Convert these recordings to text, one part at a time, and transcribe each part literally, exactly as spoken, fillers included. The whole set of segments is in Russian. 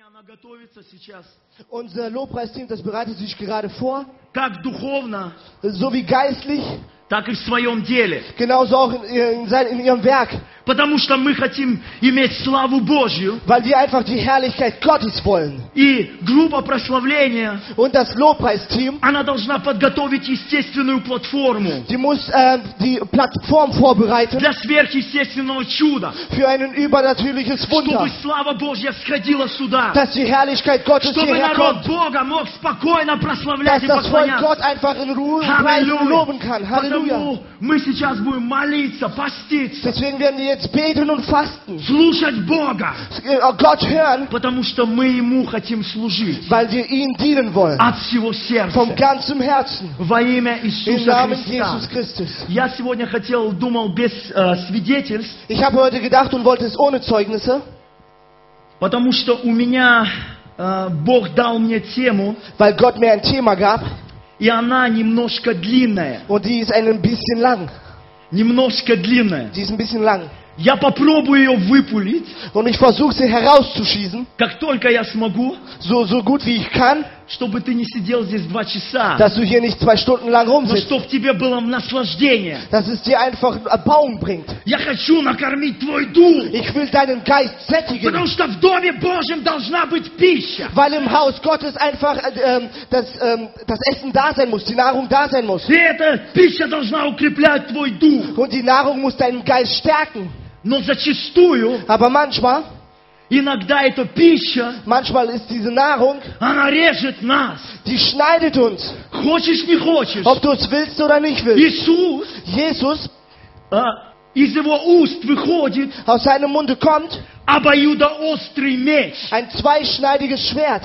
она готовится сейчас. Unser Lobpreisteam, das bereitet sich gerade vor, Как духовно, so wie geistlich, так и в своем деле. genauso auch in, in, sein- in ihrem Werk, Потому что мы хотим иметь славу Божью. weil wir einfach die Herrlichkeit Gottes wollen. И группа прославления, Und das Lobpreisteam, она должна подготовить естественную платформу die muss äh, die Plattform vorbereiten для сверхъестественного чуда. für ein übernatürliches Wunder, Чтобы слава Божья сходила сюда. dass die Herrlichkeit Gottes Чтобы hierher народ kommt, Бога мог спокойно прославлять dass и das Volk поклоняться. Gott einfach in Ruhe preisen und loben kann. Halleluja. Потому мы сейчас будем молиться, поститься, Deswegen werden wir jetzt beten und fasten, слушать Бога. äh, Gott hören, Потому что мы Ему хотим служить weil wir ihm dienen wollen. от всего Vom сердца. ganzem Herzen. Во имя Im Иисуса Namen Христа. Jesus Christus. Я сегодня хотел, думал, без э, свидетельств, Ich habe heute gedacht und wollte es ohne Zeugnisse, потому что у меня э, Бог дал мне тему, weil Gott mir ein Thema gab и она немножко длинная. und die ist ein bisschen lang. Немножко длинная. Die ist ein bisschen lang. Я попробую ее выпулить, Und ich versuche sie herauszuschießen, как только я смогу, so, so gut wie ich kann, чтобы ты не сидел здесь два часа, dass du hier nicht zwei Stunden lang но rumsitzt, чтобы тебе было наслаждение. dass es dir einfach Erbauung bringt. Я хочу накормить твой дух, Ich will deinen Geist sättigen, потому что в Доме Божьем должна быть пища. weil im Haus Gottes einfach äh, ähm, das, ähm, das Essen da sein muss, die Nahrung da sein muss. И эта пища должна укреплять твой дух. Und die Nahrung muss deinen Geist stärken. Но зачастую, Aber manchmal, иногда эта пища, manchmal ist diese Nahrung, она режет нас. die schneidet uns. Хочешь, не хочешь. Ob du es willst oder nicht willst. Иисус, Jesus, а, из его уст выходит aus seinem Munde kommt обоюдоострый меч. ein zweischneidiges Schwert.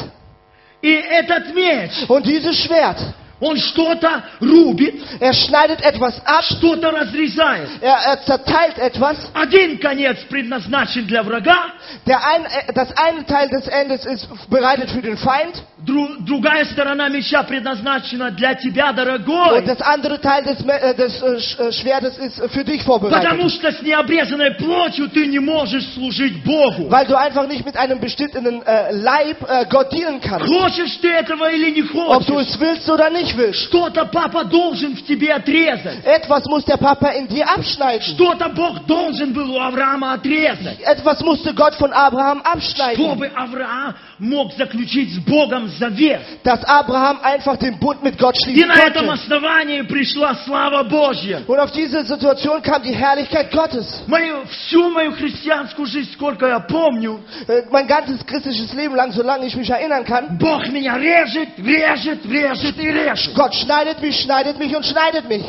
И этот меч, Und dieses Schwert, он что-то рубит, er schneidet etwas ab, что-то разрезает. er, er zerteilt etwas. Один конец предназначен для врага, Der ein, äh, das eine Teil des Endes ist bereitet für den Feind дру- другая сторона меча предназначена для тебя, und дорогой. das andere Teil des, Me- äh, des äh, Sch- äh, Schwertes ist äh, für dich Потому vorbereitet. что с необрезанной плотью ты не можешь служить Богу. Weil du einfach nicht mit einem bestimmten äh, Leib äh, Gott dienen kannst. Хочешь ты этого или не Ob du хочешь, es willst oder nicht willst. что-то папа должен в тебе отрезать. Etwas muss der Papa in dir abschneiden. Что-то Бог должен был у Авраама отрезать, Etwas musste Gott von Abraham abschneiden. чтобы Авраам мог заключить с Богом завет. Dass Abraham einfach den Bund mit Gott И schließen на этом konnte. основании пришла слава Божья. Und auf diese Situation kam die Herrlichkeit Gottes. Мою, всю мою христианскую жизнь, сколько я помню, Äh, Mein ganzes christliches Leben lang, solange ich mich erinnern kann, Бог меня режет, режет, режет и режет. Gott schneidet mich, schneidet mich und schneidet mich.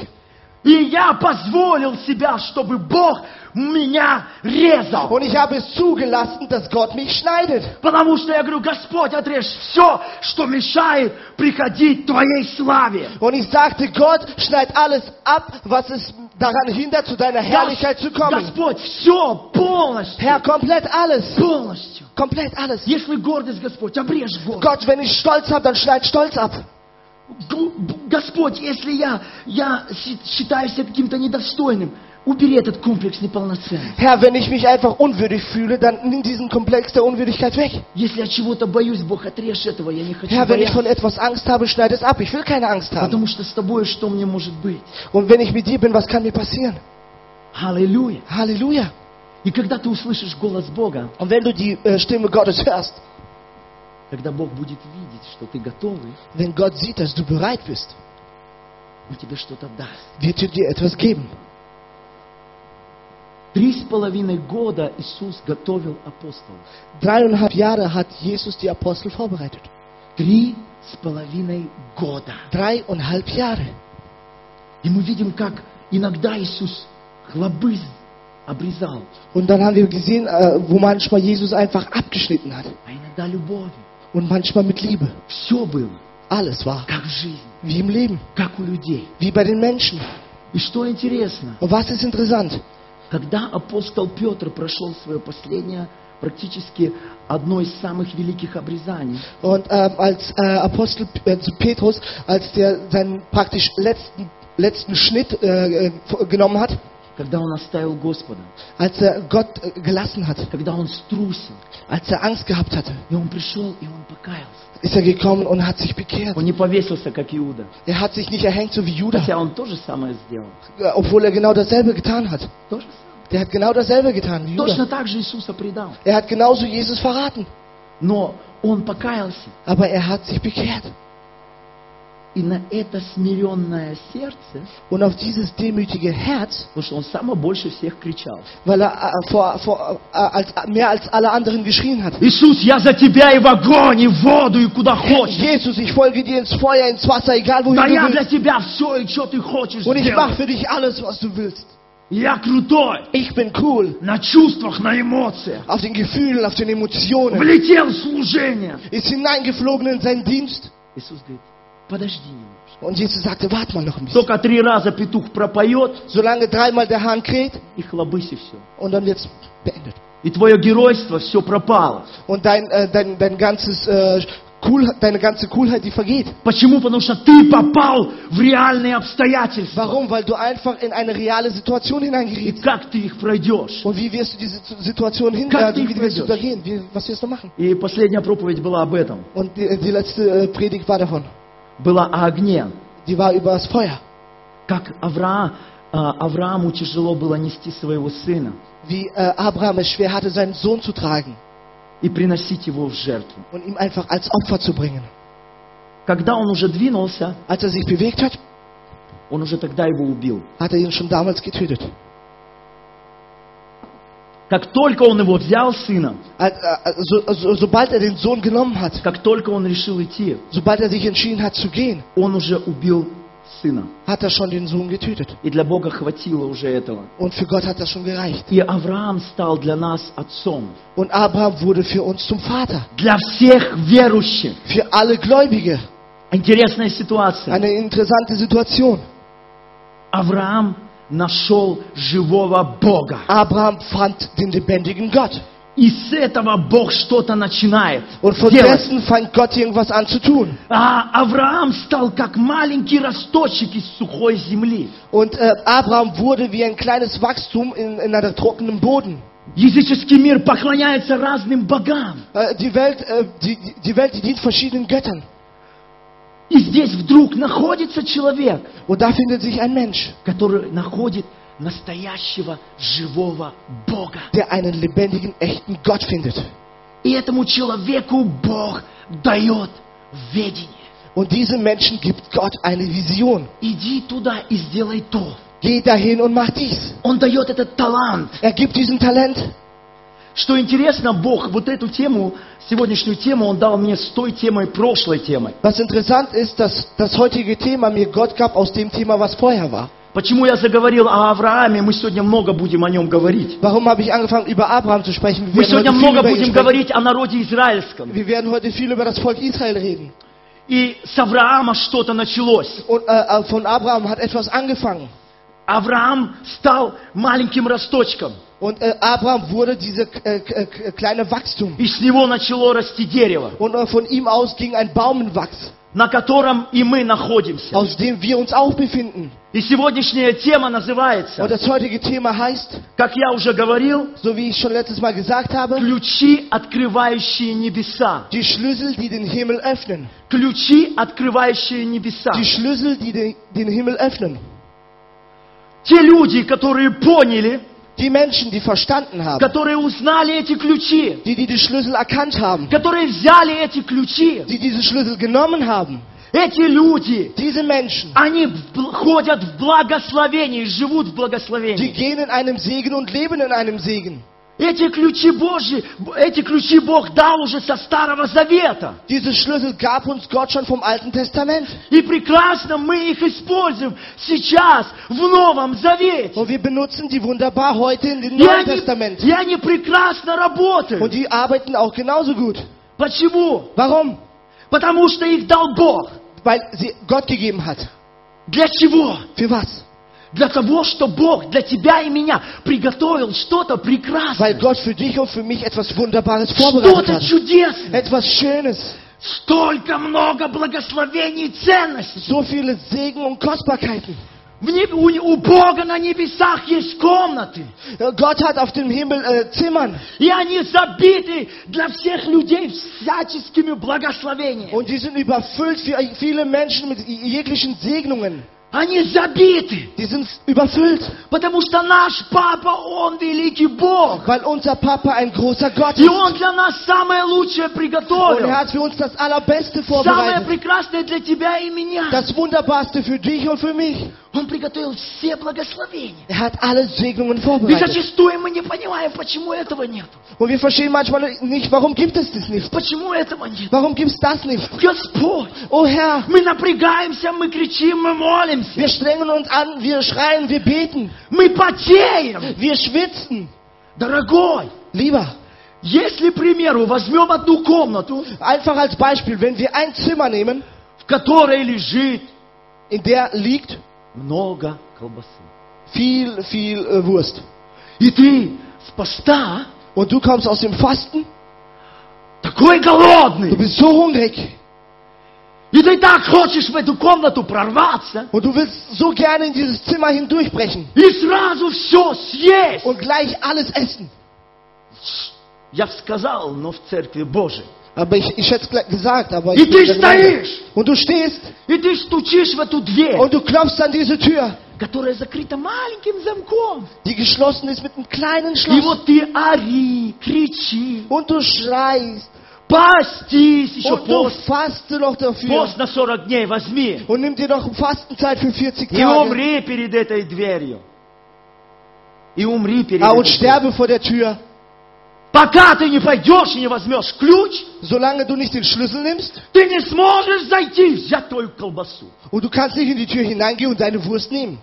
И я позволил себя, чтобы Бог меня резал. Und ich habe es zugelassen, dass Gott mich schneidet. Потому что я говорю, Господь, отрежь все, что мешает приходить Твоей славе. Und ich sagte, Gott, schneid alles ab, was es daran hindert, zu deiner Herrlichkeit zu kommen. Господь, все, полностью, Herr, komplett alles. полностью. Komplett alles. Если гордость, Господь, обрежь гордость. Gott, wenn ich Stolz habe, dann schneid Stolz ab. Г- Господь, если я, я щи- считаю себя каким-то недостойным, убери этот комплекс неполноценности. Herr, wenn ich mich einfach unwürdig fühle, dann nimm diesen Komplex der Unwürdigkeit weg. Если я чего-то боюсь, Бог, отрежь этого, я не хочу Herr, wenn ich von бояться. etwas Angst habe, schneid es ab. Ich will keine Angst haben. Потому что с тобой что мне может быть? Und wenn ich mit dir bin, was kann mir passieren? Аллилуйя. Halleluja. И когда ты услышишь голос Бога, Und wenn du die äh, Stimme Gottes hörst, когда Бог будет видеть, что ты готовый, wenn Gott sieht, dass du bereit bist, Он тебе что-то даст. wird er dir etwas geben. Три с половиной года Иисус готовил апостолов. Dreieinhalb Jahre hat Jesus die Apostel vorbereitet. Три с половиной года. Dreieinhalb Jahre. И мы видим, как иногда Иисус хлобы обрезал, Und dann haben wir gesehen, äh, wo manchmal Jesus einfach abgeschnitten hat. а иногда любовью. Und manchmal mit Liebe. Все было, Alles war как в жизни, wie im Leben, как у людей. wie bei den Menschen. И что интересно, Und was ist interessant? когда апостол Петр прошел свое последнее, практически одно из самых великих обрезаний, Und ähm, als äh, Apostel äh, zu Petrus, als der seinen praktisch letzten, letzten Schnitt äh, äh, genommen hat, когда он оставил Господа, als er Gott äh, gelassen hat, когда он струсил, als er Angst gehabt hatte, и он пришел, и он покаялся. ist er gekommen und hat sich bekehrt. Он не повесился, как Иуда, Er hat sich nicht erhängt, so wie Judah, хотя он то же самое сделал. äh, obwohl er genau dasselbe getan hat. То же самое. Der hat genau dasselbe getan wie Точно Judah. так же Иисуса предал. Er hat genauso Jesus verraten. Но он покаялся. Aber er hat sich bekehrt. И на это смиренное сердце, Und auf dieses demütige Herz, потому что он самое больше всех кричал. weil er äh, vor, vor, äh, als, mehr als alle anderen geschrien hat. Иисус, я за тебя и в огонь, и в воду, и куда хочешь. Jesus, ich folge dir ins Feuer, ins Wasser, egal wohin Да я du для willst. тебя все, и что ты хочешь Und ich mache сделать. für dich alles, was du willst. Я крутой. Ich bin cool. На чувствах, на эмоциях. Auf den Gefühlen, auf den Emotionen. Влетел в служение. Ist hineingeflogen in seinen Dienst. Иисус говорит, подожди немножко. Und Jesus sagte, warte mal noch ein bisschen. Только три раза петух пропоет, Solange dreimal der Hahn kräht, и хлобысь, и все. und dann wird's beendet. И твое геройство все пропало. Und dein, äh, dein, dein ganzes, äh, cool, deine ganze Coolheit, die vergeht. Почему? Потому что ты попал в реальные обстоятельства. Warum? Weil du einfach in eine reale Situation И hineingerätst. как ты их пройдешь? Und wie wirst du diese Situation hin, Как äh, ты wie их wirst du пройдешь? da gehen? Wie, was wirst du machen? И последняя проповедь была об этом. Und die, die letzte äh, Predigt war davon. Была о огне. Die war über das Feuer. Как Авраам, а, Аврааму тяжело было нести своего сына Wie äh, Abraham es schwer hatte, seinen Sohn zu tragen и приносить его в жертву. und ihm einfach als Opfer zu bringen. Когда он уже двинулся, Als er sich bewegt hat, он уже тогда его убил. hat er ihn schon damals getötet. Как только он его взял, сына, Als, äh, so, so, sobald er den Sohn genommen hat, как только он решил идти, sobald er sich entschieden hat zu gehen, он уже убил сына. hat er schon den Sohn getötet. И для Бога хватило уже этого. Und für Gott hat das schon gereicht. И Авраам стал для нас отцом. Und Abraham wurde für uns zum Vater. Для всех верующих. Für alle Gläubige. Интересная ситуация. Eine interessante Situation. Авраам нашел живого Бога. Abraham fand den lebendigen Gott. И с этого Бог что-то начинает Und von делать. dessen fängt Gott irgendwas an zu tun. А Авраам стал как маленький росточек из сухой земли. Und äh, Abraham wurde wie ein kleines Wachstum in, in einem trockenen Boden. Языческий мир поклоняется разным богам. Äh, die, Welt, äh, die, die Welt, die dient verschiedenen Göttern. И здесь вдруг находится человек, Und da findet sich ein Mensch, который находит настоящего живого Бога. der einen lebendigen, echten Gott findet. И этому человеку Бог дает ведение. Und diesem Menschen gibt Gott eine Vision. Иди туда и сделай то. Geh dahin und mach dies. Он дает этот талант. Er gibt diesen Talent. Что интересно, Бог вот эту тему, сегодняшнюю тему, Он дал мне с той темой, прошлой темой. Was interessant ist, dass das heutige Thema mir Gott gab aus dem Thema, was vorher war. Почему я заговорил о Аврааме, мы сегодня много будем о нем говорить. Warum habe ich angefangen, über Abraham zu sprechen? Мы Wir werden, сегодня heute viel много über ihn будем sprechen. говорить о народе израильском. Wir werden heute viel über das Volk Israel reden. И с Авраама что-то началось. Und äh, von Abraham hat etwas angefangen. Авраам стал маленьким росточком. Und äh, Abraham wurde diese äh, äh, kleine Wachstum. И с него начало расти дерево, Und äh, von ihm aus ging ein Baumenwachs, на котором и мы находимся. aus dem wir uns auch befinden. И сегодняшняя тема Und называется, das heutige Thema heißt, как я уже говорил, so wie ich schon letztes Mal gesagt habe, ключи, открывающие небеса. die Schlüssel, die den Himmel öffnen. Ключи, открывающие небеса. Die Schlüssel, die den, den Himmel öffnen. Те люди, которые поняли, Die Menschen, die verstanden haben, которые узнали эти ключи, die, die die Schlüssel erkannt haben, которые взяли эти ключи, die diese Schlüssel genommen haben, эти люди, diese Menschen, они в- ходят в благословении, живут в die благословении. gehen in einem Segen und leben in einem Segen. Эти ключи Божьи, эти ключи Бог дал уже со Старого Завета. Diese Schlüssel gab uns Gott schon vom Alten Testament. И прекрасно мы их используем сейчас, в Новом Завете. Und wir benutzen die wunderbar heute in dem И Neuen они, Testament. и они прекрасно Und работают. die arbeiten auch genauso gut. Почему? Warum? Потому что их дал Бог. Weil sie Gott gegeben hat. Для чего? Für was? Для того, что Бог для тебя и меня приготовил что-то Weil прекрасное. Gott für dich und für mich etwas Wunderbares vorbereitet Что-то hat. чудесное. Etwas Schönes. Столько много благословений и ценностей. So viele Segen und Kostbarkeiten. В небе- у, у Бога на небесах есть комнаты. Gott hat auf dem Himmel äh, Zimmern. И они забиты для всех людей всяческими благословениями. Und die sind überfüllt für viele Menschen mit jeglichen Segnungen. Они забиты. Die sind überfüllt, Потому что наш Папа, Он великий Бог. weil unser Papa ein großer Gott И ist. Он для нас самое лучшее Und приготовил. er hat für uns das Allerbeste Самое vorbereitet. прекрасное для тебя и меня. Das Wunderbarste für dich und für mich. Он приготовил все благословения. Er hat alle Segnungen И vorbereitet. зачастую мы не понимаем, почему этого нет. Und wir verstehen manchmal nicht, warum gibt es das nicht? Почему этого нет? Warum gibt es das nicht? Господь, Oh Herr, мы напрягаемся, мы кричим, мы молимся. wir strengen uns an, wir schreien, wir beten, Мы потеем. wir schwitzen. Дорогой, Lieber, если, к примеру, возьмем одну комнату, einfach als Beispiel, wenn wir ein Zimmer nehmen, в которой лежит in der liegt много колбасы, viel, viel äh, Wurst. и ты с поста Und du kommst aus dem Fasten, такой du голодный, bist so hungrig и ты так хочешь в эту комнату прорваться und du willst so gerne in dieses Zimmer hindurchbrechen и сразу все съесть. und gleich alles essen. Я бы сказал, но в Церкви Божией. Aber ich, ich hätte es gleich gesagt, aber И ich bin ты in der Gemeinde. стоишь, Und du stehst и ты стучишь в эту дверь, und du klopfst an diese Tür, которая закрыта маленьким замком. die geschlossen ist mit einem kleinen И Schloss. вот ты ори, кричи, Und du schreist постись, еще und du пост, faste noch dafür пост на сорок дней возьми. und nimm dir noch Fastenzeit für vierzig И Tage. умри перед этой дверью. И умри перед Ah, und этой дверью. sterbe vor der Tür, Пока ты не пойдешь и не возьмешь ключ, solange du nicht den Schlüssel nimmst ты не сможешь зайти и взять твою колбасу. und du kannst nicht in die Tür hineingehen und deine Wurst nehmen.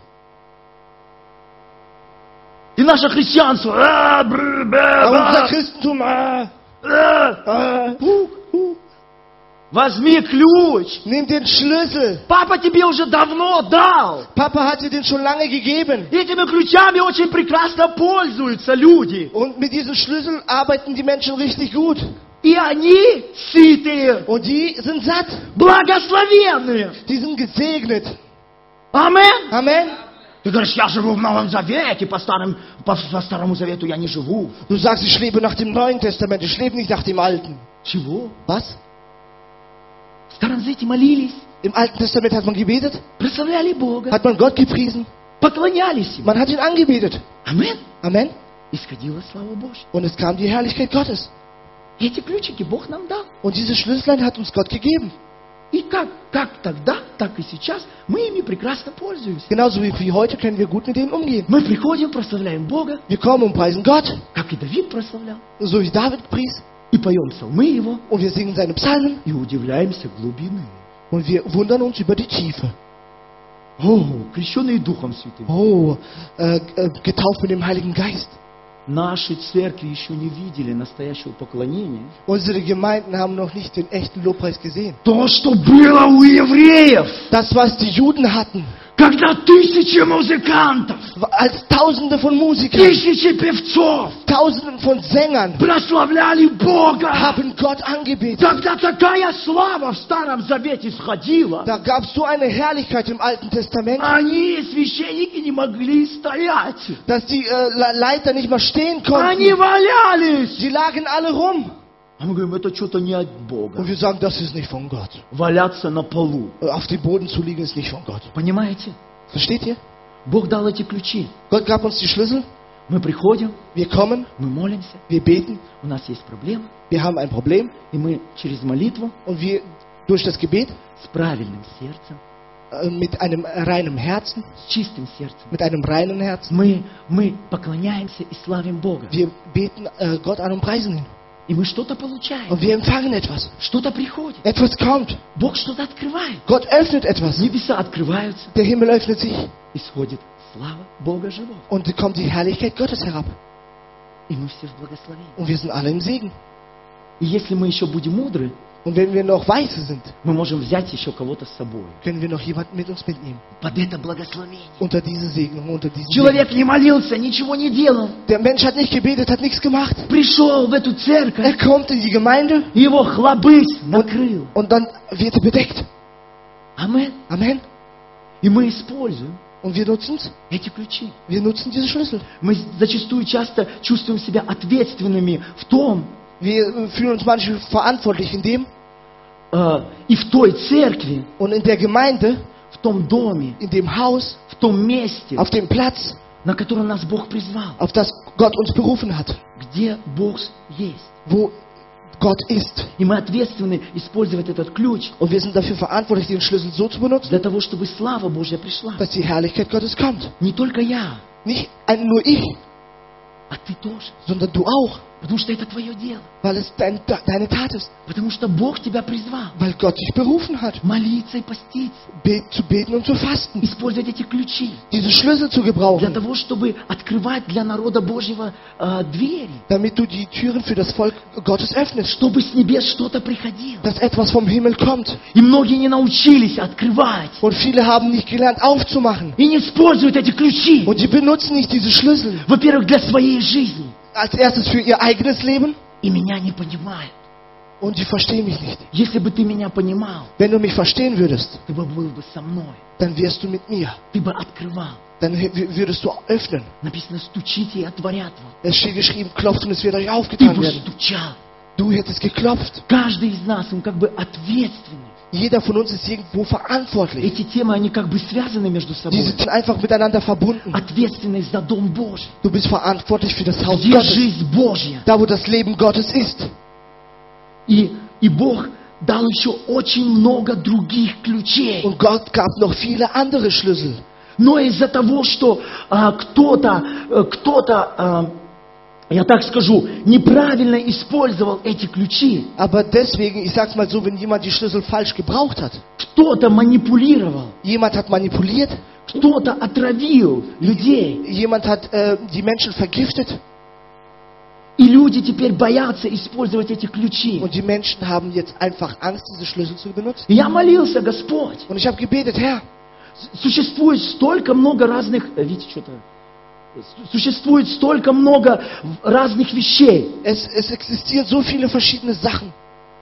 И наше христианство... «А, брr, бэ, Aber unser ба, Christentum, ah, а». ah, hu, hu. Возьми ключ. Nimm den Schlüssel. Папа тебе уже давно дал. Papa hat dir den schon lange gegeben. Этими ключами очень прекрасно пользуются люди. Und mit diesem Schlüssel arbeiten die Menschen richtig gut. И они сытые, Und die sind satt. благословенные. Die sind gesegnet. Амен. Amen. Ты говоришь, я живу в Новом Завете, по, старым, по, по Старому Завету я не живу. Du sagst, ich lebe nach dem Neuen Testament, ich lebe nicht nach dem Alten. Чего? Was? В Старом Завете молились, Im Alten Testament hat man gebetet, прославляли Бога, hat man Gott gepriesen, поклонялись Ему. man hat ihn angebetet. Амен. Amen. Исходила слава Божья. Und es kam die Herrlichkeit Gottes. И эти ключики Бог нам дал. Und diese Schlüssellein hat uns Gott gegeben. И как, как тогда, так и сейчас мы ими прекрасно пользуемся. Genauso wie, wie heute können wir gut mit denen umgehen. Мы приходим, прославляем Бога, Wir kommen und preisen Gott, как и Давид прославлял, so wie David pries. и поем псалмы Его, Und wir singen seine Psalmen. и удивляемся глубины. Und wir wundern uns über die Tiefe. О, крещенные Духом Святым. Oh, äh, äh, getauft mit dem Heiligen Geist. Наши церкви еще не видели настоящего поклонения. Unsere Gemeinden haben noch nicht den echten Lobpreis gesehen. То, что было у евреев, Das, was die Juden hatten, когда тысячи музыкантов, als Tausende von Musikern, тысячи певцов Tausenden von Sängern прославляли Бога. haben Gott angebetet. Когда такая слава в Старом Завете сходила, Da gab es so eine Herrlichkeit im Alten Testament, они, священники, не могли стоять. dass die äh, Le- Leiter nicht mal stehen Они konnten. валялись. Sie lagen alle rum. А мы говорим, это что-то не от Und Бога. wir sagen, das ist nicht von Gott. Валяться на полу. Auf dem Boden zu liegen ist nicht von Gott. Понимаете? Versteht ihr? Бог дал эти ключи. Gott gab uns die Schlüssel. Мы приходим, Wir kommen, мы молимся, wir beten, у нас есть проблема, wir haben ein Problem. и мы через молитву Und wir durch das Gebet с правильным сердцем, äh, mit einem reinen Herzen, с чистым сердцем, mit einem reinen Herzen, мы, мы поклоняемся и славим Бога. wir beten äh, Gott an und preisen ihn. И мы что-то получаем, Und wir empfangen etwas. что-то приходит. Etwas kommt. Бог что-то открывает. Gott öffnet etwas. Небеса открываются, Der Himmel öffnet sich исходит слава Бога живого. und es kommt die Herrlichkeit Gottes herab. И мы все в благословении. Und wir sind alle im Segen. И если мы еще будем мудры, Und wenn wir noch weise sind, мы можем взять еще кого-то с собой. können wir noch jemanden mit uns mitnehmen. Под это благословение. Unter diese Segnung, unter diesen Segen. Человек не молился, ничего не делал. Der Mensch hat nicht gebetet, hat nichts gemacht. Пришел в эту Er церковь, kommt in die Gemeinde его хлобысь накрыл. und dann wird er bedeckt. Амен. Amen. И мы используем Und wir nutzen's. эти ключи. Wir nutzen diese Schlüssel. Мы зачастую часто чувствуем себя ответственными в том Wir äh, fühlen uns manchmal verantwortlich in dem э, и в той церкви, und in der Gemeinde, в том доме, in dem Haus, в том месте, auf dem Platz, на котором нас Бог призвал, auf das Gott uns berufen hat, где Бог есть. wo Gott ist. И мы ответственны использовать этот ключ Und wir sind dafür verantwortlich, den Schlüssel so zu benutzen, для того, чтобы слава Божья пришла. dass die Herrlichkeit Gottes kommt. Не только я, Nicht ein, nur ich, а ты тоже. sondern du auch, Потому что это твое дело. weil es dein, deine Tat ist, Потому что Бог тебя призвал. weil Gott dich berufen hat, Молиться и поститься. be zu beten und zu fasten, Использовать эти ключи. diese Schlüssel zu Для gebrauchen, того, чтобы открывать для народа Божьего э, двери. damit du die Türen für das Volk Gottes öffnest, Чтобы с небес что-то приходило. dass etwas vom Himmel kommt. И многие не научились открывать. Und viele haben nicht gelernt aufzumachen. И не используют эти ключи. Und sie benutzen nicht diese Schlüssel Во-первых, для своей жизни. als erstes für ihr eigenes Leben И меня не понимают. und sie verstehen mich nicht. Если бы ты меня понимал, Wenn du mich verstehen würdest, ты бы был бы со мной. dann wärst du mit mir. Ты бы открывал. Dann w- würdest du öffnen. Написано, стучите и отворят вам. Es steht geschrieben, klopft und es wird euch Ты aufgetan бы werden. стучал. Du hättest geklopft. Каждый из нас, он как бы ответственный. Jeder von uns ist irgendwo verantwortlich. Эти темы, они как бы связаны между Die собой. sind einfach miteinander verbunden. Ответственность за Дом Божий. Du bist verantwortlich für das Haus Где Gottes. жизнь Божья. Da, wo das Leben Gottes ist. И, и Бог дал еще очень много других ключей. Und Gott gab noch viele andere Schlüssel. Но из-за того, что а, кто-то, э, кто-то, а, я так скажу, неправильно использовал эти ключи, Aber deswegen, ich sag's mal so, wenn jemand die Schlüssel falsch gebraucht hat, кто-то манипулировал, jemand hat manipuliert, кто-то отравил людей, jemand hat äh, die Menschen vergiftet и люди теперь боятся использовать эти ключи. und die Menschen haben jetzt einfach Angst, diese Schlüssel zu benutzen. И я молился, Господь, Und ich habe gebetet, Herr, с- существует столько много разных, э, видите, что-то, С- существует столько много в- разных вещей. es, es existieren so viele verschiedene Sachen.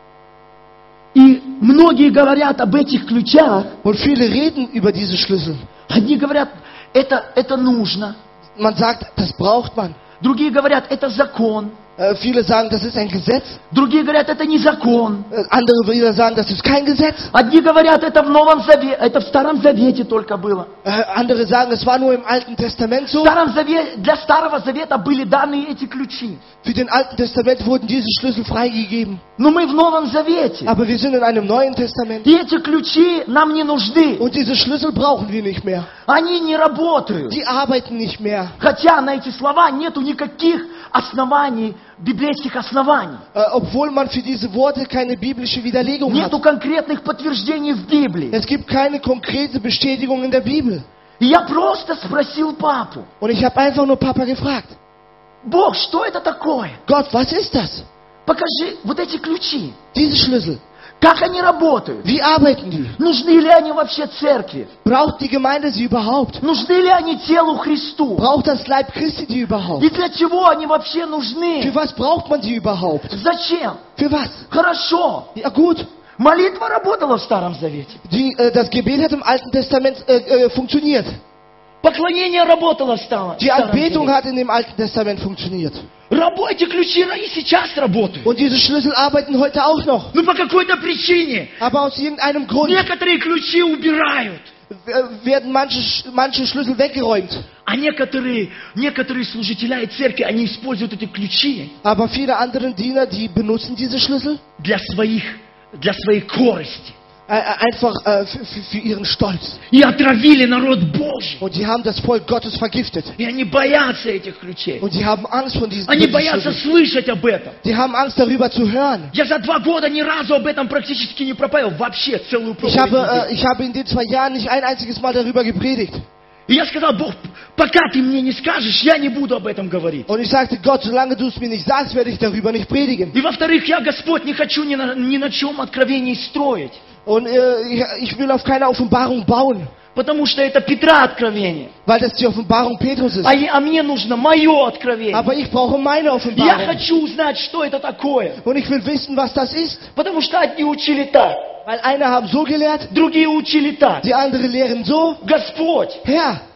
И многие говорят об этих ключах. Und viele reden über diese Schlüssel. Одни говорят, это, это нужно. Man sagt, das braucht man. Другие говорят, это закон. Äh, viele sagen, das ist ein Gesetz. Другие говорят, это не закон. Äh, andere wieder sagen, das ist kein Gesetz. Одни говорят, это в Новом Завете, это в Старом Завете только было. Äh, andere sagen, es war nur im Alten Testament В so. Старом Завете, для Старого Завета были даны эти ключи. Für den Alten Testament wurden diese Schlüssel freigegeben. Но мы в Новом Завете. Aber wir sind in einem Neuen Testament. И эти ключи нам не нужны. Und diese Schlüssel brauchen wir nicht mehr. Они не работают. Die arbeiten nicht mehr. Хотя на эти слова нету никаких оснований, библейских оснований. Äh, obwohl man für diese Worte keine biblische Widerlegung Нету hat. конкретных подтверждений в Библии. Es gibt keine konkrete Bestätigung in der Bibel. И я просто спросил папу: Und ich habe einfach nur Papa gefragt, Бог, что это такое? Gott, was ist das? Покажи вот эти ключи. Diese Schlüssel. Как они работают? Wie arbeiten die? Нужны ли они вообще церкви? Braucht die Gemeinde sie überhaupt? Нужны ли они телу Христу? Braucht das Leib Christi die überhaupt? И для чего они вообще Für нужны? was braucht man die überhaupt? Зачем? Für was? Хорошо. Ja gut, Молитва работала в Старом Завете. die, äh, das Gebet hat im Alten Testament äh, äh, funktioniert. Поклонение работало в Старом Die Anbetung Завете. hat in dem Alten Testament funktioniert. Рабо- Эти ключи и сейчас работают. Und diese Schlüssel arbeiten heute auch noch. Но по какой-то причине Aber aus irgendeinem Grund некоторые ключи убирают. äh, werden manche, Sch- manche Schlüssel weggeräumt. А некоторые, некоторые служителя и церкви, они используют эти ключи Aber viele andere Diener, die benutzen diese Schlüssel для своих, для своей корости. äh, äh, einfach äh, für, für, für ihren Stolz. И отравили народ Божий. Und die haben das Volk Gottes vergiftet. И они боятся этих ключей. Und die haben Angst von diesen, Они diesen боятся Schlüsseln. слышать об этом. Die haben Angst darüber zu hören. Я за два года ни разу об этом практически не проповедовал. Вообще целую Ich habe, проповедь. äh, ich habe in den zwei Jahren nicht ein einziges Mal darüber gepredigt. И я сказал: Бог, пока ты мне не скажешь, я не буду об этом говорить. Und ich sagte, Gott, solange du es mir nicht sagst, werde ich darüber nicht predigen. И во-вторых, я, Господь, не хочу ни на, ни на чем откровении строить. Und äh, ich, ich will auf keine Offenbarung bauen, Потому что это Петра откровение. weil das die Offenbarung Petrus ist. А, я- а мне нужно мое откровение. Aber ich brauche meine Я Offenbarung. хочу узнать, что это такое. Und ich will wissen, was das ist. Потому что одни учили так, Weil eine haben so gelehrt, другие учили так. die andere lehren so. Господь, Herr,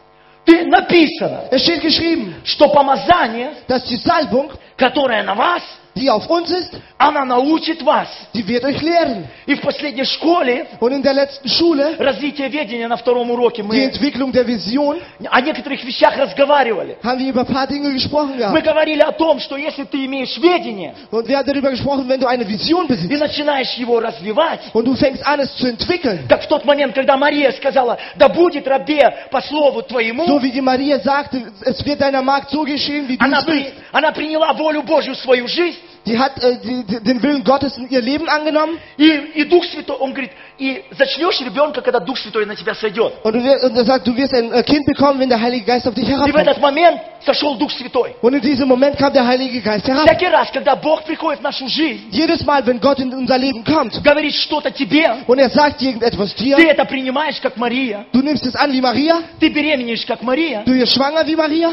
Ты написано, Es steht geschrieben, что помазание, dass die Salbung, которое на вас, die auf uns ist, она научит вас. die wird euch lehren. И в последней школе Und in der letzten Schule, развития ведения на втором уроке die мы Entwicklung der Vision, о некоторых вещах разговаривали. haben wir über ein paar Dinge gesprochen Мы gehabt. говорили о том, что если ты имеешь ведение Und wir haben darüber gesprochen, wenn du eine Vision и besitzt начинаешь его развивать, und du fängst an, es zu entwickeln, как в тот момент, когда Мария сказала, да будет рабе по слову твоему, so wie die Maria sagte, es wird deiner Magd so geschehen, wie du она, es при- willst. она приняла волю Божью в свою жизнь, Die hat äh, die, die, den Willen Gottes in ihr Leben angenommen и, и Дух Святой, он говорит, и зачнешь ребенка, когда Дух Святой на тебя сойдет. und, du wirst, und er sagt, du wirst ein äh, Kind bekommen, wenn der Heilige Geist auf dich И в herabkommt. этот момент сошел Дух Святой. Und in diesem Moment kam der Heilige Geist herab. Всякий раз, когда Бог приходит в нашу жизнь, Jedes Mal, wenn Gott in unser Leben kommt говорит что-то тебе, und er sagt irgendetwas dir, ты это принимаешь, как Мария, du nimmst es an wie Maria, ты беременеешь, как Мария, du wirst schwanger wie Maria.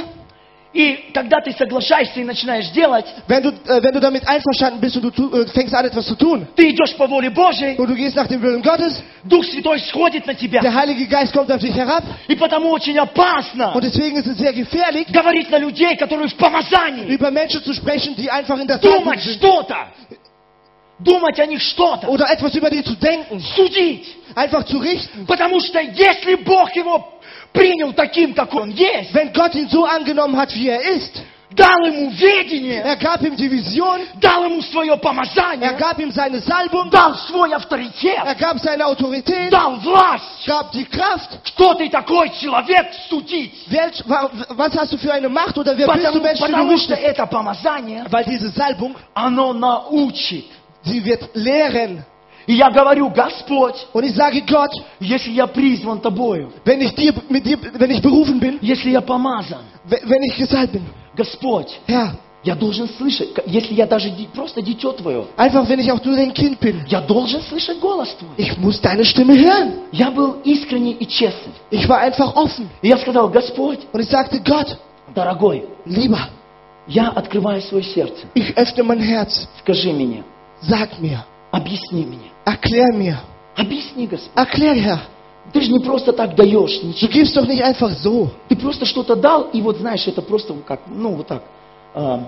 и когда ты соглашаешься и начинаешь делать, Wenn du, äh, wenn du damit einverstanden bist und du tu, äh, fängst an, etwas zu tun ты идешь по воле Божьей, und du gehst nach dem Willen Gottes, Дух Святой сходит на тебя. der Heilige Geist kommt auf dich herab И потому очень опасно und deswegen ist es sehr gefährlich, говорить на людей, которые в помазании, über Menschen zu sprechen, die einfach in der Salbung думать sind что-то, думать о них что-то, oder etwas über die zu denken, судить. einfach zu richten. Потому что если Бог его принял таким, как он есть, Wenn Gott ihn so angenommen hat, wie er ist, дал ему ведение, er gab ihm die Vision, дал ему свое er помазание, gab ihm seine Salbung, дал свой авторитет, er gab seine Autorität, дал власть, gab die Kraft. кто ты такой человек судить? Welch, wa- was hast du für eine Macht oder wer bist du Потому, Mensch, den du потому что richtest? это помазание, Weil diese Salbung, оно научит. sie wird lehren. И я говорю, Господь, Und ich sage Gott, если я призван тобою, wenn ich dir, mit dir, wenn ich berufen bin, если я помазан, we- wenn ich gesalbt bin, Господь, Herr, я должен слышать, к- если я даже ди- просто дитё твое, einfach wenn ich auch nur dein Kind bin, я должен слышать голос твой. ich muss deine Stimme hören. Я был искренний и честный. Ich war einfach offen. И я сказал, Господь, Und ich sagte, Gott, дорогой, lieber, я открываю свое сердце. ich öffne mein Herz. Скажи мне, Sag mir, объясни мне. erklär mir. Объясни, Господь. Erklär, Herr. Ты же не просто так даешь Du ничего. gibst doch nicht einfach so. Ты просто что-то дал, и вот знаешь, это просто вот как, ну вот так, а,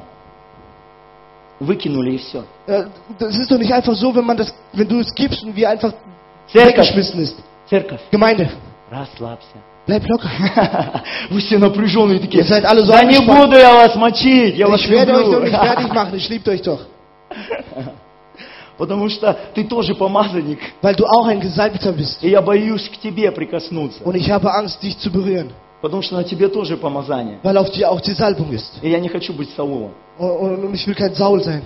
выкинули и все. Äh, Das ist doch nicht einfach so, wenn man das, wenn du es gibst und wie einfach Церковь, weggeschmissen ist. церковь, Gemeinde, расслабься. bleib locker. Вы все напряженные Ihr такие. seid alle so Да не angespannt. буду я вас мочить, я вас Ich werde euch doch люблю. nicht fertig machen, ich liebe euch doch. Потому что ты тоже помазанник, Weil du auch ein Gesalbter bist. и я боюсь к тебе прикоснуться. Und ich habe Angst, dich zu berühren. Потому что на тебе тоже помазание. Weil auf dir auch die Salbung ist. И я не хочу быть Саулом. Und, und, und ich will kein Saul sein.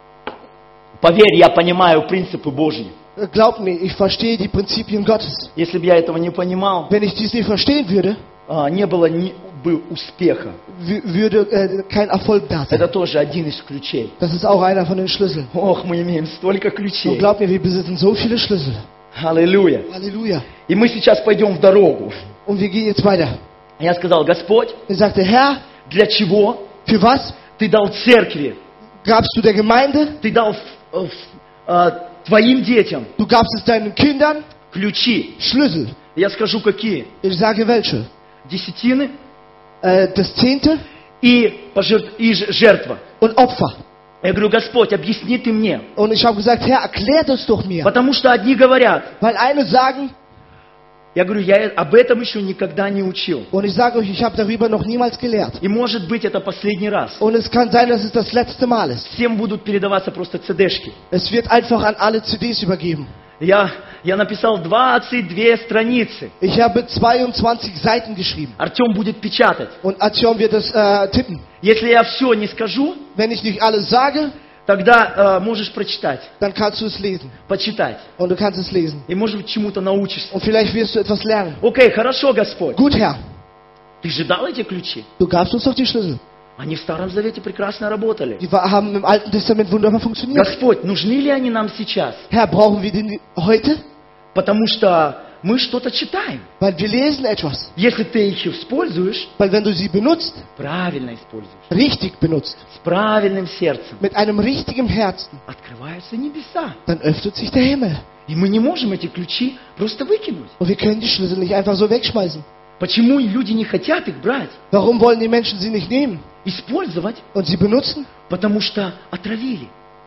Поверь, я понимаю принципы Божьи. Glaub mir, ich verstehe die Prinzipien Gottes. Если бы я этого не понимал, Wenn ich dies nicht verstehen würde, а, не было ни бы успеха. wü- würde äh, kein Erfolg da sein. Это тоже один из ключей. Das ist auch einer von den Schlüsseln. Ох, мы имеем столько Und ключей. glaub mir, wir besitzen so viele Schlüssel. Аллилуйя. Halleluja. И мы сейчас пойдем в дорогу. Und wir gehen jetzt weiter. Я сказал, Господь, Er sagte, Herr, для чего für was ты дал церкви, gabst du der Gemeinde? ты дал э, э, твоим детям Du gabst es deinen Kindern? ключи? Schlüssel. Я скажу, какие. Ich sage welche. Десятины Äh, das Zehnte и, пожертв... и ж- жертва. und Opfer. Я говорю, Господь, объясни ты мне. Und ich habe gesagt, Herr, erklär das doch mir. Потому что одни говорят, Weil eine sagen, я говорю, я об этом еще никогда не учил. und ich sage euch, ich habe darüber noch niemals gelehrt. И может быть это последний раз. Und es kann sein, dass es das letzte Mal ist. Всем будут передаваться просто цедешки. Es wird einfach an alle C Ds übergeben. Я, я написал двадцать две страницы. Ich habe zweiundzwanzig Seiten geschrieben. Артем будет печатать. Und Artyom wird es äh, tippen. Если я все не скажу, Wenn ich nicht alles sage, тогда э, можешь прочитать, dann kannst du es lesen. почитать. Und du kannst es lesen. И может быть чему-то научишься. Und vielleicht wirst du etwas lernen. Окей, хорошо, Господь. Gut, Herr, Ты же дал эти ключи? du gabst uns doch die Schlüssel. Они в Старом Завете прекрасно работали. Die wa- haben im Alten Testament wunderbar funktioniert. Господь, нужны ли они нам сейчас? Herr, brauchen wir den heute? Потому что мы что-то читаем. Weil wir lesen etwas. Если ты их используешь, Weil wenn du sie benutzt, правильно используешь, richtig benutzt, с правильным сердцем, mit einem richtigen Herzen, открываются небеса. dann öffnet sich der Himmel. И мы не можем эти ключи просто выкинуть. Und wir können die Schlüssel nicht einfach so wegschmeißen. Почему люди не хотят их брать, Warum wollen die Menschen sie nicht nehmen использовать? und sie benutzen? Потому что отравили.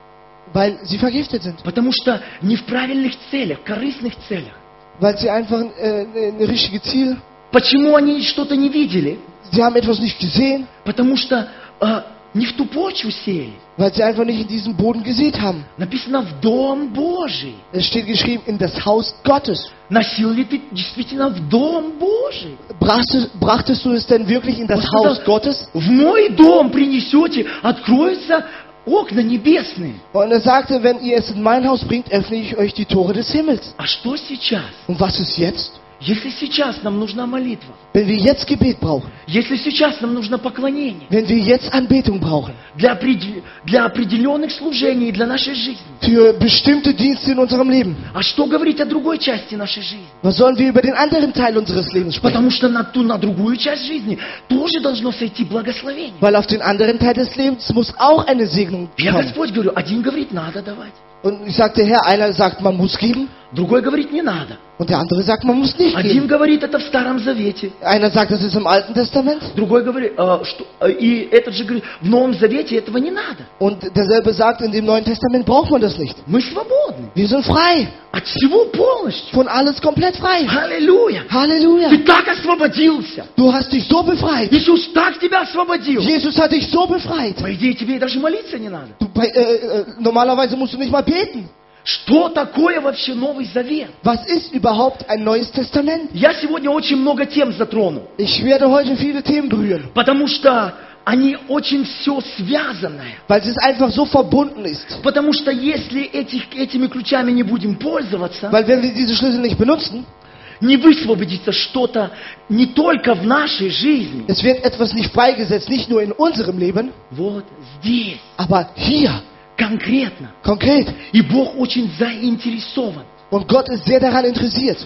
Weil sie vergiftet sind. Потому что не в правильных целях, корыстных целях. Weil sie einfach äh, ein richtiges Ziel, Почему они что-то не видели? sie haben etwas nicht gesehen, Потому что э, не в ту почву сеяли. weil sie einfach nicht in diesen Boden gesät haben. Написано в Дом Божий. Es steht geschrieben, in das Haus Gottes. Носил ли ты действительно в Дом Божий? Brachtest, brachtest du es denn wirklich in das Вот Haus когда Gottes? в мой дом принесете, откроются окна небесные. Und er sagte, wenn ihr es in mein Haus bringt, öffne ich euch die Tore des Himmels. А что сейчас? Und was ist jetzt? Если сейчас нам нужна молитва, Wenn wir jetzt Gebet brauchen, если сейчас нам нужно поклонение wenn wir jetzt Anbetung brauchen, для, определ- для определенных служений и для нашей жизни, für bestimmte Dienste in unserem Leben, а что говорить о другой части нашей жизни? was sollen wir über den anderen Teil unseres Lebens sprechen? Потому что на ту, на другую часть жизни тоже должно сойти благословение. Weil auf den anderen Teil des Lebens muss auch eine Segnung Я kommen. Господь говорю, один говорит, надо давать, Und ich sagte, Herr, einer sagt, man muss geben, другой говорит, не надо. und der andere sagt, man muss nicht Один geben. говорит, это в Старом Завете, Einer sagt, das ist im Alten Testament, другой говорит, э, что, э, и этот же говорит, в Новом Завете этого не надо. und derselbe sagt, in dem Neuen Testament braucht man das nicht. Мы свободны. Wir sind frei, От всего полностью. von alles komplett frei. Аллилуйя. Halleluja. Ты так освободился. Du hast dich so befreit. Иисус так тебя освободил. Jesus hat dich so befreit. По идее, тебе и даже молиться не надо. Du, bei, äh, äh, normalerweise musst du nicht mal beten. Что такое вообще Новый Завет? Was ist überhaupt ein Neues Testament? Я сегодня очень много тем затрону, Ich werde heute viele Themen berühren, потому что они очень все связанное. weil es einfach so verbunden ist. Потому что если этих, этими ключами не будем пользоваться, Weil wenn wir diese Schlüssel nicht benutzen, не высвободится что-то не только в нашей жизни, es wird etwas nicht freigesetzt, nicht nur in unserem Leben, вот здесь, aber hier, конкретно. konkret. И Бог очень заинтересован. Und Gott ist sehr daran interessiert.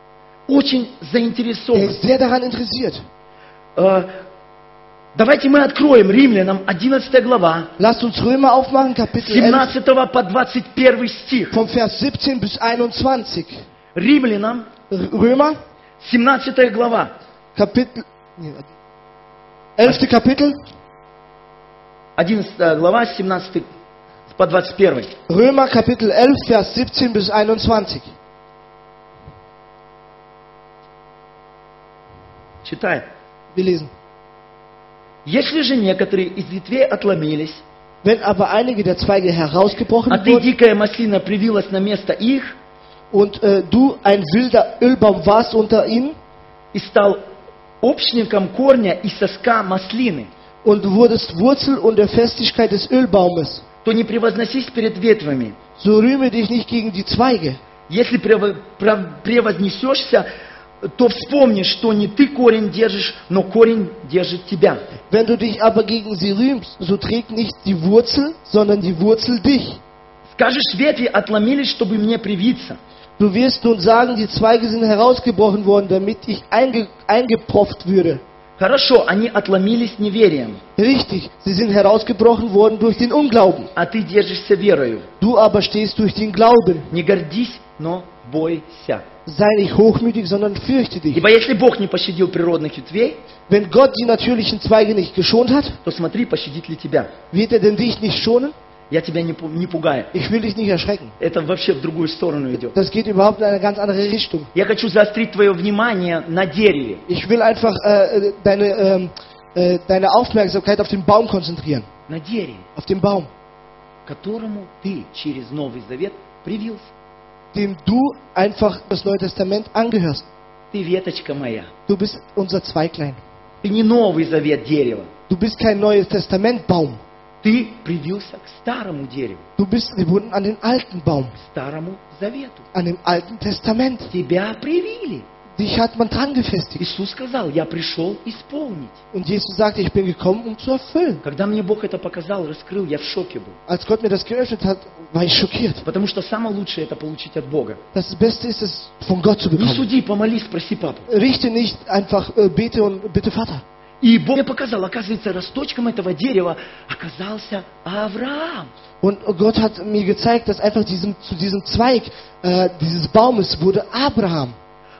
Очень Er заинтересован. ist sehr daran interessiert. Э, Давайте мы откроем Римлянам одиннадцатая глава, Lasst uns Römer aufmachen, Kapitel elf, семнадцатого по двадцать первый стих. vom Vers siebzehn bis einundzwanzig. Римлянам R- Römer, семнадцатая глава, Kapitel, nee, elfte Kapitel, одиннадцатая глава, семнадцатый по двадцать первый. Römer, Kapitel elf, Vers siebzehn bis einundzwanzig. Читаем. Wir lesen. Если же некоторые из ветвей отломились, Wenn aber einige der Zweige herausgebrochen а ты, wurden дикая маслина, привилась на место их und äh, du ein wilder Ölbaum warst unter ihnen и стал общником корня и соска маслины, und du wurdest Wurzel und der Festigkeit des Ölbaumes, то не превозносись перед ветвями. so rühme dich nicht gegen die Zweige. Если прево- прав- превознесешься, то вспомни, что не ты корень держишь, но корень держит тебя. Wenn du dich aber gegen sie rühmst, so trägt nicht die Wurzel, sondern die Wurzel dich. Скажешь, ветви отломились, чтобы мне привиться. Du wirst nun sagen, die Zweige sind herausgebrochen worden, damit ich einge eingepropft würde. Хорошо, они отломились неверием, Richtig, sie sind herausgebrochen worden durch den Unglauben. а ты держишься верою. Du aber stehst durch den Glauben. Не гордись, но бойся. Sei nicht hochmütig, sondern fürchte dich. Ибо если Бог не пощадил природных ветвей, Wenn Gott die natürlichen Zweige nicht geschont hat, то смотри, пощадит ли тебя. wird er denn dich nicht schonen? Я тебя не, пу- не пугаю. Ich will dich nicht erschrecken. Это вообще в другую сторону идет. Das geht überhaupt in eine ganz andere Richtung. Я хочу заострить твое внимание на дереве. Ich will einfach äh, deine, ähm, äh, deine Aufmerksamkeit auf den Baum konzentrieren. На дереве, Auf den Baum, которому ты через Новый Завет привился. dem du einfach das Neue Testament angehörst. Ты веточка моя. Du bist unser Zweiglein. Ты не Новый Завет дерева. Du bist kein Neues Testament Baum. Ты привился к старому дереву, Du bist gebunden an den alten Baum, к старому завету. an dem alten Testament. Тебя привили. Dich hat man dran gefestigt. Иисус сказал, я пришел исполнить. Und Jesus sagte, ich bin gekommen, um zu erfüllen. Когда мне Бог это показал, раскрыл, я в шоке был. Als Gott mir das geöffnet hat, war ich schockiert. Потому что самое лучшее это получить от Бога. Das Beste ist es, von Gott zu Не bekommen. суди, помолись, спроси папу. Richte nicht einfach, äh, bete und bitte Vater. И Бог мне показал, оказывается, росточком этого дерева оказался Авраам. Und Gott hat mir gezeigt, dass einfach diesem, zu diesem Zweig äh, dieses Baumes wurde Abraham.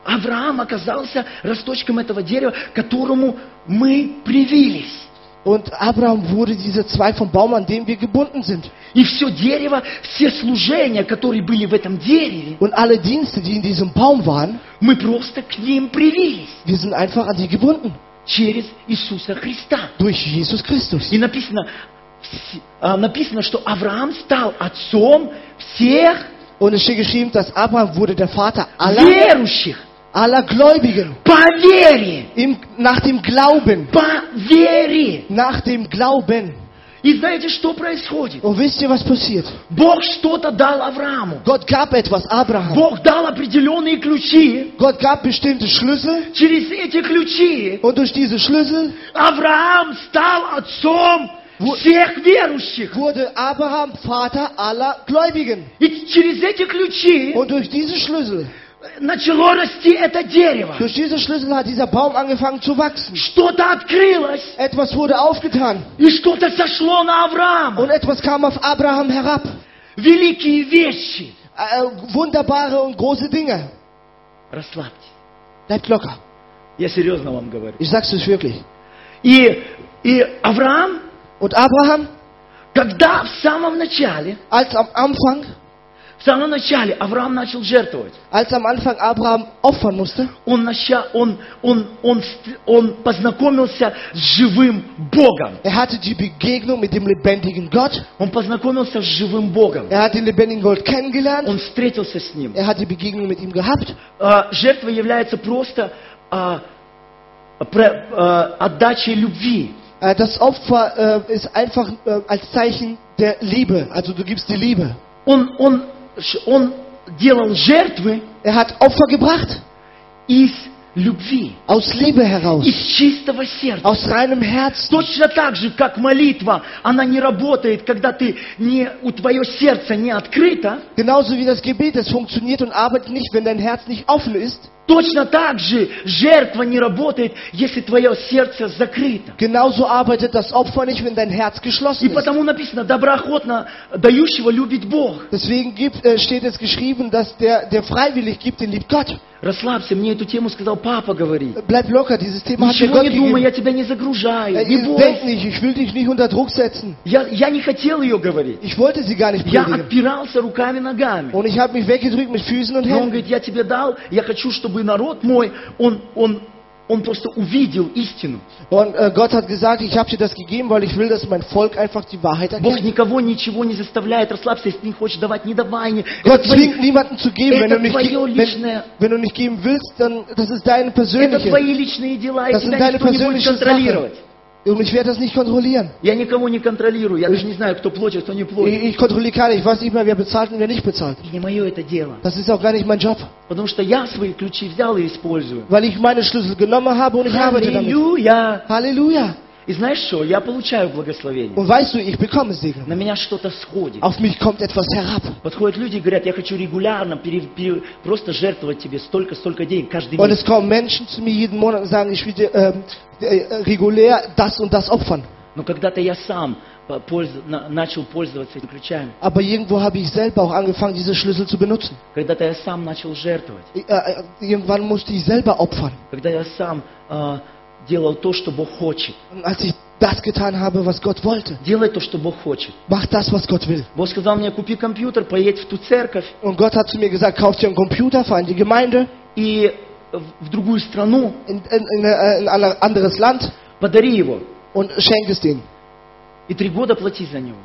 Авраам оказался росточком этого дерева, к которому мы привились. Und Abraham wurde dieser Zweig vom Baum, an dem wir gebunden sind. И все дерево, все служения, которые были в этом дереве, Und alle Dienste, die in diesem Baum waren, мы просто к ним привились wir sind einfach an die gebunden. через Иисуса Христа. Durch Jesus Christus. И написано, вс- а, написано, что Авраам стал отцом всех Und es steht geschrieben, dass Abraham wurde der Vater aller, верующих aller Gläubigen. по вере. Im, nach dem Glauben. По вере. Nach dem Glauben. И знаете, что происходит? Und wisst ihr, was passiert? Бог что-то дал Аврааму. Gott gab etwas Abraham. Бог дал определенные ключи. Gott gab bestimmte Schlüssel. Через эти ключи Und durch diese Schlüssel Авраам стал отцом Wo- всех верующих. wurde Abraham Vater aller Gläubigen. И через эти ключи Und durch diese Schlüssel, начало расти это дерево. durch diese Schlüssel hat dieser Baum angefangen zu wachsen. Что-то открылось, Etwas wurde aufgetan. и что-то сошло на Авраама. Und etwas kam auf Abraham herab. Великие вещи. Äh, wunderbare und große Dinge. Расслабьтесь. Bleibt locker. Я серьезно вам говорю. Ich sag's euch wirklich. И, и Авраам, Und Abraham, когда в самом начале, als am Anfang, в самом начале Авраам начал жертвовать, als am Anfang Abraham opfern musste, он, нача- он, он, он, ст- он познакомился с живым Богом. er hatte die Begegnung mit dem lebendigen Gott. Он познакомился с живым Богом. Er hat den lebendigen Gott kennengelernt. Он встретился с Ним. Er hat die Begegnung mit ihm gehabt. А, Жертва является просто а, про- а, отдачей любви. Äh, Das Opfer äh, ist einfach äh, als Zeichen der Liebe. Also du gibst die Liebe. Он, он, ш- он делал жертвы Er hat Opfer gebracht из любви, aus Liebe heraus, из чистого сердца. aus reinem Herzen. Точно так же, как молитва, она не работает, когда ты не, у твое сердце не открыто. Genauso wie das Gebet, es funktioniert und arbeitet nicht, wenn dein Herz nicht offen ist. Точно так же жертва не работает, если твое сердце закрыто. Genauso arbeitet das Opfer nicht, wenn dein Herz И geschlossen ist. потому написано, доброохотно дающего любит Бог. Deswegen gibt, äh, steht es geschrieben, dass der, der freiwillig gibt, den liebt Gott. Расслабься, мне эту тему сказал папа говорить. Bleib locker, dieses Thema hat dir Ничего Gott не думай, gegeben. я тебя не загружаю, Äh, не Denk бойся. nicht, ich will dich nicht unter Druck setzen. Я, я не хотел ее говорить. Ich wollte sie gar nicht Я predigen. отпирался руками, ногами. Und ich habe mich weggedrückt mit Füßen und Но он Händen. говорит, я тебе дал, я хочу, чтобы народ мой, он, он, он просто увидел истину. Und äh, Gott hat gesagt, ich habe dir das gegeben, weil ich will, dass mein Volk einfach die Wahrheit Бог erkennt. никого ничего не заставляет. Расслабься, если не хочешь давать, не давай. Не. Gott Это, твои- zwingt niemanden zu geben. Wenn это du, nicht, твое ge- личное, wenn, wenn du nicht geben willst, dann das ist deine это persönliche. твои личные дела, и Das sind тебя deine никто не будет persönliche контролировать. Sache. Und ich werde das nicht kontrollieren. Я никого не контролирую, я даже не знаю, кто платит, кто не Ich, платит. ich kontrolliere gar nicht. Ich weiß nicht mehr, wer bezahlt und wer nicht bezahlt. И не мое это дело. Das ist auch gar nicht mein Job. Потому что я свои ключи взял и использую. Weil ich meine Schlüssel genommen habe und ich arbeite damit. Аллилуйя. Halleluja. И знаешь что? Я получаю благословение. Und weißt du, ich bekomme Segen. На меня что-то сходит. Auf mich kommt etwas herab. Подходят люди и говорят, я хочу регулярно пере- пере- просто жертвовать тебе столько, столько денег каждый Und месяц. es kommen Menschen zu mir jeden Monat und sagen, ich will dir ähm, äh, regulär das und das opfern. Но когда-то я сам по- польз- на- начал пользоваться этими ключами. Aber irgendwo habe ich selber auch angefangen, diese Schlüssel zu benutzen. Когда-то я сам начал жертвовать. Ich, äh, irgendwann musste ich selber opfern. Когда я сам а, делал то, что Бог хочет. Und als ich das getan habe, was Gott wollte, Делай то, что Бог хочет. mach das, was Gott will. Bог сказал мне, купи компьютер, поедь в ту церковь Und Gott hat zu mir gesagt, kauf dir einen Computer, fahr in die Gemeinde, и в в другую страну, in, in, in, äh, in ein anderes Land подари его. und schenk es denen. И три года плати за него.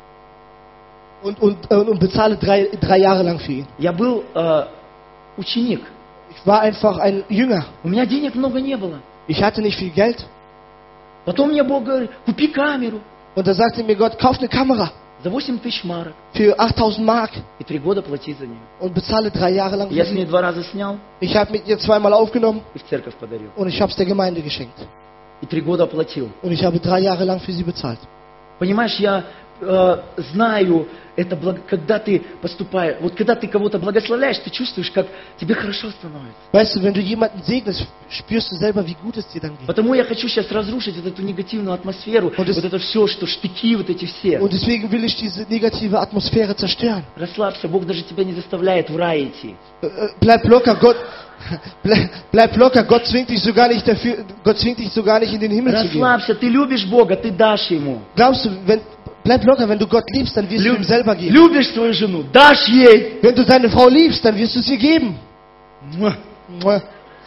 Und, und, äh, und bezahle drei, drei Jahre lang für ihn. Я был а, ученик. Ich war einfach ein Jünger. У меня денег много не было. Ich hatte nicht viel Geld. Потом мне Бог говорит, купи камеру Und da sagte mir Gott, kauf eine Kamera за восемь тысяч марок für achttausend Mark и три года плати за нее. und bezahle drei Jahre lang für Я с ней sie. два раза снял Ich habe mit ihr zweimal aufgenommen и в церковь подарил. und ich habe es der Gemeinde geschenkt. И три года оплатил. Und ich habe drei Jahre lang für sie bezahlt. Понимаешь, я э, знаю, это благ- когда ты поступаешь, вот когда ты кого-то благословляешь, ты чувствуешь, как тебе хорошо становится. Weißt du, wenn du jemanden segnest, spürst du selber, wie gut es dir dann geht. Потому я хочу сейчас разрушить вот эту негативную атмосферу, Вот вот это- это все, что штыки вот эти все. Und deswegen will ich diese negative Atmosphäre zerstören. Расслабься, Бог даже тебя не заставляет в рай идти. Äh, äh, Bleib locker, Gott, Ble- Bleib locker, Gott zwingt dich sogar nicht dafür, Gott zwingt dich sogar nicht in den Himmel zu gehen. Расслабься, ты любишь Бога, ты дашь Ему. Glaubst du, wenn, bleib locker, wenn du Gott liebst, dann wirst du ihm selber geben. Любишь свою жену, дашь ей. Wenn du deine Frau liebst, dann wirst du sie geben. Муа. Mua.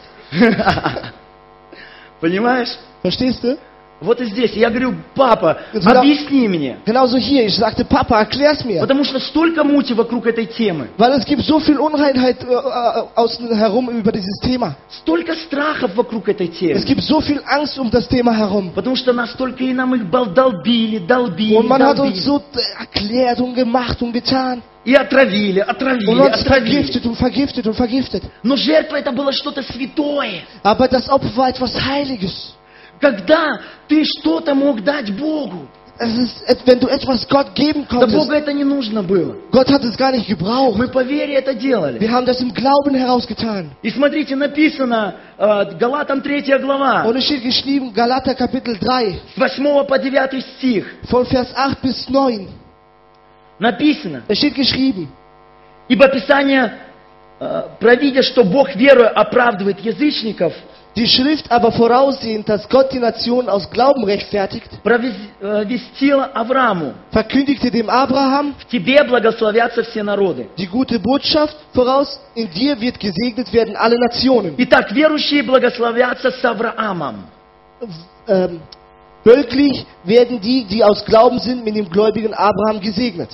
Понимаешь? Verstehst du? Вот и здесь. Я говорю, папа, Genau- объясни мне. Genauso hier, ich sagte, Papa, erklär's mir. Потому что столько мути вокруг этой темы. Weil es gibt so viel Unreinheit äh, äh, außen herum über dieses Thema. Столько страхов вокруг этой Es темы. gibt so viel Angst um das Thema herum. Потому что нас только и нам их бал- долбили, долбили, Und man hat uns долбили. so äh, erklärt und gemacht und getan. И отравили, отравили, Und uns отравили. vergiftet und vergiftet und vergiftet. Но жертва это было что-то святое. Aber das Opfer war etwas Heiliges. Когда ты что-то мог дать Богу. Es ist, et- wenn du etwas Gott geben Да Богу konntest, это не нужно было. Gott hat es gar nicht gebraucht. Мы по вере это делали. Wir haben das im Glauben herausgetan. И смотрите, написано, э, Галатам третья глава, Und es steht geschrieben, Galater Kapitel drei, с восьмого по девятый стих. von Vers acht bis neun. Написано, Es steht geschrieben, ибо Писание, э, провидя, что Бог верою оправдывает язычников, die Schrift aber voraussehend, dass Gott die Nationen aus Glauben rechtfertigt, провестила Аврааму, verkündigte dem Abraham в тебе благословятся все народы. die gute Botschaft voraus, in dir wird gesegnet werden alle Nationen. Итак, верующие благословятся с Авраамом. Ähm, Völklich werden die, die aus Glauben sind, mit dem gläubigen Abraham gesegnet.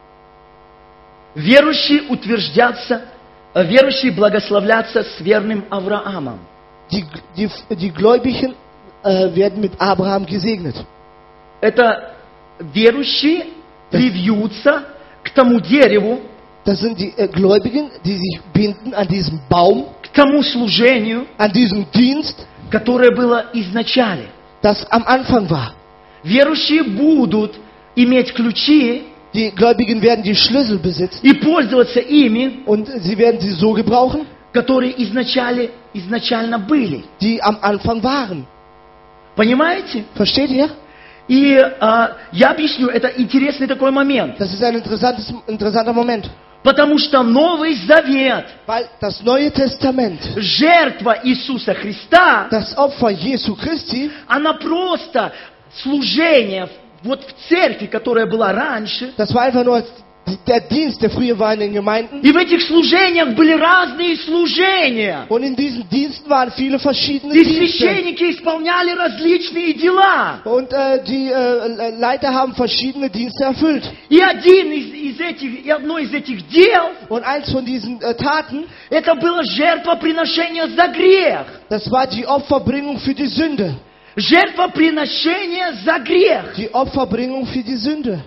Верующие утверждятся, э, верующие благословлятся с верным Авраамом. Die, die, die Gläubigen äh, werden mit Abraham gesegnet. Это верующие привьются к тому дереву, Das sind die äh, Gläubigen, die sich binden an diesem Baum, к тому служению, an diesem Dienst, которое было изначале. das am Anfang war. Верующие будут иметь ключи Die Gläubigen werden die Schlüssel besitzen и пользоваться ими, und sie werden sie so gebrauchen, которые изначале, изначально были. die am Anfang waren. Понимаете? Versteht ihr? И а, я объясню, это интересный такой момент. Das ist ein interessantes, interessanter Moment. Потому что Новый Завет, Weil das Neue Testament, жертва Иисуса Христа, das Opfer Jesu Christi, она просто служение вот в церкви, которая была раньше. das war einfach nur der Dienst, der früher war in den Gemeinden. И в этих служениях были разные служения. Und in diesen Diensten waren viele verschiedene И Dienste. священники исполняли различные дела. Und äh, die äh, Leiter haben verschiedene Dienste erfüllt. И один из, из этих, и одно из этих дел, Und eins von diesen äh, Taten, это было жертвоприношение за грех. das war die Opferbringung für die Sünde. Жертвоприношение за грех. Die Opferbringung für die Sünde.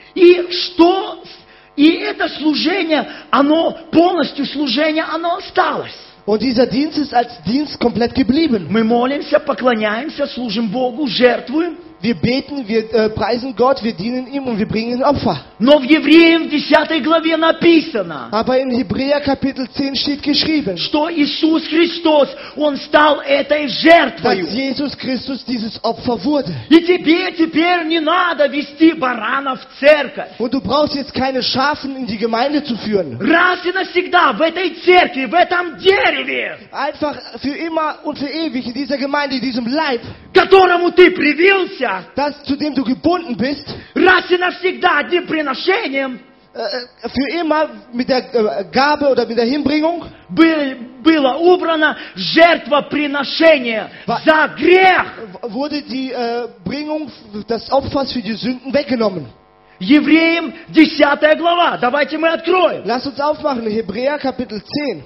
И что? И это служение, оно полностью служение, оно осталось. Und dieser Dienst ist als Dienst komplett geblieben. Мы молимся, поклоняемся, служим Богу, жертвуем. Wir beten, wir äh, preisen Gott, wir dienen ihm und wir bringen Opfer. Но в Евреям в десятой главе написано, Aber in Hebräer Kapitel zehn steht geschrieben, что Иисус Христос, Он стал этой dass жертвою. Jesus Christus dieses Opfer wurde. И тебе теперь не надо вести барана в церковь. Und du brauchst jetzt keine Schafen in die Gemeinde zu führen. Раз и навсегда в этой церкви, в этом дереве, Einfach für immer und für ewig in dieser Gemeinde, in diesem Leib, к которому ты привился, das, zu dem du gebunden bist, раз и навсегда одним приношением äh, für immer mit der äh, Gabe oder mit der Hinbringung, бы- было убрано жертвоприношение Wa- за грех. wurde die äh, Bringung des Opfers für die Sünden weggenommen. Евреям десятая глава. Давайте мы откроем. Lass uns aufmachen, Hebräer Kapitel zehn.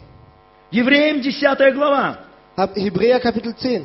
Евреям десятая глава. Hab- Hebräer Kapitel zehn.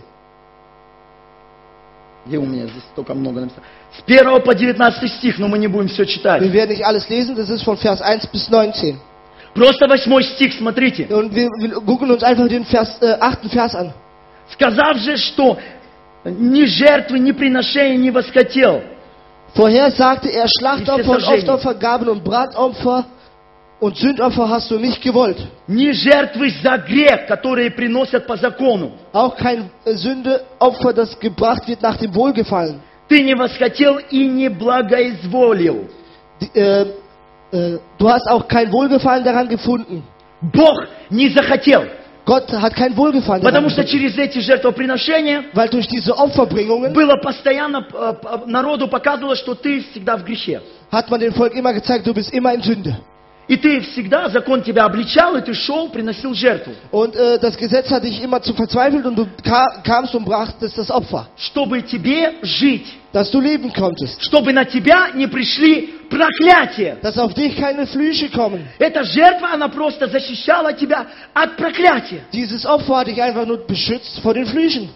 Где у меня здесь столько много написано? С первого по девятнадцатый стих, но мы не будем все читать. Wir werden nicht alles lesen, das ist von Vers eins bis neunzehn. Просто восьмой стих, смотрите. Und wir, wir gucken uns einfach den Vers, äh, achten Vers an. Сказав же, что ни жертвы, ни приношения не восхотел, Vorher sagte er, Schlachtopfer und Sожжение. Opfergaben und Bratopfer und Sündopfer hast du nicht gewollt. ни жертвы за грех, которые приносят по закону. Auch kein äh, Sündeopfer, das gebracht wird nach dem Wohlgefallen. Ты не восхотел и не благоизволил. Die, äh, äh, du hast auch kein Wohlgefallen daran gefunden. Бог не захотел. Gott hat kein Wohlgefallen Потому daran что gefunden, через эти жертвоприношения weil durch diese Opferbringungen было постоянно, э, п- народу показывалось, что ты всегда в грехе. hat man dem Volk immer gezeigt, du bist immer in Sünde. И ты всегда, закон тебя обличал, и ты шел, приносил жертву. Und äh, das Gesetz hat dich immer zu verzweifelt und du ka kamst und brachtest das Opfer, Чтобы тебе жить. dass du leben konntest, Чтобы на тебя не пришли проклятия. dass auf dich keine Flüche kommen. Эта жертва, она просто защищала тебя от проклятия. Dieses Opfer hat dich einfach nur beschützt vor den Flüchen.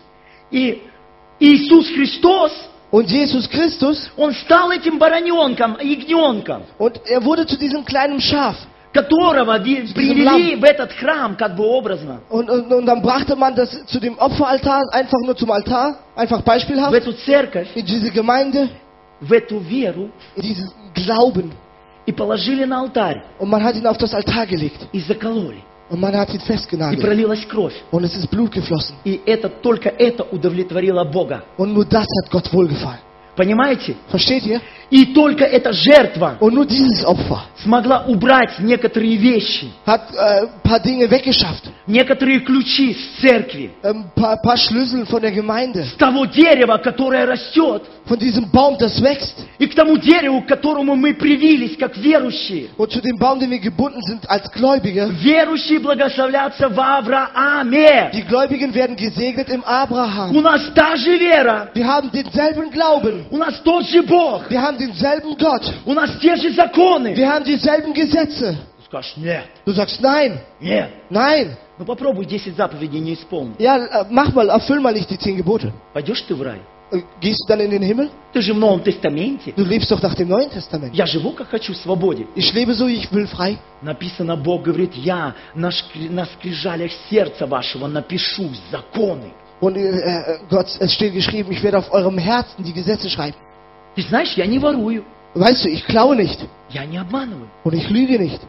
И Иисус Христос, Und Jesus Christus, Он стал этим бараненком, ягненком, und er wurde zu diesem kleinen Schaf. которого ви- привели в этот храм, как бы образно, Und, und, und dann brachte man das zu dem Opferaltar, einfach nur zum Altar, einfach в beispielhaft, эту церковь, in diese Gemeinde, в эту веру, in diesen Glauben. и положили на алтарь, Und man hat ihn auf das Altar gelegt. и закололи, Und man hat ihn и festgenagelt. пролилась кровь. Und es ist Blut geflossen. И это, только это удовлетворило Бога. Und nur das hat Gott wohlgefallen. Понимаете? Versteht ihr? И только эта жертва Und nur dieses Opfer смогла убрать некоторые вещи, hat äh, ein paar Dinge weggeschafft. некоторые ключи с церкви, Ein paar, paar Schlüssel von der Gemeinde. с того дерева, которое растет, Von diesem Baum, das wächst. и к тому дереву, к которому мы привились, как верующие. Und zu dem Baum, dem wir gebunden sind als Gläubige. Верующие благословлятся в Аврааме. Die Gläubigen werden gesegnet im Abraham. У нас та же вера, Wir haben denselben Glauben. у нас тот же Бог, Wir haben denselben Gott. у нас те же законы. Wir haben dieselben Gesetze. Ты скажешь, нет, Du sagst nein, нет. nein. Ну попробуй десять заповедей не исполнить. Ja, äh, mach mal, erfüll mal nicht die zehn Gebote. Пойдешь ты в рай? Äh, Gehst du dann in den Himmel? Ты же в Новом Тестаменте. Du lebst doch nach dem Neuen Testament. Я живу, как хочу, в свободе. Ich lebe so, ich will frei. Написано, Бог говорит, я на, шкри- на скрижалях сердца вашего напишу законы. Und äh, Gott, es steht geschrieben, ich werde auf eurem Herzen die Gesetze schreiben. Ты знаешь, я не ворую, Weißt du, ich klaue nicht я не обманываю. und ich lüge nicht.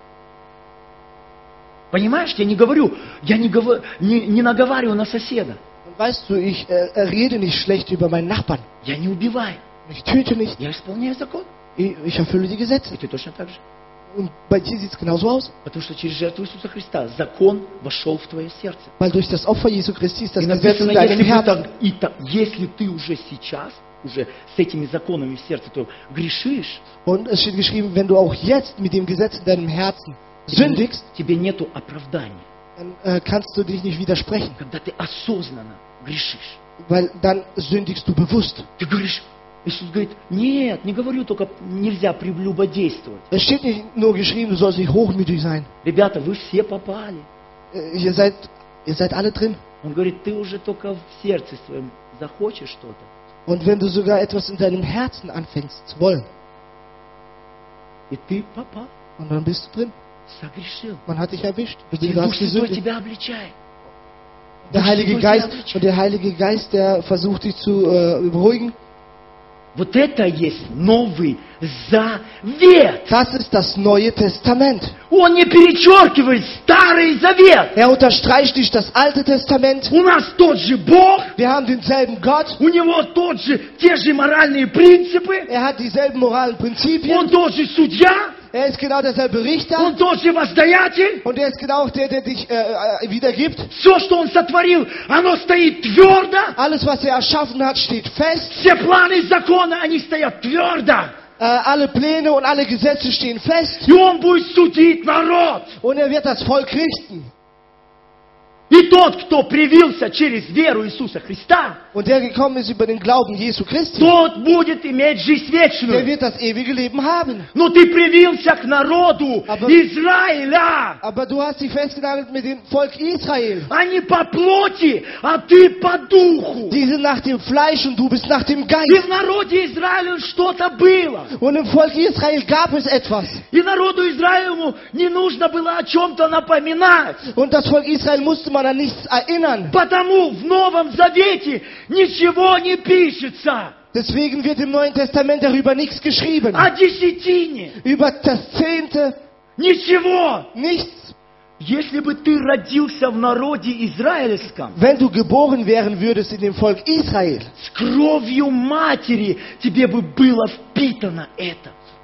Понимаешь, я не говорю, я не, говорю, не, не наговариваю на соседа. Und weißt du, ich äh, rede nicht schlecht über meinen Nachbarn. Я не убиваю, Ich töte nicht. я исполняю закон. Ich, ich erfülle die Gesetze. И ты точно так же. Und bei dir sieht es genauso aus. Потому что через жертву Иисуса Христа закон вошел в твое сердце. Weil durch das Opfer Jesu Christi ist das И Gesetz in написано, deinem если, ты Herzen. так- и та- если ты уже сейчас, уже с этими законами в сердце, то грешишь, Und es steht geschrieben, wenn du auch jetzt mit dem Gesetz in deinem Herzen тебе, sündigst, тебе нету оправдания. dann äh, kannst du dich nicht widersprechen. Когда ты осознанно грешишь. Weil dann sündigst du bewusst. Ты говоришь, Иисус говорит, нет, не говорю, только нельзя прелюбодействовать. Es steht nicht nur geschrieben, du sollst nicht hochmütig sein. Ребята, вы все попали. Äh, ihr, seid, ihr seid alle drin. Он говорит, ты уже только в сердце своем захочешь что-то. Und wenn du sogar etwas in deinem Herzen anfängst zu wollen, И ты попал, und dann bist du drin. согрешил. Man hat dich erwischt. Du И hast Дух Святой gesündigt. тебя обличает. Der Heilige Дух Geist, Святой тебя und der Heilige Geist, der versucht dich zu äh, beruhigen. Вот это есть Новый Завет. Das ist das Neue Testament. Он не перечеркивает Старый Завет. Er unterstreicht nicht das Alte Testament. У нас тот же Бог, Wir haben denselben Gott. у Него тот же, те же моральные принципы, Er hat dieselben moralen Prinzipien. Он тот же судья, Er ist genau derselbe Richter. Он тот же воздаятель. Und er ist genau auch der, der dich äh, äh, wiedergibt. Все, что Он сотворил, оно стоит твердо. Alles, was er erschaffen hat, steht fest. Все планы закона, они стоят твердо. Äh, alle Pläne und alle Gesetze stehen fest. И Он будет судить народ. Und er wird das Volk richten. И тот, кто привился через веру Иисуса Христа, Und der gekommen ist über den Glauben Jesu Christi, тот будет иметь жизнь der вечную. wird das ewige Leben haben. Но ты привился к народу Aber- Израиля, Aber du hast dich festgenagelt mit dem Volk Israel. а не по плоти, а ты по духу. Die sind nach dem Fleisch und du bist nach dem И Geist. в народе Израиля что-то было. Und im Volk Israel gab es etwas. И народу Израилеву не нужно было о чем-то напоминать. Und das Volk Israel musste man an nichts erinnern. Потому в Новом Завете ничего не пишется Deswegen wird im Neuen Testament darüber nichts geschrieben. о десятине. Über das Zehnte Ничего. nichts. Если бы ты родился в народе израильском, Wenn du geboren wären würdest in dem Volk Israel, с кровью матери тебе бы было впитано это.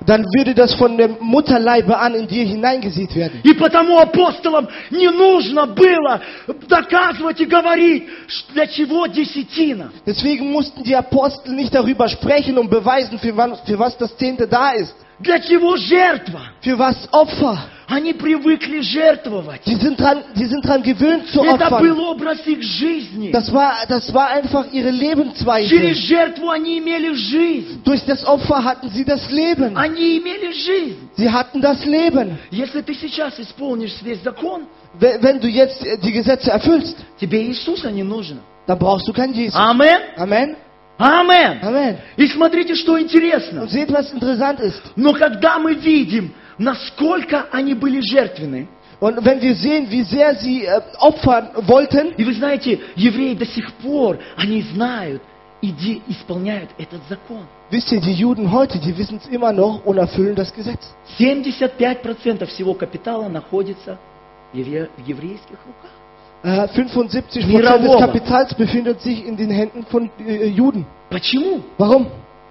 dann würde das von dem Mutterleibe an in dir hineingesät werden. И потому апостолам не нужно было доказывать и говорить, ш- для чего десятина. Deswegen mussten die Apostel nicht darüber sprechen und beweisen, für was, für was das Zehnte da ist. Для чего жертва? Für was Opfer. Они привыкли жертвовать. Die sind dran, die sind dran gewöhnt zu Это opfern. был образ их жизни. Das war, das war einfach ihre Lebensweise. Через жертву они имели жизнь. Durch das Opfer hatten sie das Leben. Они имели жизнь. Sie hatten das Leben. Если ты сейчас исполнишь весь закон, Wenn wenn du jetzt die Gesetze erfüllst, тебе Иисуса не нужно. dann brauchst du keinen Jesus. Амен. Amen. Амен. Amen. И смотрите, что интересно. Und seht, was interessant ist. Но когда мы видим, насколько они были жертвенны, Und wenn wir sehen, wie sehr sie äh, opfern wollten, и вы знаете, евреи до сих пор, они знают и де- исполняют этот закон. wisst ihr, die Juden heute, die wissen es immer noch und erfüllen das Gesetz. семьдесят пять процентов всего капитала находится в евре- в еврейских руках. Äh, fünfundsiebzig Prozent des Mirawowa. Kapitals befindet sich in den Händen von äh, Juden. Почему? Warum?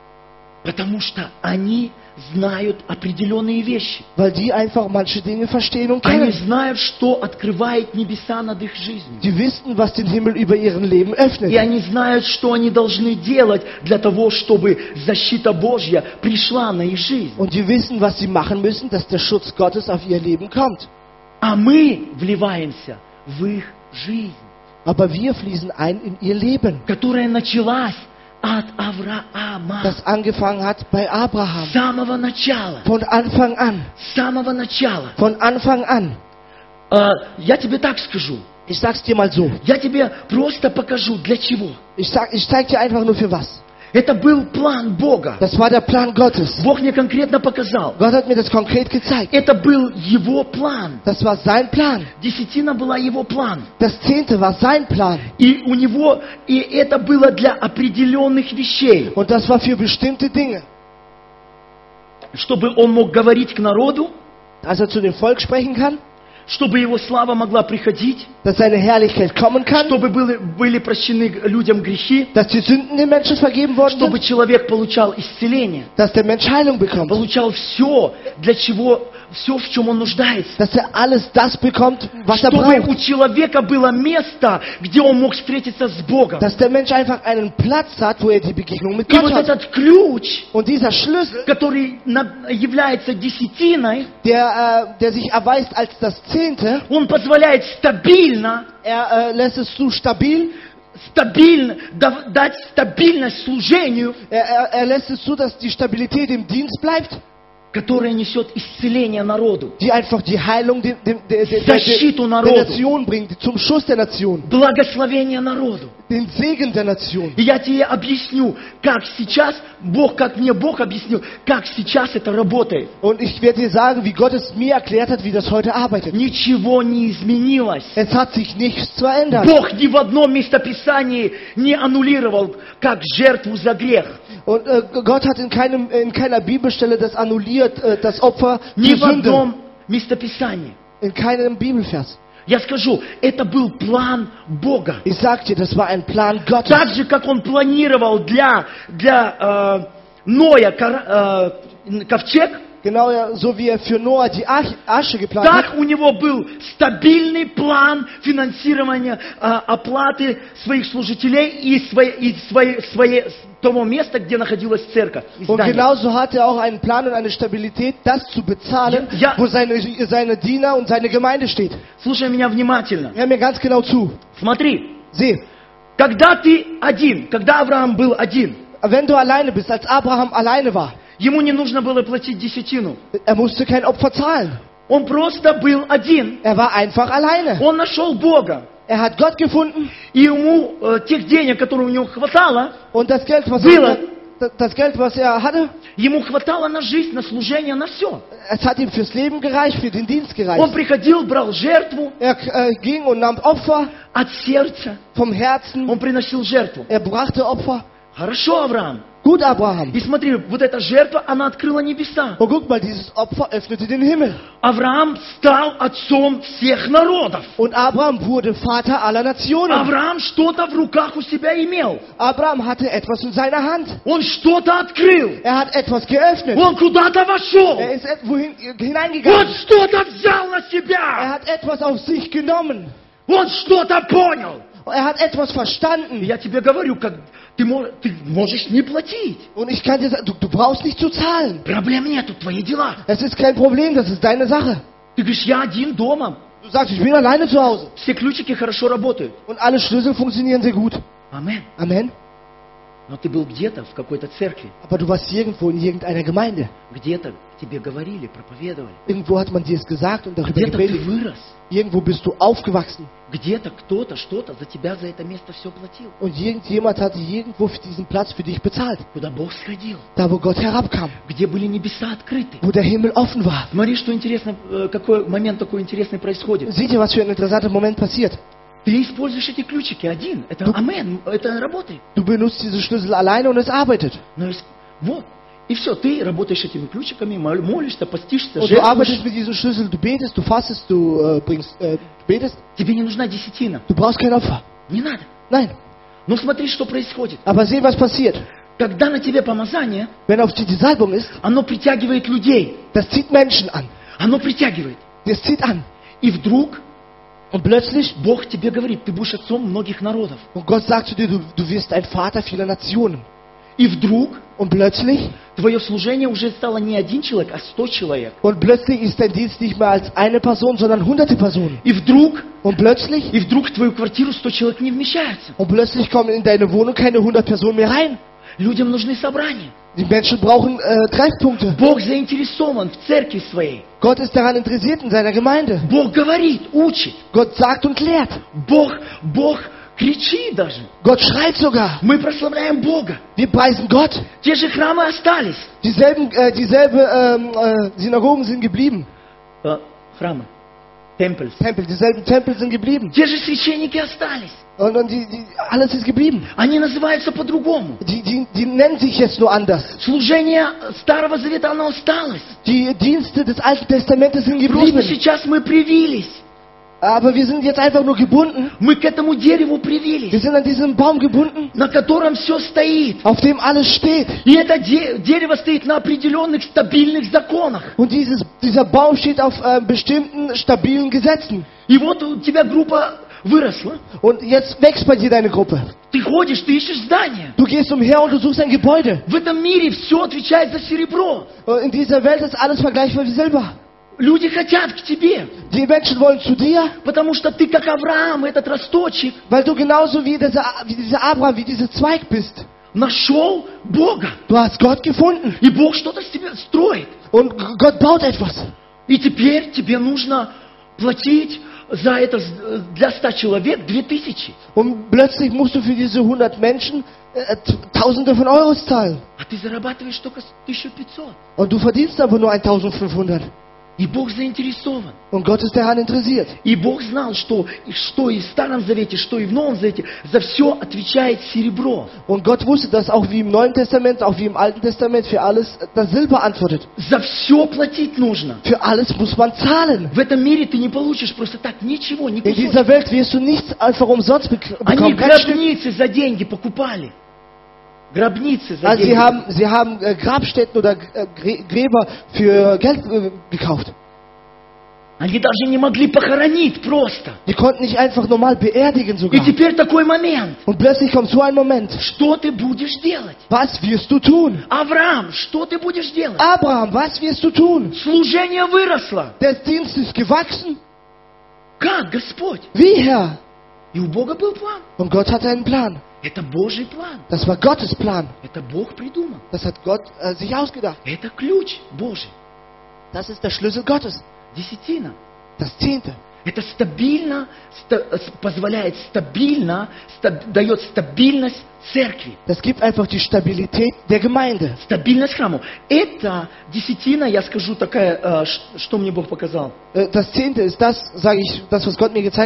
Потому что они знают определенные вещи. Weil die einfach manche Dinge verstehen und Они kennen. знают, что открывает небеса над их жизнью. Die wissen, was den Himmel über ihrem Leben öffnet. И они знают, что они должны делать для того, чтобы защита Божья пришла на их жизнь. Und die wissen, was sie machen müssen, dass der Schutz Gottes auf ihr Leben kommt. А мы вливаемся в их жизнь, Aber wir fließen ein in ihr Leben, которая началась от Авраама. das angefangen hat bei С Abraham. самого начала. Von Anfang an. С самого начала. Von Anfang an. А, я тебе так скажу. Ich sag's dir mal so. Я тебе просто покажу, для чего. Ich, sag, ich zeig dir einfach nur für was. Это был план Бога. Das war der Plan Gottes. Бог мне конкретно показал. Gott hat mir das konkret gezeigt. Это был Его план. Das war sein Plan. Десятина была Его план. Das Zehnte war sein Plan. И у Него, и это было для определенных вещей. Und das war für bestimmte Dinge. Чтобы Он мог говорить к народу, Dass er zu dem Volk sprechen kann, чтобы Его слава могла приходить, dass seine Herrlichkeit kommen kann, чтобы были, были прощены людям грехи, dass die Sünden den Menschen vergeben worden чтобы sind, человек получал исцеление, dass der Mensch Heilung bekommt, получал все, для чего, все, в чем он нуждается. dass er alles das bekommt, was er Чтобы у braucht. человека было место, где он мог встретиться с Богом. Dass der Mensch einfach einen Platz hat, wo er die Begegnung mit И Gott вот hat. этот ключ, Und dieser Schlüssel, который на- является десятиной, der, äh, der sich erweist als das Zehnte, он позволяет стабильно, er äh, lässt es zu stabil, стабильно дав- дать стабильность служению, er, er, er lässt es zu, dass die Stabilität im Dienst bleibt, которая несет исцеление народу, die einfach die Heilung dem, dem, der, der, der, защиту der народу, Nation bringt, zum Schuss der Nation, благословение народу. den Segen der Nation. И я тебе объясню, как сейчас, Бог, как мне Бог объяснил, как сейчас это работает. Und ich werde dir sagen, wie Gott es mir erklärt hat, wie das heute arbeitet. Ничего не изменилось. Es hat sich nichts verändert. Бог ни в одном местописании не аннулировал, как жертву за грех. Und äh, Gott hat in, keinem, in keiner Bibelstelle das annulliert, äh, das Opfer Ни für в Sünde. одном местописании. In keinem Bibelvers. Я скажу, это был план Бога. Ich sag dir, das war ein Plan Gottes. Так же, как Он планировал для, для э, Ноя кора- э, ковчег, Genau ja, so wie er für Noah die Arche, Arche geplant hat. так у него был стабильный план финансирования э, оплаты своих служителей и, своей, и своей, своей, того места, где находилась церковь. и Und здание. genauso hat er auch einen Plan und eine Stabilität, das zu bezahlen, Ja, ja. wo seine, seine Diener und seine Gemeinde steht. Слушай меня внимательно. Hör mir ganz genau zu. Смотри, Sieh, когда ты один, когда Авраам был один, wenn du alleine bist, als Abraham alleine war, ему не нужно было платить десятину. er musste kein Opfer zahlen. Он просто был один. Er war einfach alleine. Он нашел Бога. Er hat Gott gefunden И ему э, тех денег, которые у него хватало, und das Geld, was Было. er, das Geld, was er hatte, ему хватало на жизнь, на служение, на все. es hat ihm fürs Leben gereicht, für den Dienst Он gereicht. приходил, брал жертву Er äh, ging und nahm Opfer от сердца. vom Herzen. Он приносил жертву. Er brachte Opfer. Хорошо, Авраам. Gut, Abraham. И смотри, вот эта жертва, она открыла небеса. Und guck mal, dieses Opfer öffnete den Himmel. Авраам стал отцом всех народов. Und Abraham wurde Vater aller Nationen. Авраам что-то в руках у себя имел. Abraham hatte etwas in seiner Hand. Он что-то открыл. Er hat etwas geöffnet. Он куда-то вошел. Er ist wohin hineingegangen. Он что-то взял на Er себя. hat etwas auf sich genommen. Он что-то понял. Er hat etwas И verstanden. я тебе говорю, как ты, мож, ты можешь не платить. Und ich kann dir sagen, du, du brauchst nicht zu zahlen. Проблем нету, твои дела. Es ist kein Problem, das ist deine Sache. Ты говоришь, я один дома. Du sagst, ich bin alleine zu Hause. Все ключики хорошо работают. Und alle Schlüssel funktionieren sehr gut. Амен. Amen. Но ты был где-то в какой-то церкви. Aber du warst irgendwo in irgendeiner Gemeinde. Где-то тебе говорили, проповедовали. Irgendwo hat man dir es gesagt und darüber Где-то ты gepredigt. вырос. Irgendwo bist du aufgewachsen. Где-то кто-то что-то за тебя за это место все платил. Und irgendjemand hat irgendwo für diesen Platz für dich bezahlt. Куда Бог сходил. Da, wo Gott herabkam. Где были небеса открыты. Wo der Himmel offen war. Смотри, что интересно, э, какой момент такой интересный происходит. Seht ihr, was für ein interessanter Moment passiert? Ты используешь эти ключики один. Это амен, это работает. Du benutzt diese Schlüssel alleine und es arbeitet. Но есть, вот. И все, ты работаешь этими ключиками, мол- молишься, постишься, Und du жертвуешь. arbeitest mit diesen Schlüsseln, du betest, du fastest, du äh, bringst, äh, du betest. Тебе не нужна десятина. Du brauchst kein Opfer. Не надо. Nein. Но смотри, что происходит. Aber seh, was passiert. Когда на тебе помазание, Wenn auf dir die Salbung ist, оно притягивает людей. das zieht Menschen an. Оно притягивает. Das zieht an. И вдруг Und plötzlich, Бог тебе говорит, ты будешь отцом многих народов. und Gott sagt zu dir, du, du wirst ein Vater vieler Nationen. И вдруг Und plötzlich, твое служение уже стало не один человек, а сто человек. und plötzlich ist dein Dienst nicht mehr als eine Person, sondern hunderte Personen. И вдруг, Und plötzlich, и вдруг в твою квартиру сто человек не вмещаются. und plötzlich kommen in deine Wohnung keine hundert Personen mehr rein. Людям нужны собрания. Die Menschen brauchen äh, Treffpunkte. Бог заинтересован в церкви своей. Gott ist daran interessiert in seiner Gemeinde. Бог говорит, учит. Gott sagt und lehrt. Bог, Бог кричит даже. Gott schreit sogar. Мы прославляем Бога. Wir preisen Gott. Те же храмы остались. Dieselben, äh, dieselbe ähm, äh, Synagogen sind geblieben. Э, храмы. Tempels. Tempel, dieselben Tempel sind geblieben. Те же священники остались. Und, und die, die, alles ist geblieben. Они называются по-другому. Die, die, die nennen sich jetzt nur anders. Служение Старого Завета, оно осталось. Die Dienste des Alten Testamentes sind Просто geblieben. сейчас мы привились. Aber wir sind jetzt einfach nur gebunden. Мы к этому дереву Wir привились, sind an diesem Baum gebunden, на котором все стоит. auf dem alles steht. И это де- дерево стоит на определенных стабильных законах. Und dieses, dieser Baum steht auf äh, bestimmten stabilen Gesetzen. И вот у тебя группа выросла. Und jetzt wächst bei dir deine Gruppe. Ты ходишь, ты ищешь здание. Du gehst umher und du suchst ein Gebäude. В этом мире все отвечает за серебро. In dieser Welt ist alles vergleichbar wie Silber. Люди хотят к тебе, Die Menschen wollen zu dir, потому что ты как Авраам, этот росточек, weil du genauso wie dieser, wie dieser Abraham, wie dieser Zweig bist. нашел Бога. Du hast Gott gefunden. И Бог что-то с тебе строит. Und Gott baut etwas. И теперь тебе нужно платить за это с- для ста человек две тысячи. Und plötzlich musst du für diese hundert Menschen äh, Tausende von Euros zahlen. А ты зарабатываешь только тысячу пятьсот. Und du verdienst aber nur eintausendfünfhundert. И Бог заинтересован. Und Gott ist daran interessiert. И Бог знал, что, и что и в Старом Завете, что и в Новом Завете, за все отвечает серебро. Und Gott wusste, dass auch wie im Neuen Testament, auch wie im Alten Testament für alles das Silber antwortet. За все платить нужно. Für alles muss man zahlen. В этом мире ты не получишь просто так ничего, ни In кусочек. dieser Welt wirst du nichts einfach umsonst bek- Они bekommen. Kein Stück. гробницы за деньги покупали. Гробницы за Also sie деньги. haben, sie haben äh, Grabstätten oder äh, Grä- Gräber für Geld äh, gekauft. Они даже не могли похоронить просто. Die konnten nicht einfach normal beerdigen И sogar. теперь такой момент. Und plötzlich kommt so ein Moment. Что ты будешь делать? Was wirst du tun? Авраам, что ты будешь делать? Abraham, was wirst du tun? Служение выросло. Der Dienst ist gewachsen. Как, Господь? Wie, Herr? И у Бога был план. Und Gott hatte einen Plan. Это Божий план. Das war Gottes Plan. Это Бог придумал. Das hat Gott äh, sich ausgedacht. Это ключ Божий. Das ist der Schlüssel Gottes. Десятина. Das Zehnte. Это стабильно, ста- с- позволяет стабильно, ста- дает стабильность церкви. Das gibt einfach die Stabilität der Gemeinde. Стабильность храму. Это десятина, я скажу такая, э, ш- что мне Бог показал. Äh, Das Zehnte ist das, sage ich, das, was Gott mir gezeigt hat.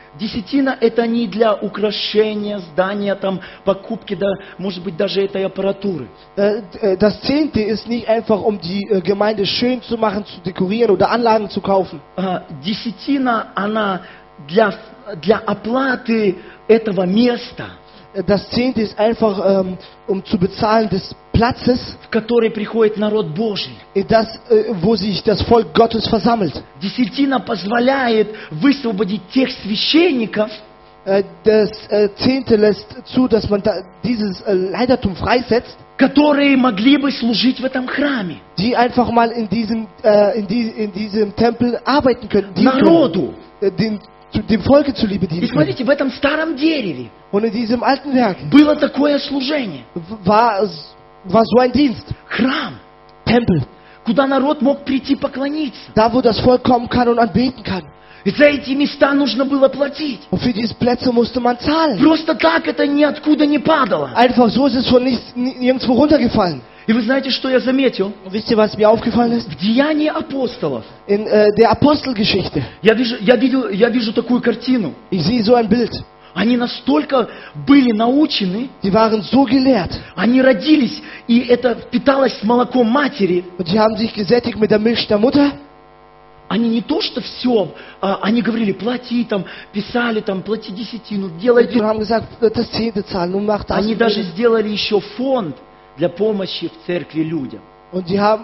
Десятина это не для украшения здания, там, покупки, да, может быть, даже этой аппаратуры. Äh, äh, Das Zehnte ist nicht einfach, um die äh, Gemeinde schön zu machen, zu dekorieren oder Anlagen zu kaufen. А, Десятина, она для, для оплаты этого места, Äh, Das Zehnte ist einfach, ähm, um zu bezahlen des Platzes, в который приходит народ Божий. in das, äh, wo sich das Volk Gottes versammelt. Десятина позволяет высвободить тех священников, Äh, Das äh, Zehnte lässt zu, dass man da dieses äh, Leitertum freisetzt, которые могли бы служить в этом храме. die einfach mal in diesem, äh, in, die, in diesem Tempel arbeiten könnten, dienen können. Народу. Äh, dem, zu, dem Volke zuliebe И dienen können. смотрите, в этом старом дереве Und in diesem alten Werk было такое служение. war, es- war so ein Dienst, Храм, Tempel, куда народ мог прийти поклониться. da wo das Volk kommen kann und anbeten kann. И за эти места нужно было платить. Und für diese Plätze musste man zahlen. Просто так это ниоткуда не падало. Einfach so ist es von nichts, ni- nirgendwo runtergefallen. И вы знаете, что я заметил? Und wisst ihr, was mir aufgefallen ist? В Деянии апостолов In äh, der Apostelgeschichte, я вижу, я, видел, я вижу такую картину. ich sehe so ein Bild. Они настолько были научены, Die waren so gelehrt они родились, и это впиталось с молоком матери. und die haben sich gesättigt mit der Milch der Mutter. Они не то, что все, они говорили, плати там, писали там, плати десятину, делай. Und haben gesagt, das Zehnte zahlen und mach das. Они даже сделали еще фонд для помощи в церкви людям. Und die haben,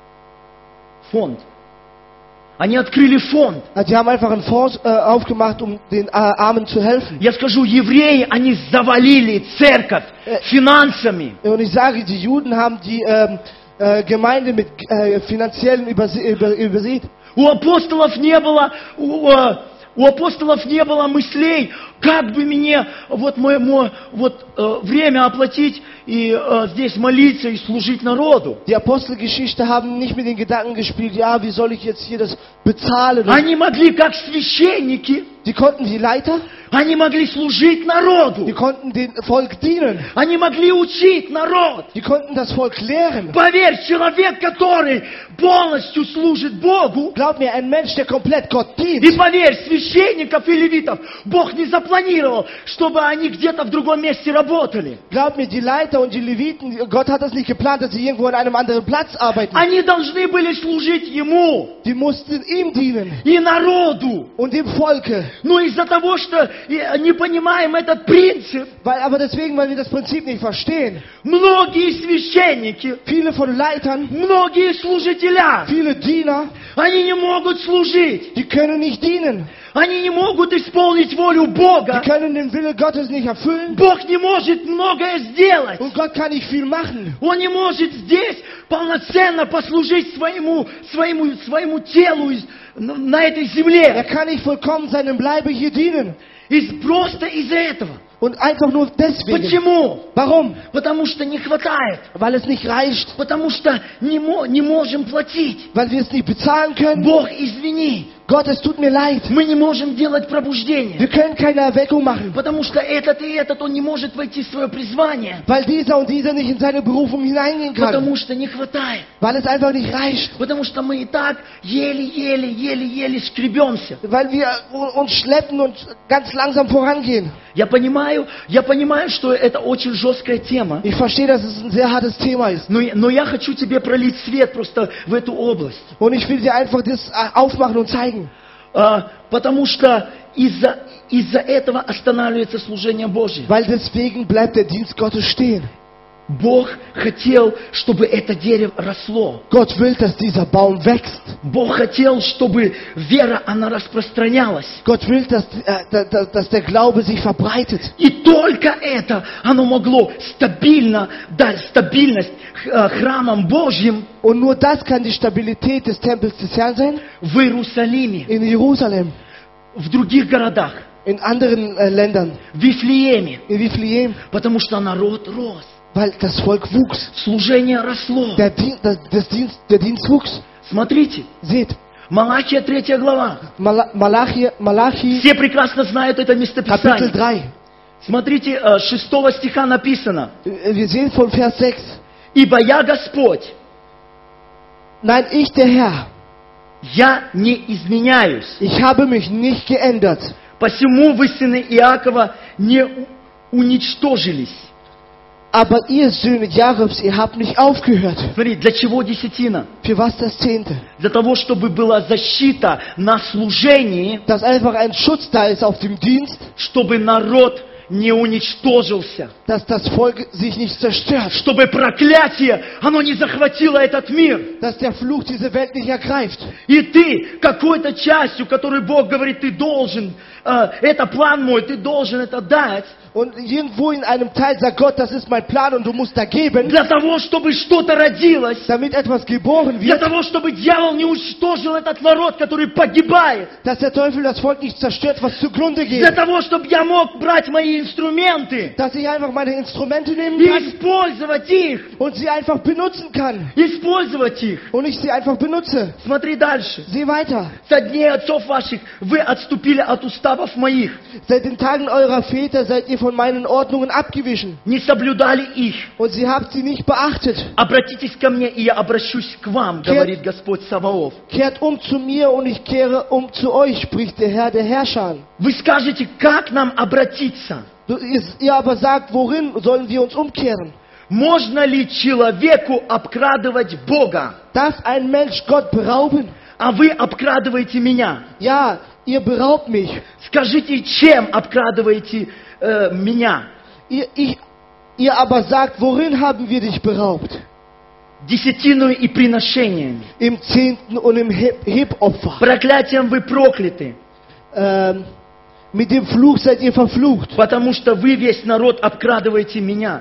Фонд. Они открыли фонд. die haben einfach einen Fonds äh, aufgemacht, um den äh, Armen zu helfen. Я скажу, евреи, они завалили церковь финансами. Und ich sage, die Juden haben die ähm, äh, Gemeinde mit äh, finanziellen überse über übersät. У апостолов не было, у, э, у апостолов не было мыслей, как бы мне вот мое, мое вот, э, время оплатить и э, здесь молиться и служить народу. Die Apostelgeschichte haben nicht mit den Gedanken gespielt, ja, wie soll ich jetzt hier das bezahlen? Они могли, как священники, Die konnten die Leiter, они могли служить народу. die konnten dem Volk dienen, Они могли учить народ. die konnten das Volk lehren. Поверь, человек, который полностью служит Богу, Glaub mir, ein Mensch, der komplett Gott и dient, поверь, священников и левитов, Бог не запланировал, чтобы они где-то в другом месте работали. glaub mir, die Leiter und die Leviten, Gott hat das nicht geplant, dass sie irgendwo an einem anderen Platz arbeiten. Они должны были служить Ему Die mussten ihm dienen и народу. und dem Volke. Но из-за того, что э, не понимаем этот принцип, Weil, aber deswegen, weil wir das Prinzip nicht verstehen, многие священники, viele von Leitern, многие служителя, viele Diener, они не могут служить. die können nicht dienen. Они не могут исполнить волю Die Бога. können den Wille Gottes nicht erfüllen. Бог не может многое сделать. Und Gott kann nicht viel machen. Он не может здесь полноценно послужить своему, своему, своему телу из- на этой Er земле. kann nicht vollkommen seinem Leibe hier dienen. Из, просто из-за этого. Und einfach nur deswegen. Почему? Warum? Потому что не хватает. Weil es nicht reicht. Потому что не, мо- не можем платить. Weil wir es nicht bezahlen können. Бог, извини. Gott, es tut mir leid. Мы не можем делать пробуждение. Wir können keine Erweckung machen. Потому что этот и этот, он не может войти в свое призвание. Weil dieser und dieser nicht in seine Berufung hineingehen kann. Потому что не хватает. Weil es einfach nicht reicht. Потому что мы и так еле-еле, еле-еле скребемся. Weil wir uns schleppen und ganz langsam vorangehen. Я понимаю, я понимаю, что это очень жесткая тема. Ich verstehe, dass es ein sehr hartes Thema ist. Но, но я хочу тебе пролить свет просто в эту область. Und ich will dir einfach das aufmachen und zeigen. А, потому что из-за из-за этого останавливается служение Божье. Weil deswegen bleibt der Dienst Gottes stehen. Бог хотел, чтобы это дерево росло. Gott will, dass dieser Baum wächst. Бог хотел, чтобы вера, она распространялась. Gott will, dass, äh, dass, dass der Glaube sich verbreitet. И только это, оно могло стабильно дать стабильность э, храмам Божьим Und nur das kann die Stabilität des Tempels des Herrn sein. в Иерусалиме, In Jerusalem, в других городах, in anderen äh, Ländern, в Вифлееме. in Vifliem, Потому что народ рос. weil das Volk wuchs. Служение росло. Der, Dien, das, das Dienst, der Dienst wuchs. Смотрите, Seht, Малахия третья глава. Mala- Malachi, Malachi Все прекрасно знают это Kapitel местописание. drei. Смотрите, э, шестого стиха написано. Äh, Wir sehen von Vers sechs. «Ибо я Господь, Nein, ich der Herr, я не изменяюсь, ich habe mich nicht geändert. Посему вы, сыны Иакова, не у- уничтожились. Aber ihr Söhne Jakobs, ihr habt nicht aufgehört. Смотри, для чего десятина? Für was das Zehnte? Для того, чтобы была защита на служении, Dass einfach ein Schutz da ist auf dem Dienst, чтобы народ не уничтожился. dass das Volk sich nicht zerstört. Чтобы проклятие, оно не захватило этот мир. Dass der Fluch diese Welt nicht ergreift. И ты какой-то частью, которой Бог говорит, ты должен, э, это план мой, ты должен это дать, Und irgendwo in einem Teil sagt Gott, das ist mein Plan und du musst da geben, для того, чтобы что-то родилось, damit etwas geboren для wird, того, чтобы дьявол не уничтожил этот народ, который погибает, dass der Teufel das Volk nicht zerstört, was zugrunde для geht. того, чтобы я мог брать мои инструменты Dass ich einfach meine Instrumente nehmen и kann использовать их, und sie einfach benutzen kann. использовать их. Und ich sie einfach benutze. Смотри дальше. Sieh weiter. Со дней отцов ваших вы отступили от уставов моих, Seit den Tagen eurer Väter seid ihr von meinen Ordnungen abgewichen. не соблюдали их. Und sie habt sie nicht beachtet. Обратитесь ко мне, и я обращусь к вам, говорит Господь Саваоф. Kehrt um zu mir und ich kehre um zu euch, spricht der Herr der Herrscher. Вы скажете, как нам обратиться? Du- Ihr ihr aber sagt, worin sollen wir uns umkehren? Можно ли человеку обкрадывать Бога? Darf ein Mensch Gott berauben? А вы обкрадываете меня. Ja, ihr beraubt mich. Скажите, чем обкрадываете э, меня? Ihr, ich, ihr aber sagt, worin haben wir dich beraubt? Десятиною и приношениями. Im Zehnten und im Heb- Hebopfer. Проклятием вы прокляты, Ähm, mit dem Fluch seid ihr verflucht. потому что вы весь народ обкрадываете меня.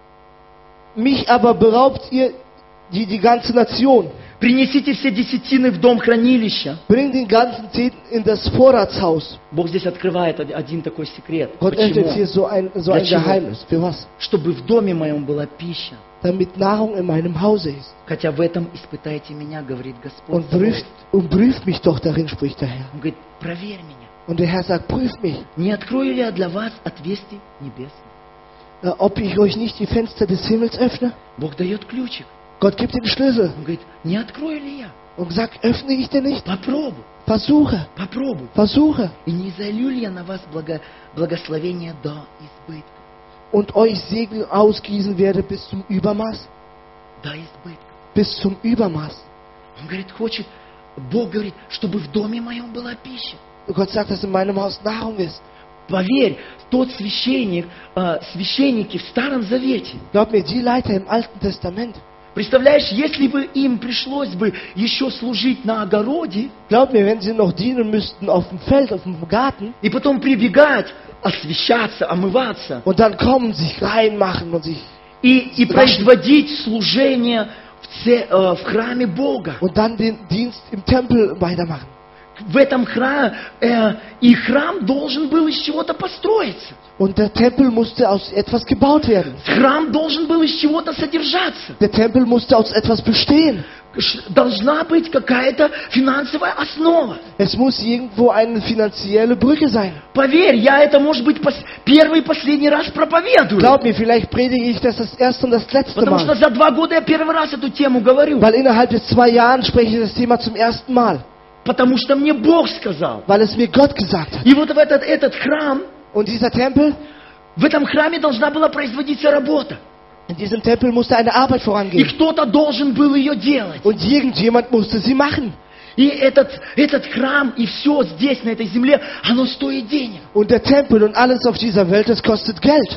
Mich aber beraubt ihr die, die ganze Nation. Принесите все десятины в дом хранилища. Bringt den ganzen Zehnten in das Vorratshaus. Бог здесь открывает од- один такой секрет. Gott öffnet hier Почему? so ein, so ein Для чего? Geheimnis. Für was? Чтобы в доме моем была пища. Damit Nahrung in meinem Hause ist. Хотя в этом испытайте меня, говорит Господь. Und prüft, und prüft mich doch darin, spricht der Herr. Он говорит, проверь меня. Und der Herr sagt, prüft mich, Не открою ли я для вас отверстий небесных? äh, ob ich euch nicht die Fenster des Himmels öffne. Бог дает ключик. Gott gibt den Schlüssel Он говорит, не открою ли я? und sagt, öffne ich den nicht? Попробуй, Versuche, попробуй. versuche. И не залью ли я на вас благо- благословение до избытка? Und euch Segen ausgießen werde bis zum Übermaß. До избытка. Bis zum Übermaß. Он говорит, хочет, Бог говорит, чтобы в доме моем была пища. Und Gott sagt, dass in meinem Haus Nahrung ist. Поверь, тот священник, э, священники в Старом Завете, Glaub mir, die Leiter im Alten Testament, представляешь, если бы им пришлось бы еще служить на огороде, glaub mir, wenn sie noch dienen müssten auf dem Feld, auf dem Garten, и потом прибегать, освещаться, омываться, und dann kommen, sich reinmachen und sich, и, и производить служение в, це- э, в храме Бога. und dann den Dienst im Tempel weitermachen. В этом храме, э, и храм должен был из чего-то построиться. Und der Tempel musste aus etwas gebaut werden. Храм должен был из чего-то содержаться. Der Tempel musste aus etwas bestehen. Ш- Должна быть какая-то финансовая основа. Es muss irgendwo eine finanzielle Brücke sein. Поверь, я это, может быть, пос- первый и последний раз проповедую. Glaub mir, vielleicht predige ich das das erste und das letzte Потому что Mal. за два года я первый раз эту тему говорю. Weil innerhalb des zwei Jahren spreche ich das Thema zum ersten Mal. Потому что мне Бог сказал. Weil es mir Gott gesagt hat. И вот в этот, этот храм, Und dieser Tempel, в этом храме должна была производиться работа. in diesem Tempel musste eine Arbeit И vorangehen. кто-то должен был ее делать. Und irgendjemand musste sie machen. И этот, этот храм, и все здесь, на этой земле, оно стоит денег. Und der Tempel und alles auf dieser Welt, das kostet Geld.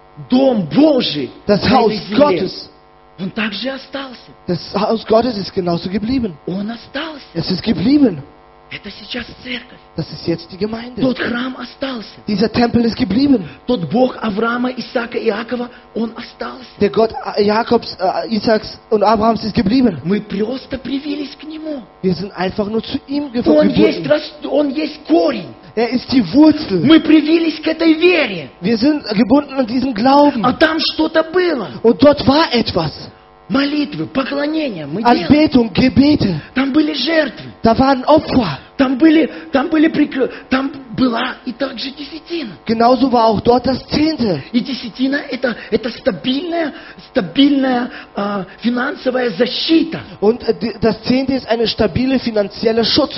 Дом Божий Das на Haus этой земле, Gottes, он также остался. das Haus Gottes ist genauso geblieben. Он остался. Es ist geblieben. Это сейчас церковь. Das ist jetzt die Gemeinde. Тот храм остался. Dieser Tempel ist geblieben. Тот Бог Авраама, Исаака и Иакова, он остался. Der Gott Jakobs, äh, Isaaks und Abrahams ist geblieben. Мы просто привились к Нему. Wir sind einfach nur zu ihm ge- Он есть, gebunden. рас- он есть корень. Er ist die Wurzel. Мы привились к этой вере. Wir sind gebunden an diesen Glauben. А там что-то было. Und dort war etwas. Молитвы, поклонения мы делали. Anbetung, Gebete. Там были жертвы. Da waren Opfer. Там были, там были прикры... Там была и также десятина. Genauso war auch dort das Zehnte. И десятина это, это стабильная, стабильная а, финансовая защита. Und äh, die- das Zehnte ist eine stabile finanzielle Schutz.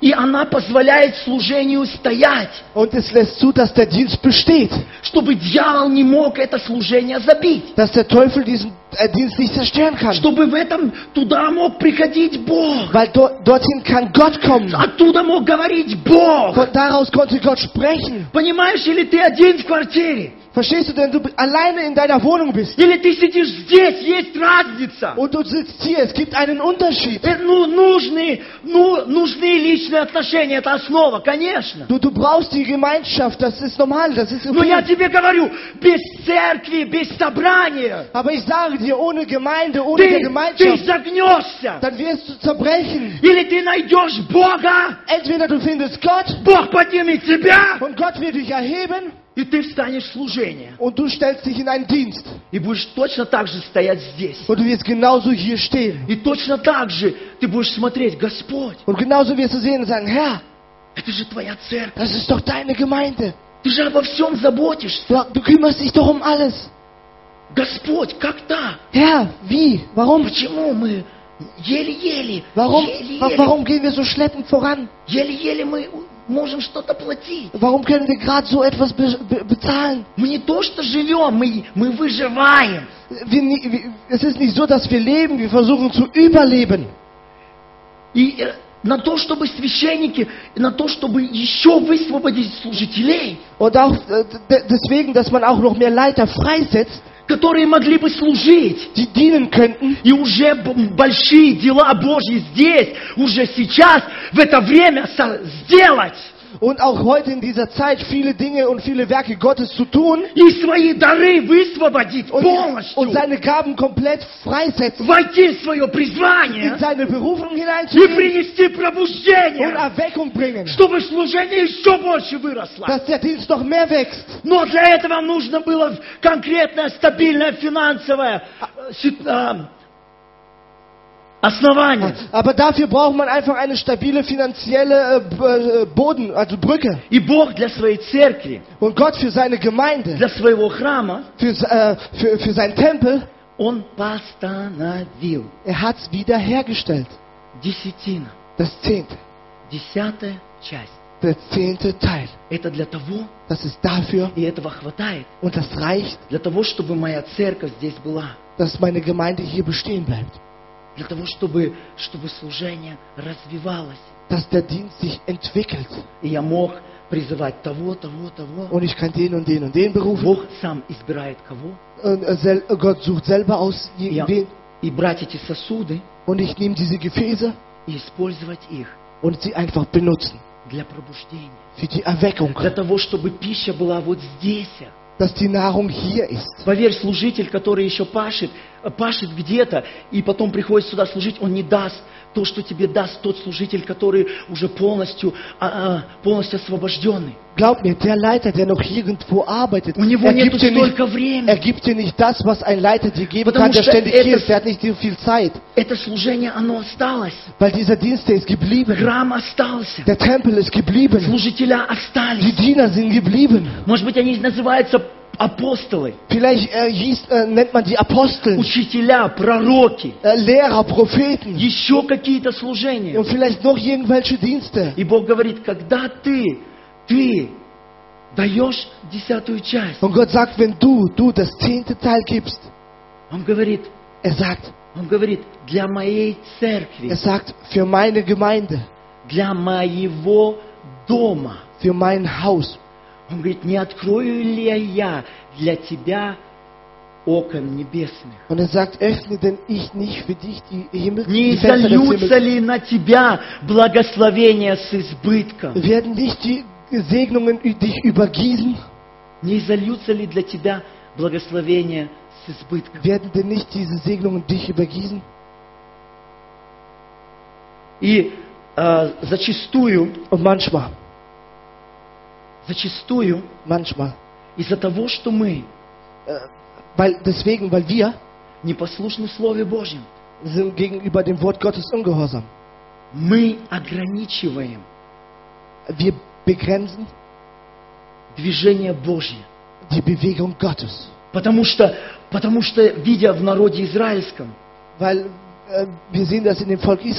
И она позволяет служению стоять, Und es lässt zu, dass der Dienst besteht. чтобы дьявол не мог это служение забить. Dass der Teufel diesen äh, Dienst nicht zerstören kann. Чтобы в этом туда мог приходить Бог. Weil do, dorthin kann Gott kommen. Оттуда мог говорить Бог. Von daraus konnte Gott sprechen. Понимаешь, или ты один в квартире, Verstehst du denn, du alleine in deiner Wohnung bist или ты сидишь здесь, есть разница. und du sitzt hier, es gibt einen Unterschied. Э, Ну, нужны, ну, нужны личные отношения, это основа, конечно. Du, du brauchst die Gemeinschaft, das ist normal, das ist Но я okay. тебе говорю, без церкви, без собрания, Aber ich sage dir, ohne Gemeinde, ohne der ты, ты Gemeinschaft, загнешься. dann wirst du zerbrechen. Или ты найдешь Бога, Entweder du findest Gott Бог поднимет тебя, und Gott wird dich erheben и ты встанешь в служение. und du stellst dich in einen Dienst. И будешь точно так же стоять здесь. Und du wirst genauso hier stehen. И точно так же ты будешь смотреть, Господь, Und genauso wirst du sehen und sagen, Herr, это же твоя церковь. das ist doch deine Gemeinde. Ты же обо всем заботишься. Du, du kümmerst dich doch um alles. Господь, как так? Herr, wie? Warum? Почему мы еле-еле, Warum, wa- еле-еле, warum gehen wir so schleppend voran? еле-еле мы можем что-то платить? Warum können wir gerade so etwas be be bezahlen? Мы не то что живем, мы, мы выживаем. Wir, nie- wir, es ist nicht so, dass wir leben, wir versuchen zu überleben. И э, на то, чтобы священники, на то, чтобы еще высвободить служителей, Und auch äh, d- deswegen, dass man auch noch mehr Leiter freisetzt, которые могли бы служить. die dienen könnten. И уже б- большие дела Божьи здесь, уже сейчас, в это время со- сделать. Und auch heute in dieser Zeit viele Dinge und viele Werke Gottes zu tun. И свои дары высвободить Und, полностью. und seine Gaben komplett freisetzen. Войти в свое In призвание seine Berufung и hineinzugehen. принести Und пробуждение, Erweckung bringen. чтобы служение еще больше выросло. Dass der Dienst noch mehr wächst. Но для этого нужно было конкретное, стабильное финансовое э, си- э, основание. Aber dafür braucht man einfach eine stabile finanzielle äh, B- äh, Boden, also Brücke. И Бог для своей церкви, Und Gott für seine Gemeinde, для своего храма, für, äh, für, für seinen Tempel, Он постановил er hat es wiederhergestellt. десятина, Das Zehnte, десятая часть. der zehnte Teil. Это для того, Das ist dafür и этого хватает, und das reicht, для того, чтобы моя церковь здесь была. dass meine Gemeinde hier bestehen bleibt. Для того, чтобы, чтобы служение развивалось. Dass der Dienst sich entwickelt. И я мог призывать того, того, того. Und ich kann den und den und den berufen. Бог сам избирает кого. Und äh, sel- Gott sucht selber aus Я- wen. И брать эти сосуды Und ich nehme diese Gefäße и использовать их und sie einfach benutzen. для пробуждения. Für die Erweckung. Для того, чтобы пища была вот здесь. Dass die Nahrung hier ist. Поверь, служитель, который еще пашет, э, пашет где-то, и потом приходит сюда служить, он не даст то, что тебе даст тот служитель, который уже полностью, а, а, полностью освобожденный. Glaub mir, der Leiter, der noch irgendwo arbeitet, У него er нету gibt, dir nicht, столько времени. er gibt dir nicht das, was ein Leiter dir geben Потому kann, der что ständig это- hier ist. Der hat nicht so viel Zeit. Это служение, оно осталось. Weil dieser Dienst, der ist geblieben. Храм остался. Der Tempel ist geblieben. Служителя Die остались. Diener sind geblieben. Может быть, они называются апостолы, Vielleicht äh, hieß, äh, nennt man die Apostel, учителя, пророки, äh, Lehrer, Propheten еще какие-то служения. und vielleicht noch irgendwelche Dienste. И Бог говорит, когда ты, ты даешь десятую часть, Und Gott sagt, wenn du, du das zehnte Teil gibst, Он говорит, er sagt, Он говорит, для моей церкви, er sagt, für meine Gemeinde, для моего дома. für mein Haus. Он говорит, не открою ли я для тебя окон небесных? Und er sagt, öffne denn ich nicht für dich die Himmel, Не die Fenster des изольются Himmels. ли на тебя благословения с избытком? Werden nicht die Segnungen ü- dich übergießen? Не изольются ли для тебя благословения с избытком? Werden denn nicht diese Segnungen dich übergießen? И э, зачастую, Und manchmal, зачастую manchmal, из-за того, что мы äh, weil, deswegen, weil wir непослушны Слове Божьем, sind gegenüber dem Wort Gottes ungehorsam. мы ограничиваем Wir begrenzen движение Божье. die Bewegung Gottes. Потому что, потому что, видя в народе израильском, Weil äh, wir sehen das in dem Volk Israel.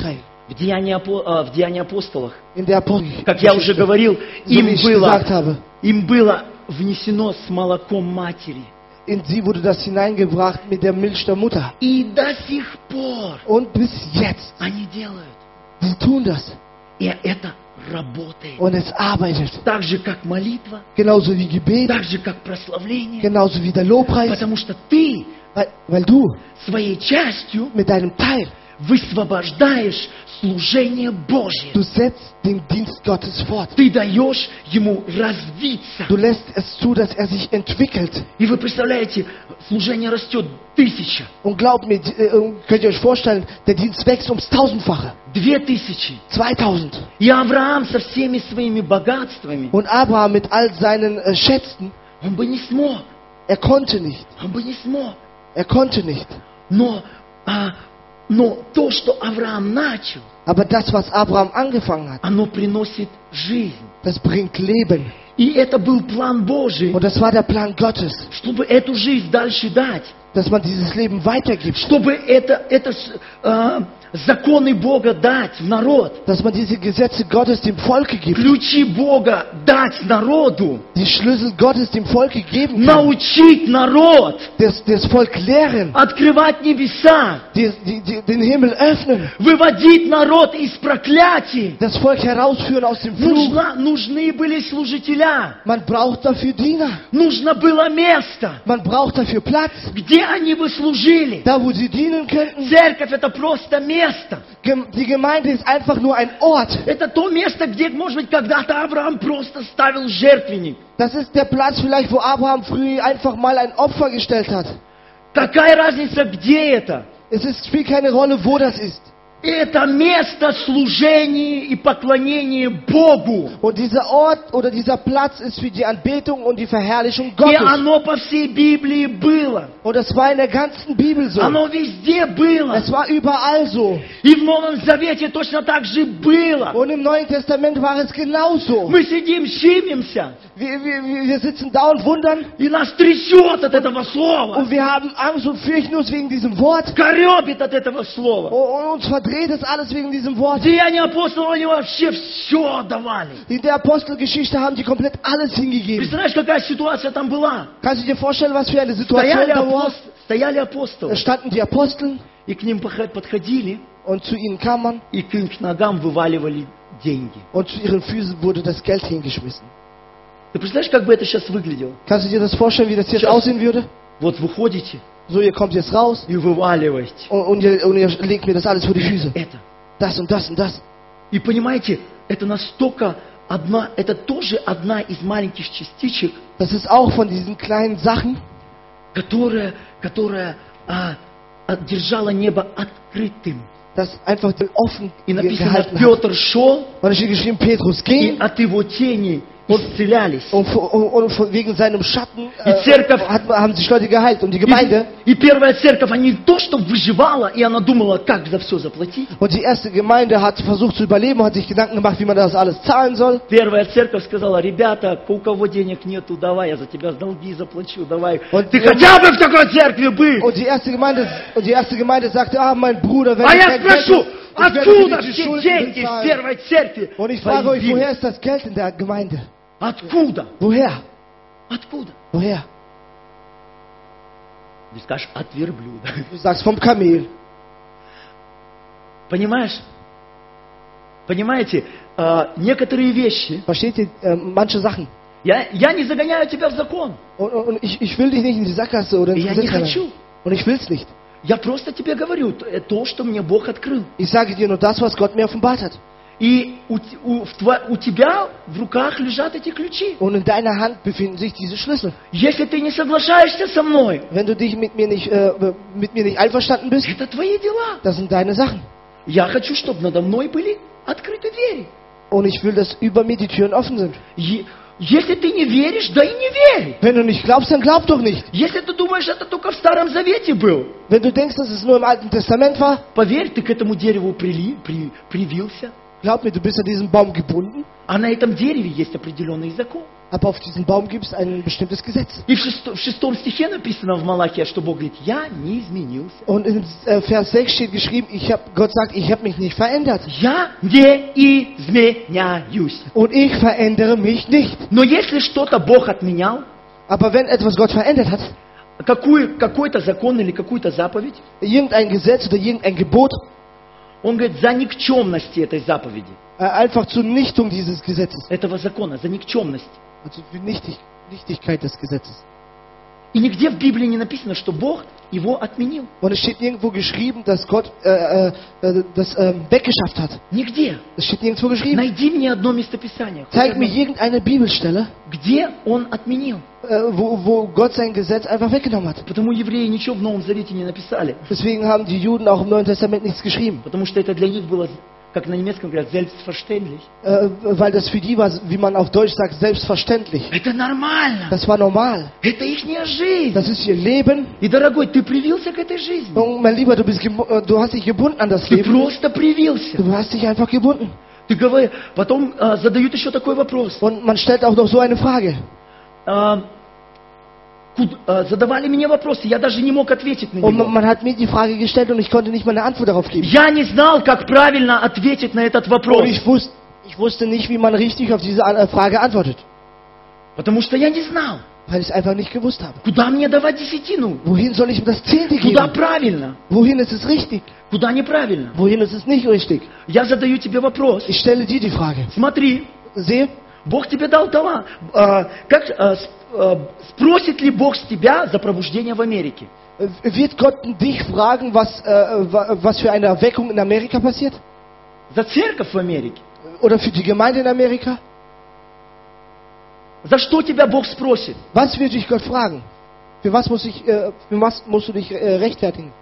В Деянии, апо- а, в Деянии апостолах, In der Apostel, как я уже говорил, so wie им ich было, gesagt habe, им было внесено с молоком матери. in sie wurde das hineingebracht mit der Milch der Mutter. И до сих пор Und bis jetzt, они делают. sie tun das. И это работает. Und es arbeitet. Так же, как молитва, Genauso wie Gebet, так же, как прославление. genauso wie der Lobpreis. Потому что ты Weil, weil du своей частью mit deinem Teil, высвобождаешь служение Божье. du setzt den Dienst Gottes fort. Ты даешь ему развиться. Du lässt es zu, dass er sich entwickelt. И вы представляете, служение растет тысяча, Und glaubt mir, äh, könnt ihr euch vorstellen, der Dienst wächst ums Tausendfache. две тысячи. Zweitausend. И Авраам со всеми своими богатствами, Und Abraham mit all seinen äh, Schätzen, он бы не смог. er konnte nicht. Он бы не смог. Er konnte nicht. Но, а, но то, что Авраам начал, Aber das, was Abraham angefangen hat, оно приносит жизнь. das bringt Leben. И это был план Божий, Und das war der Plan Gottes, чтобы эту жизнь дальше дать. dass man dieses Leben weitergibt. Чтобы это, это э, законы Бога дать в народ. Dass man diese Gesetze Gottes dem Volke gibt. Ключи Бога дать народу. Die Schlüssel Gottes dem Volke geben kann. Научить народ. Das, das Volk lehren. Открывать небеса. Die, die, die, den Himmel öffnen. Выводить народ из проклятий. Das Volk herausführen aus dem Fluch. Нужна, нужны были служителя. Man braucht dafür Diener. Нужно было место, Man braucht dafür Platz. где они бы служили. Da, wo sie dienen könnten. Церковь это просто место. Gem- Die Gemeinde ist einfach nur ein Ort. Это то место, где, может быть, когда-то Авраам просто ставил жертвенник. Das ist der Platz vielleicht, wo Abraham früher einfach mal ein Opfer gestellt hat. Какая разница, где это? Es ist, spielt keine Rolle, wo das ist. Это место служения и поклонения Богу. Und dieser Ort oder dieser Platz ist für die Anbetung und die Verherrlichung И Gottes. оно по всей Библии было. Und das war in der ganzen Bibel so. Оно везде было. Es war überall so. И в Новом Завете точно так же было. Und im Neuen Testament war es genauso. Мы сидим, щемимся, Wir, wir, wir sitzen da und wundern и нас трясет от этого слова. und wir haben Angst und fürchten uns wegen diesem Wort. Коребит от этого слова. Und uns verdreht es alles wegen diesem Wort. Деяния апостолов, они вообще все давали. In der Apostelgeschichte haben die komplett alles hingegeben. Представляешь, какая ситуация там была? Kannst du dir vorstellen, was für eine Situation Стояли, da war? апост- стояли Da апостолы, standen die Apostel и к ним пох- подходили, und zu ihnen kam man и к их ногам вываливали деньги. und zu ihren Füßen wurde das Geld hingeschmissen. Ты представляешь, как бы это сейчас выглядело? Kannst du dir das vorstellen, wie das jetzt Сейчас. aussehen würde? Вот вы ходите So, ihr kommt jetzt raus и вываливаете und, und, ihr, und ihr legt mir das alles vor die Füße. это. Das und das und das. И понимаете, это настолько одна, это тоже одна из маленьких частичек, Das ist auch von diesen kleinen Sachen, которая, которая а, от- держала небо открытым. das einfach den offen И написано, gehalten hat. Петр шел, Und da steht geschrieben, Petrus и ging от его тени исцелялись. und, und, und von- wegen seinem Schatten И äh, церковь, hat, haben sich Leute geheilt. Und die Gemeinde и, и первая церковь, она не то, что выживала, и она думала, как за все заплатить. und die erste Gemeinde hat versucht zu überleben, hat sich Gedanken gemacht, wie man das alles zahlen soll. Первая церковь сказала, ребята, у кого денег нету, давай, я за тебя долги заплачу, давай. Вот Ты я- хотя бы в такой церкви был. Und die erste Gemeinde, und die erste Gemeinde sagte, ah, mein Bruder, wenn А ich я kein Geld спрошу, habe, ich werde откуда für dich die все Schulden деньги в bezahlen. первой церкви? Und ich frage euch, появились? woher ist das Geld in der Gemeinde? Откуда? Woher? Откуда? Woher? Ты скажешь, от верблюда. Du sagst vom Kamel. Понимаешь? Понимаете, а, некоторые вещи, Versteht ihr? Äh, manche Sachen. я, я не загоняю тебя в закон. Und, und und ich, ich will dich nicht in die Sackgasse oder ins Я не Gesetz hinein. хочу. Und ich will es nicht. Я просто тебе говорю т- то, что мне Бог открыл. Ich sage dir nur das, was Gott mir offenbart hat. И у, т- у- в тво- у тебя в руках лежат эти ключи. Und in deiner Hand befinden sich diese Schlüssel. Если ты не соглашаешься со мной, Wenn du dich mit mir nicht, äh, mit mir nicht einverstanden bist, это твои дела. das sind deine Sachen. Я хочу, чтобы надо мной были открыты двери. Und ich will, dass über mir die Türen offen sind. Е- Если ты не веришь, да и не верь. Wenn du nicht glaubst, dann glaub doch nicht. Если ты думаешь, это только в Старом Завете был, Wenn du denkst, dass es nur im Alten Testament war, поверь, ты к этому дереву прили, при, привился, glaub mir, du bist an diesem Baum gebunden. а на этом дереве есть определенный закон. Aber auf diesen Baum gibt es ein bestimmtes Gesetz. И в, шесто, в шестом стихе написано в Малахии, что Бог говорит, я не изменился. Und in äh, Vers sechs steht geschrieben, ich hab, Gott sagt, ich habe mich nicht verändert. Я не изменяюсь. Und ich verändere mich nicht. Но если что-то Бог отменял, Aber wenn etwas Gott verändert hat, какую, какой-то закон или какую-то заповедь, irgendein Gesetz oder irgendein Gebot, Он говорит, за никчемности этой заповеди, äh, einfach zur Nichtung dieses Gesetzes. этого закона, за никчемность. Also für Nichtig, Nichtigkeit des Gesetzes. И нигде в Библии не написано, что Бог его отменил. Und es steht nirgendwo geschrieben, dass Gott äh, äh, das äh, weggeschafft hat. Нигде. Es steht nirgendwo geschrieben. Найди мне одно местописание, хоть Zeig mir одно, irgendeine Bibelstelle, где Он отменил. äh, wo, wo Gott sein Gesetz einfach weggenommen hat. Потому евреи ничего в Новом Завете не написали. Deswegen haben die Juden auch im Neuen Testament nichts geschrieben. Потому что это для них было, как на немецком говорят, selbstverständlich. Äh, weil das für die war, wie man auf Deutsch sagt, selbstverständlich. Это нормально. Das war normal. Это ихняя жизнь. Das ist ihr Leben. И, дорогой, ты привился к этой жизни. Und mein Lieber, du, bist gebu- äh, du hast dich gebunden an das Ты Leben. просто привился. Du hast dich einfach gebunden. Ты говоришь, потом а, задают еще такой вопрос. Und man stellt auch noch so eine Frage. А, куд- а, задавали мне вопросы, я даже не мог ответить на Und него. man hat mir die Frage gestellt und ich konnte nicht mal eine Antwort darauf geben. Я не знал, как правильно ответить на этот Und вопрос. ich wusste, ich wusste nicht, wie man richtig auf diese An- äh, Frage antwortet. Потому что я не знал, Weil ich es einfach nicht gewusst habe. куда мне давать десятину. Wohin soll ich ihm das Zehnte Куда geben? правильно, Wohin ist es richtig? куда неправильно. Wohin ist es nicht richtig? Я задаю тебе вопрос. Ich stelle dir die Frage. Смотри, Sehe, Бог тебе дал талант. А, как, а, с- а, спросит ли Бог с тебя за пробуждение в Америке? äh, wird Gott dich fragen, was, äh, wa- was für eine Erweckung in Amerika passiert? За церковь в Америке? Oder für die Gemeinde in Amerika? За что тебя Бог спросит? Was wird dich Gott fragen? Für was, muss ich, äh, für was musst du dich äh, rechtfertigen?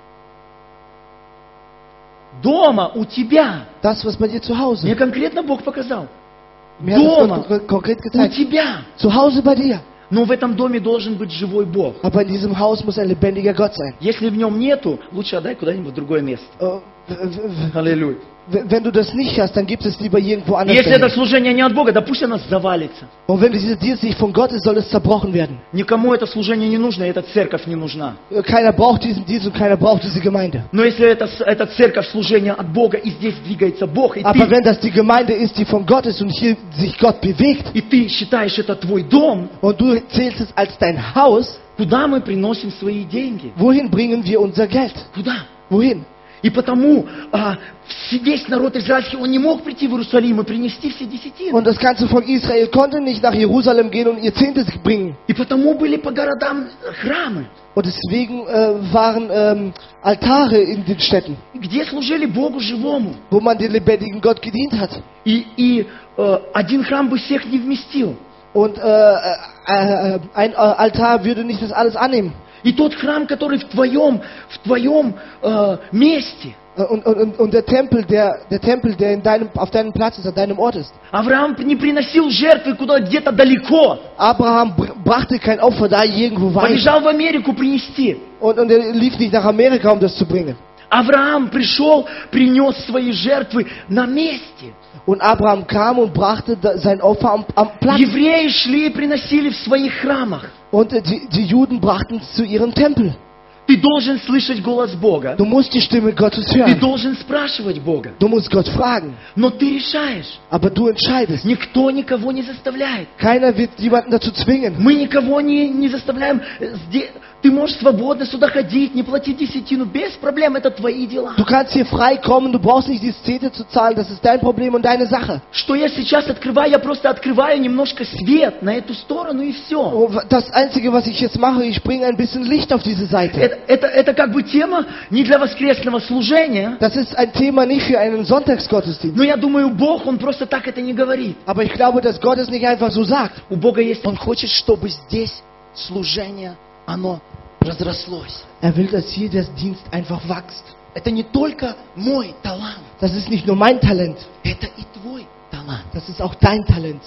Дома у тебя. Das, was bei dir zu Hause. Мне конкретно Бог показал. Mir hat Дома das Gott konkret у gezeigt. тебя. Zu Hause bei dir. Но в этом доме должен быть живой Бог. Aber in diesem Haus muss ein lebendiger Gott sein. Если в нем нету, лучше отдай куда-нибудь в другое место. Äh, w- w- Аллилуйя. w- Wenn du das nicht hast, dann gibt es lieber irgendwo anders. Если это dahin. служение не от Бога, да пусть оно завалится. Und wenn dieser Dienst nicht von Gott ist, soll es zerbrochen werden. Никому это служение не нужно, и эта церковь не нужна. Äh, Keiner braucht diesen Dienst und keiner braucht diese Gemeinde. Но если это, с- эта церковь служение от Бога, и здесь двигается Бог, и Aber ты, wenn das die Gemeinde ist, die von Gott ist und hier sich Gott bewegt, и ты считаешь это твой дом, und du zählst es als dein Haus, куда мы приносим свои деньги? wohin bringen wir unser Geld? Куда? Wohin? И потому а, весь народ израильский, он не мог прийти в Иерусалим и принести все десятины. Und das ganze Volk Israel konnte nicht nach Jerusalem gehen und ihr Zehntes bringen. И потому были по городам храмы, Und deswegen äh, waren ähm, Altare in den Städten, где служили Богу живому. wo man den lebendigen Gott gedient hat. И, и э, один храм бы всех не вместил. Und äh, äh, äh, ein äh, Altar würde nicht das alles annehmen. И тот храм, который в твоем, в твоем э, месте, Äh, Und, und, und der Tempel, der, der Tempel, der in deinem, auf deinem Platz ist, an deinem Ort ist. Авраам не приносил жертвы куда где-то далеко. Abraham br- brachte kein Opfer da irgendwo weit. Побежал в Америку принести. Und, und er lief nicht nach Amerika, um das zu bringen. Авраам пришел, принес свои жертвы на месте. Und Abraham kam und brachte da- sein Opfer am, am Platz. Евреи шли и приносили в своих храмах. Und äh, die, die Juden brachten es zu ihrem Tempel. Ты должен слышать голос Бога. Du musst die Stimme Gottes Ты hören. должен спрашивать Бога. Du musst Gott fragen. Но ты решаешь. Aber du entscheidest. Никто никого не заставляет. Keiner wird jemanden dazu zwingen. Мы никого не, не заставляем. Зде- Ты можешь свободно сюда ходить, не платить десятину. Без проблем, это твои дела. Du kannst hier frei kommen, du brauchst nicht die Zehnte zu zahlen, das ist dein Problem und deine Sache. Что я сейчас открываю? Я просто открываю немножко свет на эту сторону и все. Und das Einzige, was ich jetzt mache, ich bringe ein bisschen Licht auf diese Seite. Это, это, это как бы тема не для воскресного служения. Das ist ein Thema nicht für einen Sonntagsgottesdienst. Но я думаю, Бог, Он просто так это не говорит. Aber ich glaube, dass Gott es nicht einfach so sagt. У Бога есть... Он хочет, чтобы здесь служение, оно разрослось. Er will, dass hier der Dienst einfach wächst. Это не только мой талант, Das ist nicht nur mein Talent, это и твой талант. das ist auch dein Talent.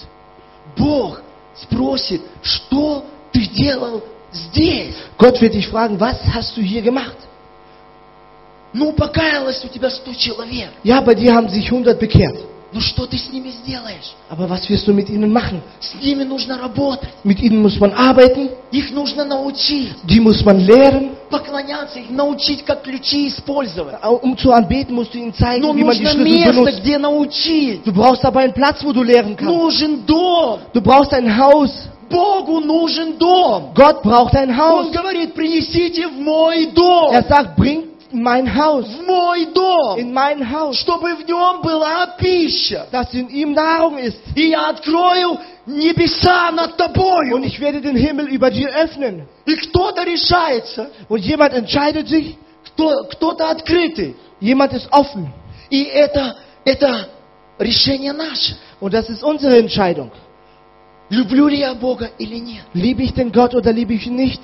Бог спросит, что ты делал здесь? Gott wird dich fragen, was hast du hier gemacht? Ну, покаялось у тебя сто человек. Ja, bei dir haben sich hundert bekehrt. Ну что ты с ними сделаешь? Aber was wirst du mit ihnen machen? С ними нужно работать. Mit ihnen muss man arbeiten, Их нужно научить. die muss man lehren. Поклоняться, их научить, как ключи использовать. Um zu anbeten, musst du ihnen zeigen, Но wie man die нужно Schlüssel место, benutzt. где научить. Du brauchst aber einen Platz, wo du lehren kannst. Нужен дом. Du brauchst ein Haus. Богу нужен дом. Gott braucht ein Haus. Он говорит, принесите в мой дом. Er sagt, bringt in mein Haus. В мой дом. In mein Haus. Чтобы в нем была пища. Dass in ihm Nahrung ist. И я открою небеса над тобою. Und ich werde den Himmel über dir öffnen. И кто-то решается. Und jemand entscheidet sich. Кто, кто-то открытый. Jemand ist offen. И это, это решение наше. Und das ist unsere Entscheidung. Люблю ли я Бога или нет? Liebe ich den Gott oder liebe ich ihn nicht?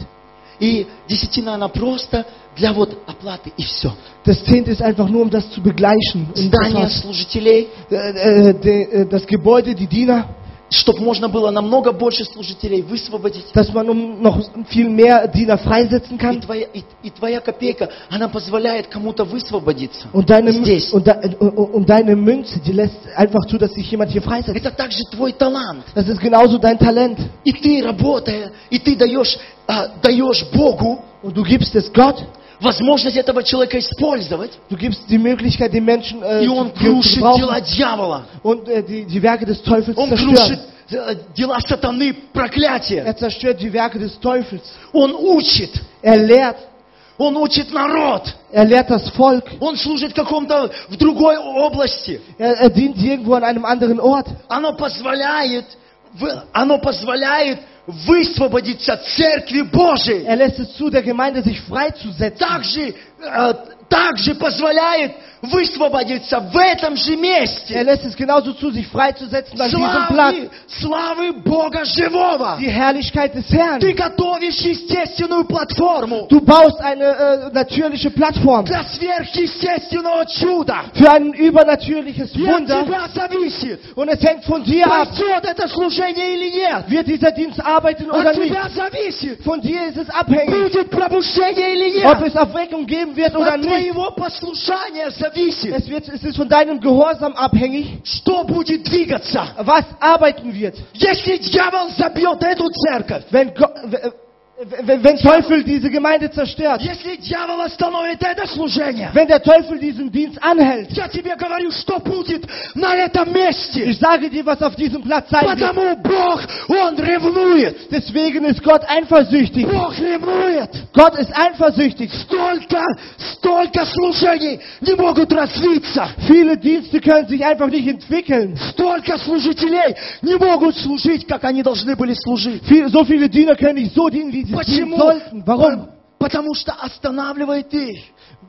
И десятина, она просто для вот оплаты и все. Das Zehnte ist einfach nur, um das zu begleichen. Um das, Здание was, служителей, äh, äh, de, äh, das Gebäude, die Diener, чтобы можно было намного больше служителей высвободить. dass man um noch viel mehr Diener freisetzen И kann. твоя, и, и твоя копейка, она позволяет кому-то высвободиться Und deine, здесь. und, de, und deine Münze, die lässt einfach zu, dass sich jemand hier freisetzt. Это также твой талант. Das ist genauso dein Talent. И ты, работая, и ты даешь, а, даешь Богу Und du gibst es Gott, возможность этого человека использовать, du gibst die Möglichkeit, den Menschen äh, и zu, он zu крушит gebrauchen дела дьявола. und äh, die, die Werke des Teufels Он zerstören. крушит э, дела сатаны, проклятия. Er zerstört die Werke des Teufels. Он учит. Er lehrt, Он учит народ. er lehrt das Volk. Он служит в каком-то, в другой области. Er, er dient irgendwo an einem anderen Ort. Оно позволяет, в- оно позволяет высвободиться Церкви Божией. Er lässt es zu, der Gemeinde sich freizusetzen. Также, э, также позволяет высвободиться в этом же Er месте. lässt es genauso zu, sich freizusetzen an diesem Platz. Славы, славы Бога живого. Die Herrlichkeit des Herrn. Ты готовишь естественную платформу Du baust eine äh, natürliche Plattform для сверхъестественного чуда. für ein übernatürliches И от Wunder. тебя зависит, Und es hängt von dir ab, пойдет это служение или нет. wird dieser Dienst arbeiten oder От nicht. тебя зависит, Von dir ist es abhängig, будет пробуждение или ob нет. es Erweckung geben wird oder От nicht. твоего послушания зависит, Es, wird, es ist von deinem Gehorsam abhängig, что будет двигаться. was arbeiten wird. Если дьявол забьет эту церковь, Wenn, Go w- w- wenn Teufel diese Gemeinde zerstört, если дьявол остановит это служение, wenn der Teufel diesen Dienst anhält, я тебе говорю, что будет на этом месте. ich sage dir, was auf diesem Platz sein wird. Потому Бог, Он ревнует. Deswegen ist Gott eifersüchtig. Бог ревнует. Gott ist eifersüchtig. Столько, столько служений не могут развиться. Viele Dienste können sich einfach nicht entwickeln. Столько служителей не могут служить, как они должны были служить. Viel, so viele Diener können nicht so dienen, wie sie dienen Почему? sollten. Warum? Потому что останавливает их.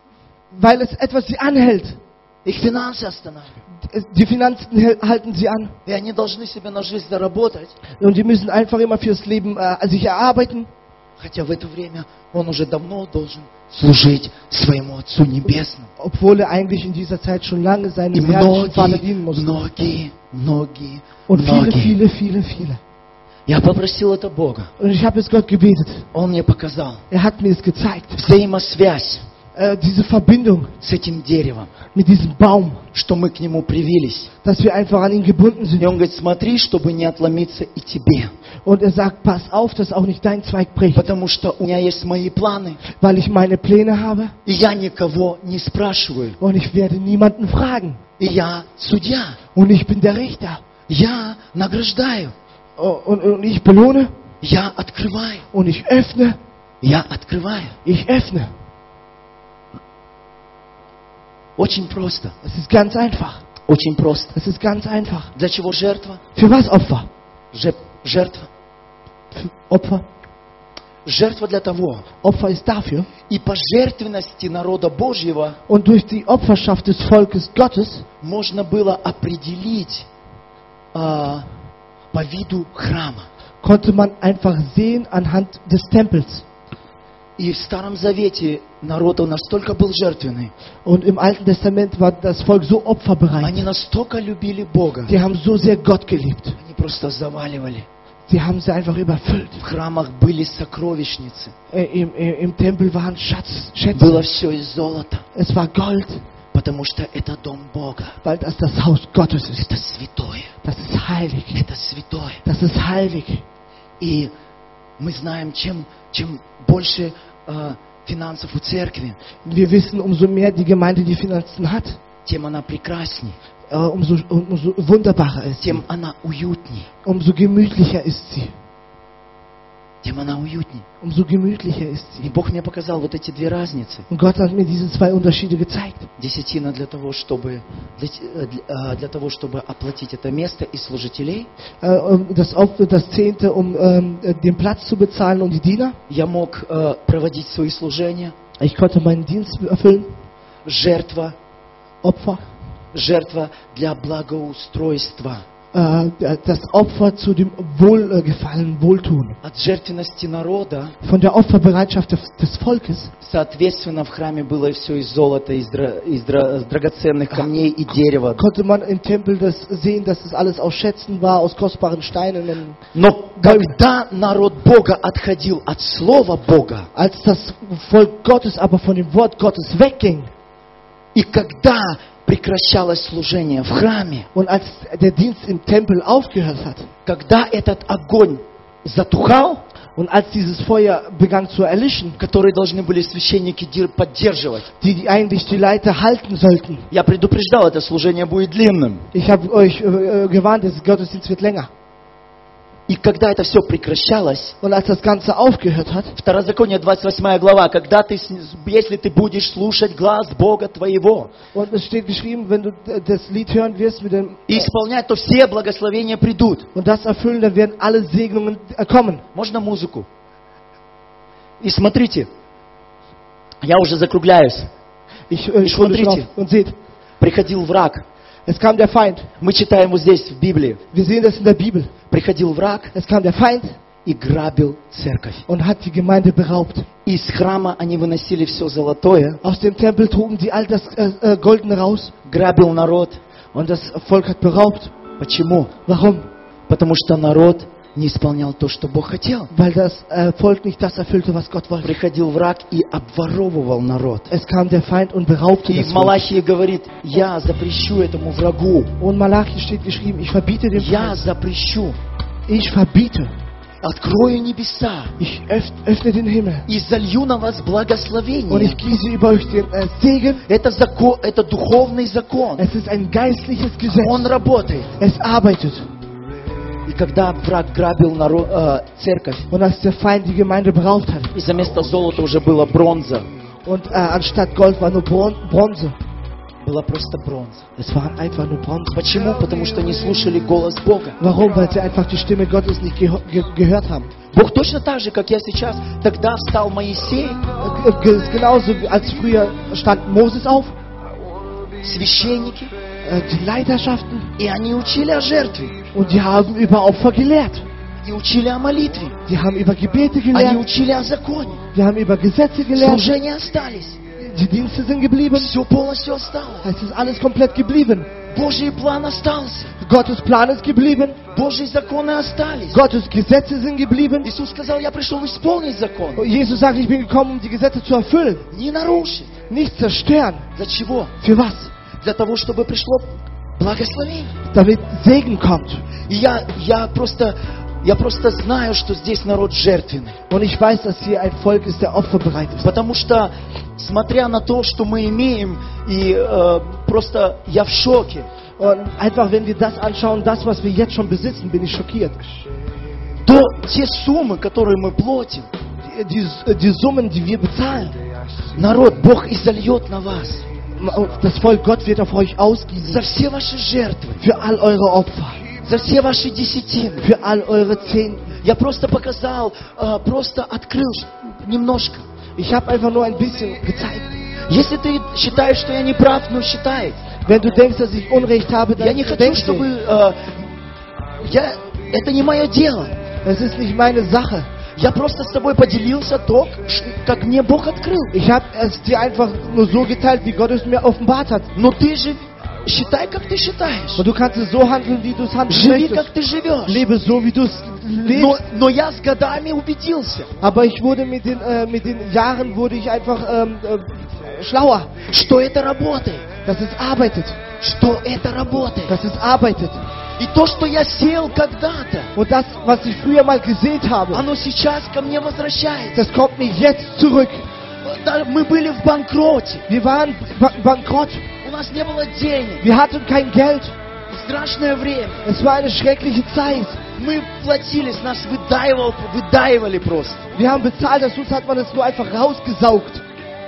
Weil es etwas sie anhält. Их финансы останавливают. Die Finanzen hel- halten sie an. И они должны себе на жизнь заработать. Und die müssen einfach immer fürs Leben äh, sich erarbeiten. Хотя в это время он уже давно должен служить своему Отцу Небесному. Obwohl er eigentlich in dieser Zeit schon lange И seinem herrlichen Vater dienen многие, musste. многие, многие, Und viele, многие. viele, viele, viele. Я попросил это Бога. Und ich habe es Gott gebetet. Он мне показал Er hat mir es gezeigt. взаимосвязь Äh, diese Verbindung с этим деревом, mit diesem Baum, что мы к нему привились. dass wir einfach an ihn gebunden И sind. он говорит, смотри, чтобы не отломиться и тебе. Und er sagt, pass auf, dass auch nicht dein Zweig bricht. Потому что у меня есть мои планы, Weil ich meine Pläne habe и я никого не спрашиваю. und ich werde niemanden fragen. И я судья. Und ich bin der Richter. Я награждаю. Oh, Und, und ich belohne Я открываю. und ich öffne. Я открываю. Ich öffne. Очень просто. Es ist ganz einfach. Очень просто. Es ist ganz einfach. Для чего жертва? Für was Opfer? Же- Жертва. Für Opfer. Жертва для того. Opfer ist dafür. И по жертвенности народа Божьего Und durch die Opferschaft des Volkes Gottes можно было определить а, по виду храма. konnte man einfach sehen anhand des Tempels. И в Старом Завете народ он настолько был жертвенный. Und im Alten Testament war das Volk so opferbereit. Они настолько любили Бога. Die haben so sehr Gott geliebt. Они просто заваливали. Sie haben sie einfach überfüllt. В храмах были сокровищницы. Äh, Im, im, Im Tempel waren Schatz, Было Schätze. все из золота. Es war Gold. Потому что это дом Бога. weil das das Haus Gottes ist. Это святое. Das ist heilig. Это святое. Das ist heilig. И мы знаем, чем, чем больше э, финансов у церкви, Wir wissen, umso mehr die Gemeinde die Finanzen hat, тем она прекрасней, äh, umso, umso wunderbarer ist sie. тем она уютней. Umso gemütlicher ist sie. Тем она уютней. Umso gemütlicher ist И sie. Бог мне показал вот эти две разницы. Und Gott hat mir diese zwei Unterschiede gezeigt. Десятина для того, чтобы, для, для, для того, чтобы оплатить это место и служителей. Äh, um das, Opfer, das Zehnte, um ähm, den Platz zu bezahlen und die Diener. Я мог э, проводить свои служения. Ich konnte meinen Dienst erfüllen. Жертва, Opfer. жертва для благоустройства. Äh, das Opfer zu dem Wohlgefallen, Wohltun. От жертвенности народа, Von der Opferbereitschaft des, des Volkes соответственно, в храме было все из золота, из, дра, из дра, драгоценных камней и дерева. konnte man im Tempel das sehen, dass es alles aus Schätzen war, aus kostbaren Steinen. Und Но когда народ Бога отходил от Слова Бога, als das Volk Gottes aber von dem Wort Gottes wegging и когда прекращалось служение в храме, und als der Dienst im Tempel aufgehört hat когда этот огонь затухал, und als dieses Feuer begann zu erlischen, который должны были священники дир- поддерживать. die, die eigentlich die Leiter halten sollten. Я предупреждал, это служение будет длинным. Ich habe euch äh, gewarnt, der Gottesdienst wird länger. И когда это все прекращалось, Und als das Ganze aufgehört hat, Второзаконие двадцать восьмая глава, когда ты, с- если ты будешь слушать глаз Бога твоего und es steht geschrieben, wenn du das Lied hören wirst mit dem, и исполнять, то все благословения придут. und das erfüllen, dann werden alle Segnungen äh, kommen. Можно музыку? И смотрите, я уже закругляюсь. Ich, äh, ich runde schon auf. Und seht, Приходил враг. es kam der Feind. Мы читаем вот здесь в Библии. Wir sehen das in der Bibel. Приходил враг Es kam der Feind и грабил церковь. und hat die Gemeinde beraubt. Из храма они выносили все золотое, Aus dem Tempel trugen die all das äh, äh, Goldene raus грабил народ. und das Volk hat beraubt. Почему? Warum? Потому что народ не исполнял то, что Бог хотел. Weil das äh, Volk nicht das erfüllte, was Gott wollte. Приходил враг и обворовывал народ. Es kam der Feind und beraubte И das в Volk. Малахии говорит, я запрещу этому врагу. Und Malachi steht geschrieben, ich verbiete dem Я Feind. запрещу. Ich verbiete. Открою небеса Ich öff, öffne den Himmel. и залью на вас Und благословение. ich gieße über euch den äh, Segen. Это закон, это духовный закон. Es ist ein geistliches Gesetz. Он работает. Es arbeitet. И когда враг грабил народ, э, церковь, Und als der Feind die Gemeinde beraubt hat и за место золота уже была бронза, und äh, anstatt Gold war nur Bron Bronze. была просто бронза. Es war einfach nur Bronze. Почему? Потому что не слушали голос Бога. Warum? Weil sie einfach die Stimme Gottes nicht geho- ge gehört haben. Bог точно так же, как я сейчас, тогда встал Моисей, Äh, ge- ist genauso wie als früher stand Moses auf, священники, äh, die Leiterschaften, и они учили о жертве, und die haben über Opfer gelehrt. и учили о молитве, Die haben über Gebete они gelehrt. учили о законе. Die haben über Gesetze gelehrt. Служения остались, Die Dienste sind geblieben. все полностью осталось. Es ist alles komplett geblieben. Божий план остался, Gottes Plan ist geblieben. Божьи законы остались. Gottes Gesetze sind geblieben. Иисус сказал, я пришел исполнить закон, Jesus sagt, ich bin gekommen, um die Gesetze zu erfüllen. не нарушить. Nicht zerstören. Для чего? Für was? Для того, чтобы пришло благословение. Damit Segen kommt. И я, я просто, я просто знаю, что здесь народ жертвенный. Und ich weiß, dass hier ein Volk ist, der opferbereit ist. Потому что, смотря на то, что мы имеем, и э, просто я в шоке. Und einfach, wenn wir das anschauen, das, was wir jetzt schon besitzen, bin ich schockiert. То те суммы, которые мы платим, Die, die, die Summen, die wir bezahlen, народ, Бог изольет на вас das Volk Gott wird auf euch ausgießen. за все ваши жертвы, Für all eure Opfer. за все ваши десятины. Für all eure Zehnten. Я просто показал, э, просто открыл немножко. Ich habe einfach nur ein bisschen gezeigt. Если ты считаешь, что я не прав, ну считай. Wenn du denkst, dass ich Unrecht habe, Я dann не хочу, denk чтобы... nicht. э, я, это не мое дело. Es ist nicht meine Sache. Я просто с тобой поделился то, ш- как мне Бог открыл. Ich habe es dir einfach nur so geteilt, wie Gott es mir offenbart hat. Но ты же считай, как ты считаешь. Und du kannst es so handeln, wie du es handeln Живи, möchtest. как ты живешь. Lebe so, wie du es Но, lebst. но я с годами убедился, Aber ich wurde mit den, äh, mit den Jahren wurde ich einfach ähm, äh, schlauer, что это работает. dass es arbeitet, что это работает. dass es arbeitet. И то, что я сеял когда-то, Und das, was ich früher mal gesät habe, оно сейчас ко мне возвращается. das kommt mir jetzt zurück. Да, мы были в банкроте. Wir waren ba bankrott. У нас не было денег. Wir hatten kein Geld. Страшное время. Es war eine schreckliche Zeit. Мы платились, нас выдаивал, выдаивали просто. Wir haben bezahlt, das uns hat man es nur einfach rausgesaugt.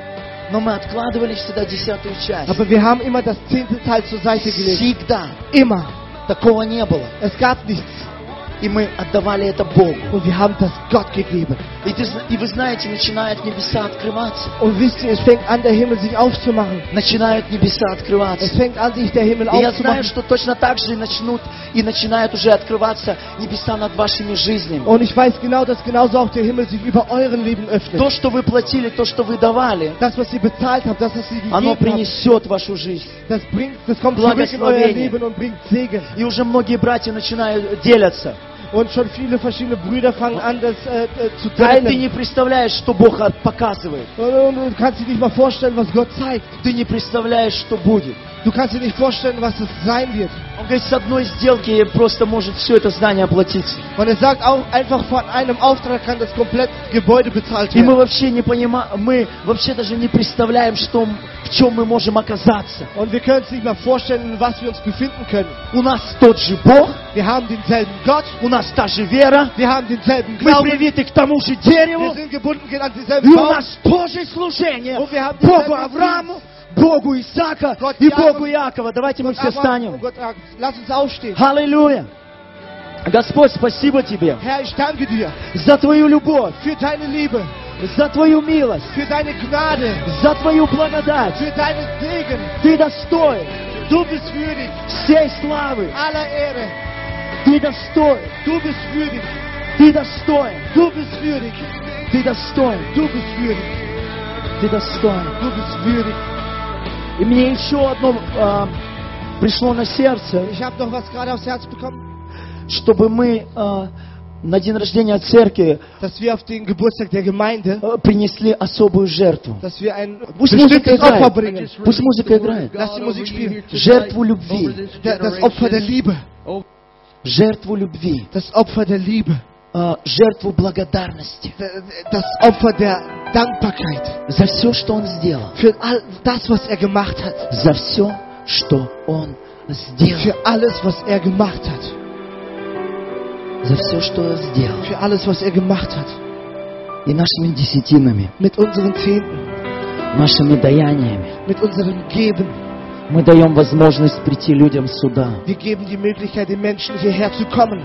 Но мы откладывали всегда десятую часть. Aber wir haben immer das zehnte Teil zur Seite gelegt. Всегда. Immer. Такого не было. Es gab nichts. И мы отдавали это Богу. Und wir haben das Gott gegeben. И, ты, и вы знаете, начинают небеса открываться. Und wisst ihr, es fängt an, der Himmel sich aufzumachen. Начинают небеса открываться. Es fängt an, sich der Himmel И я знаю, aufzumachen. что точно так же начнут и начинают уже открываться небеса над вашими жизнями. Und ich weiß genau, dass genauso auch der Himmel sich über euren Leben öffnet. То, что вы платили, то, что вы давали, Das, was ihr bezahlt habt, das, was ihr gegeben оно habt, принесет вашу жизнь. das bringt, das kommt zurück in euer Благословение. Leben und bringt Segen. И уже многие братья начинают делиться. Und schon viele verschiedene Brüder fangen an, das äh, äh, zu Когда ты teilen. не представляешь, что Бог от- показывает. Und, und, und du kannst dir nicht mal vorstellen, was Gott zeigt. Ты не представляешь, что будет. Du kannst dir nicht vorstellen, was es sein wird. Он говорит, с одной сделки просто может все это здание оплатиться. Und er sagt auch, einfach von einem Auftrag kann das komplette Gebäude bezahlt И мы werden. вообще не понимаем, мы вообще даже не представляем, что, в чем мы можем оказаться. Und wir können uns nicht mal vorstellen, in was wir uns befinden können. У нас тот же Бог, Wir haben denselben Gott, у нас та же вера, wir haben denselben мы Glauben, привиты к тому же wir дереву, sind gebunden an и denselben у Baum. нас тоже служение Und wir haben Богу denselben Аврааму, Богу Исаака Gott и Jakob, Богу Иакова. Давайте мы Und все Abraham, встанем. und Gott, äh, lass uns aufstehen. Аллилуйя! Господь, спасибо Тебе Herr, ich danke dir за Твою любовь, für deine Liebe, за Твою милость, für deine Gnade, за Твою благодать. für deinen Segen. Ты достоин Du bist würdig всей славы. aller Ehre. Ты достоин. Du bist würdig. Ты достоин. Du bist würdig. Ты достоин. Du bist würdig. Ты достоин. Du bist würdig. И мне еще одно а, пришло на сердце, Ich habe noch was gerade aufs Herz bekommen, чтобы мы а, на день рождения церкви dass wir auf den Geburtstag der Gemeinde, а, принесли особую жертву. dass wir ein Пусть музыка bestimmtes Opfer играет. bringen. Пусть музыка играет. Lass die Musik spielen. Жертву любви. Der, das Opfer der Liebe. Жертву любви. Das Opfer der Liebe. а, Жертву благодарности. Das Opfer der Dankbarkeit. За все, что Он сделал. Für all das, was er gemacht hat. За все, что Он сделал. Für alles, was er gemacht hat. За все, что Он сделал. Für alles, was er gemacht hat. И нашими десятинами, Mit unseren Zehnten, нашими daяниями mit unserem Geben. мы даем возможность прийти людям сюда. Wir geben die Möglichkeit, den Menschen hierher zu kommen.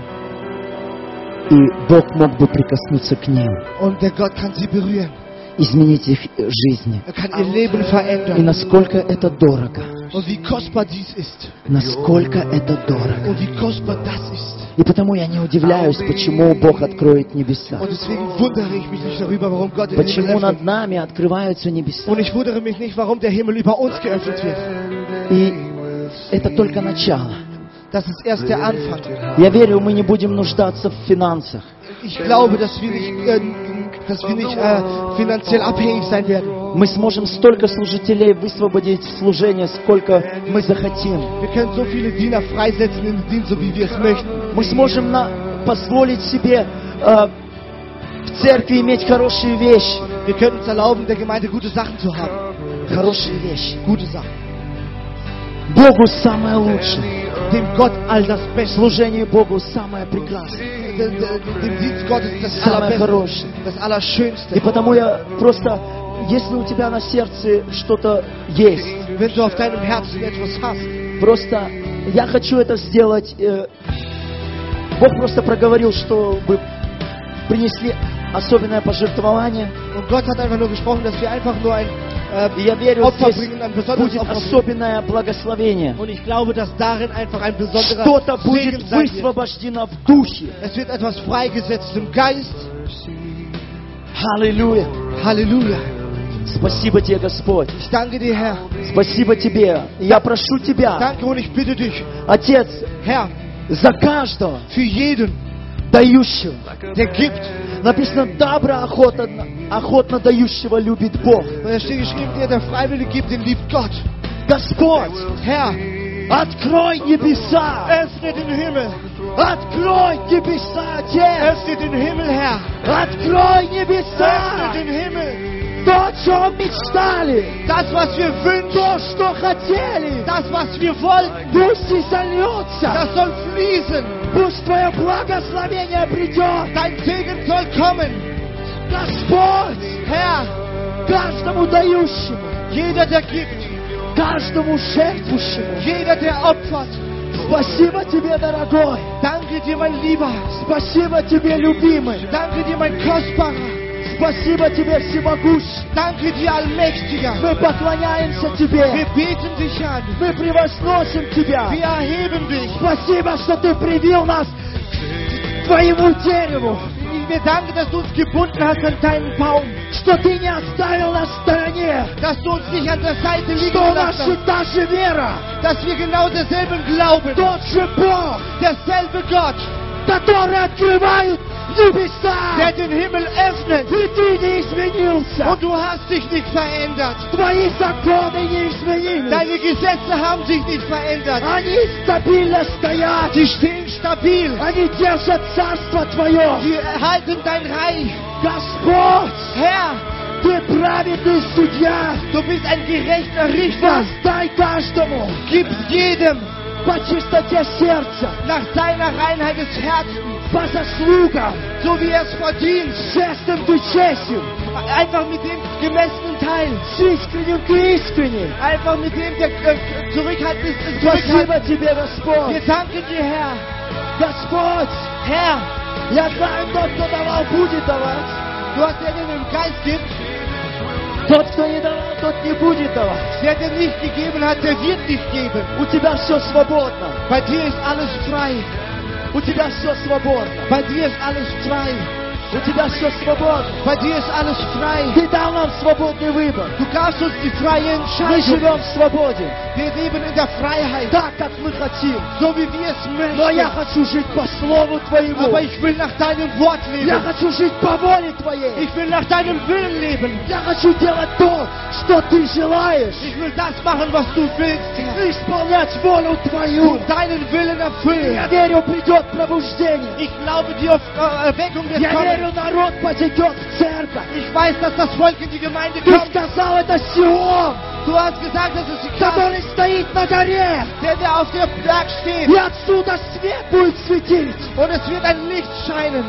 И Бог мог бы прикоснуться к ним, Und der Gott kann sie berühren. изменить их жизни. Er kann ihr Leben И verändern. насколько это дорого. Und wie kostbar dies ist. Насколько это дорого. Und wie kostbar das ist. И потому я не удивляюсь, почему Бог откроет небеса. Und deswegen wundere ich mich nicht darüber, warum Gott den Himmel Почему над öffnet. нами открываются небеса. Und ich wundere mich nicht, warum der Himmel über uns geöffnet wird. И это только начало. Das ist erst der Anfang. Я верю, мы не будем нуждаться в финансах. Ich glaube, dass wir nicht, äh, dass wir nicht äh, finanziell abhängig sein werden. Мы сможем столько служителей высвободить в служение, сколько мы захотим. Wir können so viele Diener freisetzen in den Dienst, so wie wir es möchten. Мы сможем на- позволить себе э, в церкви иметь хорошие вещи. Wir können uns erlauben, der Gemeinde gute Sachen zu haben. Хорошие вещи. Gute Sachen. Богу самое лучшее. Dem Gott all das Beste. Служение Богу самое прекрасное. Dem, dem Dienst Gottes das Самое Allerbeste. хорошее. Das И Allerschönste. потому я просто, если у тебя на сердце что-то есть, Wenn du auf deinem Herzen etwas hast. просто я хочу это сделать. э, Бог просто проговорил, чтобы принесли особенное пожертвование. Und Gott hat einfach nur gesprochen, dass wir einfach nur ein äh, И я верю, Opfer здесь bringen, ein besonderes будет Opfer bringen. особенное благословение. Und ich glaube, dass darin einfach ein besonderer Что-то будет Segen sein wird. высвобождено в духе. Es wird etwas freigesetzt im Geist. Аллилуйя. Halleluja. Спасибо тебе, Господь. Ich danke dir, Herr. Спасибо тебе. Я прошу тебя, Danke und ich bitte dich, Отец, Herr, за каждого für jeden, дающего. der gibt. Написано, добро охотно, охотно дающего любит Бог. Und da steht geschrieben, der, der freiwillig gibt, den liebt Gott. Господь, Herr, открой небеса. öffne den Himmel. Открой небеса, Отец. Öffne den Himmel, Herr. Открой Öffne небеса. den Himmel. То, о чем мечтали. Das, was wir wünschen, То, что хотели. das, was wir wollten, Пусть и сольется. das soll fließen. Пусть Твое благословение придет. Dein Segen soll kommen. Господь, Herr, каждому дающему, jeder, der gibt, каждому жертвующему. jeder, der opfert. Спасибо Тебе, дорогой. Danke dir, mein Lieber. Спасибо Тебе, любимый. Danke dir, mein Kostbarer. Спасибо Тебе, всемогущий. Danke dir, Allmächtiger. Мы поклоняемся Тебе. Wir beten dich an. Мы превозносим Тебя. Wir erheben dich. Спасибо, что Ты привел нас к Твоему дереву. Wir danken, dass du uns gebunden hast an deinen Baum. Что Ты не оставил нас в стороне. Dass du uns nicht an der Seite liegen Что у gelassen нас и hast. та же вера. Dass wir genau derselben glauben. Тот же Бог, Derselbe Gott, который открывает небеса. der den Himmel öffnet. И Ты не изменился. Und du hast dich nicht verändert. Твои законы не изменились. Deine Gesetze haben sich nicht verändert. Они стабильно стоят. Sie stehen stabil. Они держат царство Твое. Sie erhalten dein Reich. Господь, Herr, Ты праведный судья. du bist ein gerechter Richter. Воздай каждому Gib jedem по чистоте сердца, nach seiner Reinheit des Herzens, по заслугам, so wie er es verdient. с честным к честью, Einfach mit dem gemessenen Teil. с искренним к искренним. Einfach mit dem, der äh, zurückhaltend ist, ist Спасибо zurückhaltend. Тебе, Господь. Wir danken dir, Herr. Господь, Herr, я знаю, тот, кто давал, будет давать. du hast der, der den Geist gibt. Тот, кто не давал, тот не будет давать. Der, der nicht gegeben hat, der wird nicht geben. У Тебя все свободно. Bei dir ist alles frei. У Тебя все свободно. Bei dir ist alles frei. У Тебя все свободно. Bei dir ist alles frei. Ты дал нам свободный выбор. Du gabst uns die freie Мы Entscheidung. живем в свободе, Wir leben in der Freiheit, так, как мы хотим. so wie wir es Но я möchten. хочу жить по Слову Твоему. Aber ich will nach deinem Wort Я leben. хочу жить по воле Твоей. Ich will nach deinem Willen leben. Я хочу делать то, что Ты желаешь. Ich will das machen, was du willst, Herr. Исполнять волю Твою. Und deinen Willen erfüllen. Я верю, придет пробуждение. Ich glaube, die Auf- äh, Erweckung wird Я kommen. верю, народ потекет в церковь. Ich weiß, dass das Volk in die Gemeinde Ты kommt. сказал, это Сион, Du hast gesagt, dass es die Kraft, который стоит на горе. der, der auf dem Berg steht. И отсюда свет будет светить Und es wird ein Licht scheinen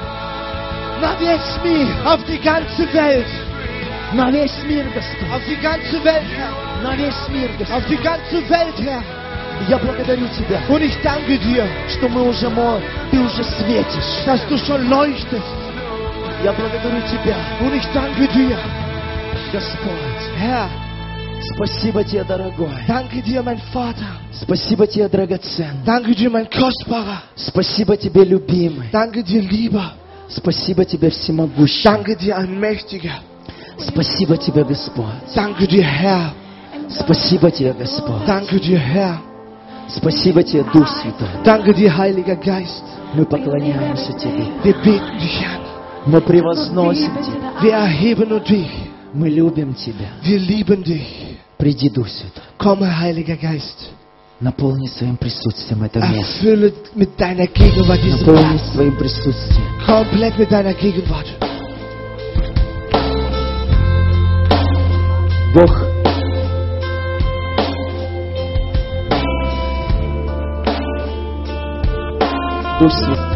на весь мир. auf die ganze Welt. На весь мир, Господь. Auf die ganze Welt, Herr. На весь мир, Господь. Auf die ganze Welt, Herr. Я благодарю Тебя, Und ich danke dir, что мы уже мо- Ты уже светишь. dass du schon leuchtest. Я благодарю Тебя, Und ich danke dir, Господь. Herr. Спасибо Тебе, дорогой. Danke dir, mein Vater. Спасибо Тебе, драгоценный. Danke dir, mein Kostbarer. Спасибо Тебе, любимый. Danke dir, Lieber. Спасибо Тебе, всемогущий. Danke dir, Allmächtiger. Спасибо Тебе, Господь. Danke dir, Herr. Спасибо Тебе, Господь. Danke dir, Herr. Спасибо Тебе, Дух Святой. Danke dir, Heiliger Geist. Мы поклоняемся Тебе. Wir beten dich an. Мы превозносим Тебя. Wir erheben nur dich. Мы любим Тебя. Wir lieben dich. Приди, Дух Святой. Komm, Heiliger Geist. Наполни своим присутствием это место. Erfülle mit deiner Gegenwart diesen Наполни Platz. своим присутствием. Komplett mit deiner Gegenwart. Бог, Дух Святой,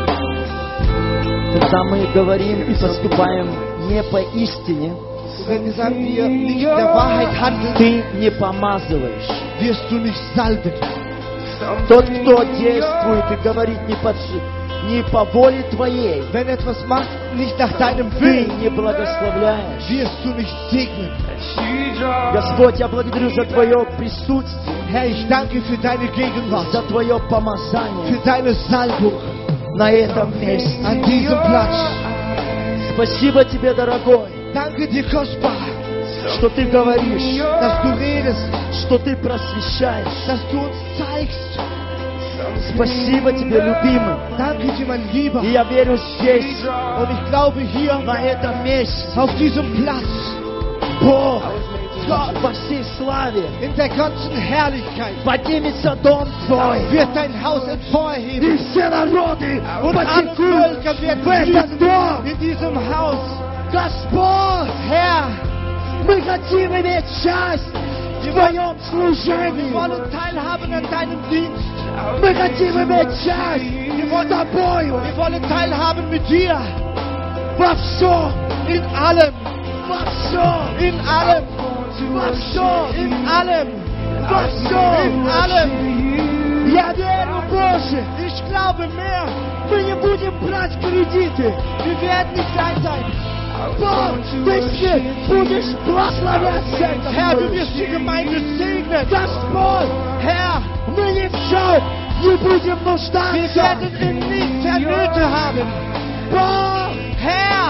когда мы говорим и поступаем не по истине, Wenn wir sagen, wir nicht der Wahrheit handeln, Ты не помазываешь. wirst du nicht salben. Тот, кто действует и говорит не по, не по воле Твоей, Wenn etwas macht, nicht nach deinem Ты Willen, не благословляешь. wirst du nicht segnen. Господь, я благодарю за Твое присутствие, Herr, ich danke für deine Gegenwart, за Твое помазание für deine Salbung на этом месте. an diesem Platz. Спасибо Тебе, дорогой, Danke dir, Kostbar, что Ты говоришь, dass du redest, что Ты просвещаешь. dass du uns zeigst. Спасибо Тебе, любимый. Danke dir, mein Lieber. И я верю здесь, Und ich glaube hier, на этом месте, auf diesem Platz, Бог Gott, во всей славе in der ganzen Herrlichkeit поднимется дом Твой. wird dein Haus И emporheben. все народы Und alle потекут Völker в werden этот fließen дом. in diesem Haus. Господь, Herr, мы хотим иметь часть в Твоем wir служении. wollen teilhaben an deinem Dienst. Мы хотим иметь часть с Тобою Wir wollen teilhaben mit dir. во всем, In allem, во всем, in allem, во всем, in allem, во всем. in allem. Я верю, Боже, Ich glaube mehr. мы не будем брать кредиты. Wir werden nicht klein sein. Бог, Ты все будешь благословлять церковь Herr, du твою. wirst die Gemeinde segnen. Господь, Herr, мы ни в чем не будем wir нуждаться. werden in nichts Nöte haben. Бог, Herr,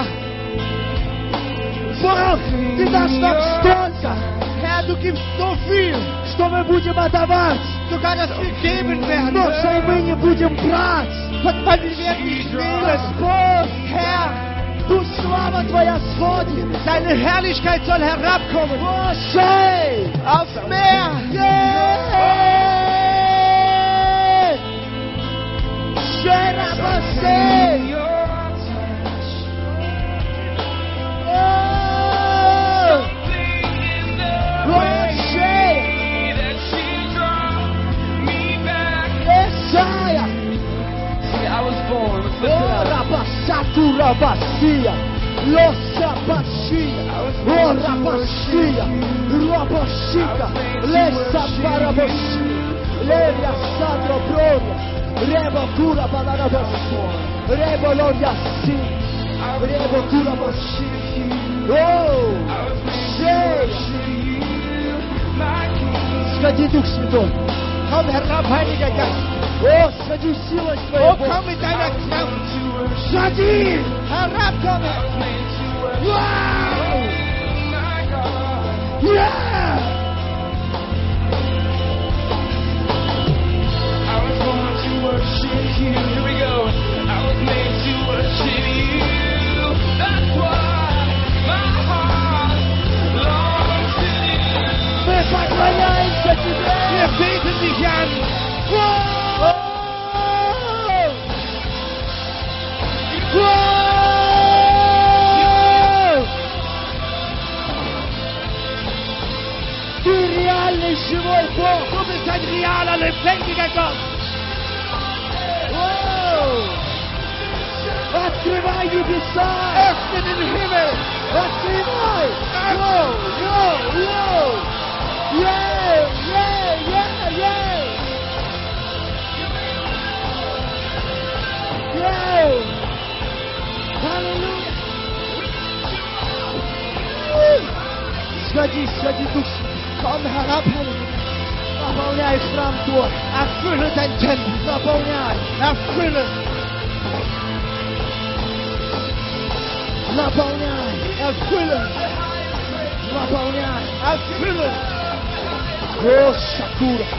Бог, Ты дашь нам столько, Herr, du gibst so viel, что мы будем отдавать. sogar dass wir geben werden. Но что и мы не будем брать. Weil wir werden nicht nehmen. Господь, Herr, пусть слава Твоя сходит. deine Herrlichkeit soll herabkommen. Боже, Auf Meer. Шерабасей. Rabasatu Rabasia, Losa Bashia, O Rabashia, Rabashika, Lesa Paraboshi, Leria Sandro Broria, Rebo Cura Balaraboshi, Rebo Loria Si, Rebo Cura Boshi, Oh, Shea, Сходи, Дух Святой, Komm herab, Heiliger Geist. О, сходи силой Своей Oh, Бога. komm mit deiner Kraft. Сходи! Herabkomme. Вау! Yeah! I was born to worship you. Here we go. I was made to worship you. That's why my heart longs to you. Мы поклоняемся Тебе! Wir beten dich an. Вау! Вау! Ты реальный живой Бог! Du bist ein realer, lebendiger Gott. Вау! Открывай небеса! Öffne den Himmel. Открывай! Воу! Воу! Воу! Yeah! Yeah! Yeah! Yeah! Yeah! Аллилуйя! Сходи, сходи, Дух Святой. Komm herab, Herr. Наполняй храм Твой. Erfülle dein Tempel. Наполняй. Erfülle. Наполняй. Erfülle. Наполняй. Erfülle. О, Шакура.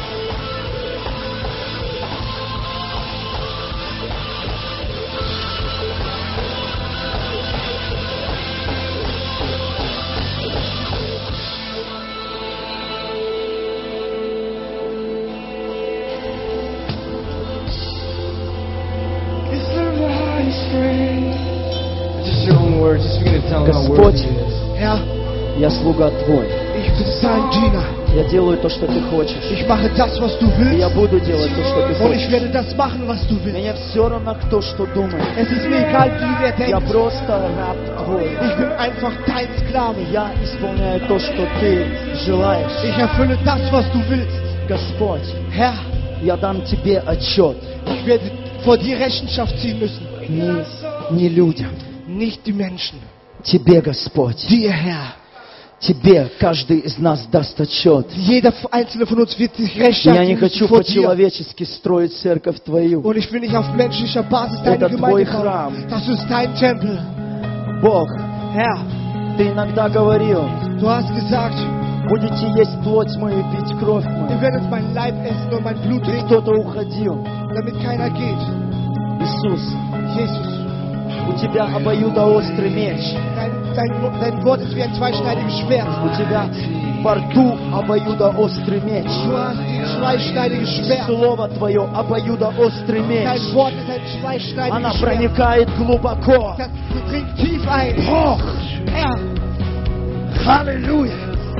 It's the right spring. Just your own words. Just begin to tell him how Господь, worthy he is. Herr, я слуга Твой. ich bin dein Diener. Я делаю то, что Ты хочешь. Ich mache das, was du И я willst. буду делать то, что Ты Und ich хочешь. werde das machen, was du willst. Мне все равно, кто что думает. Es ist mir egal, wie wer Я denkt. просто раб Твой. Ich bin einfach dein Sklave. Я исполняю то, что Ты желаешь. Ich erfülle das, was du willst. Господь, Herr, я дам Тебе отчет. ich werde vor dir Rechenschaft ziehen müssen. Не, не людям. Nicht die Menschen. Тебе, Господь. Dir, Herr. Тебе каждый из нас даст отчет. Jeder einzelne von uns wird sich Я не rechtfertigen хочу müssen vor dir. по-человечески строить церковь Твою. Und ich will nicht auf menschlicher Basis deine Это Твой Gemeinde храм. bauen. Das ist dein Tempel. Бог, Herr, Ты иногда говорил, du hast gesagt, будете есть плоть мою и пить кровь ihr мою. werdet mein Leib essen und mein Blut И trinken, кто-то уходил. damit keiner geht. Иисус, Jesus, у Тебя обоюдоострый меч. dein, dein, dein Wort ist wie ein zweischneidiges Schwert. У Тебя Во рту обоюдоострый меч. Du hast die zweischneidige Schwert. Слово Твое обоюдоострый Dein меч. Wort ist ein Она zweischneidiges Schwert. проникает глубоко. Das dringt tief ein. Бог! Herr, Аллилуйя!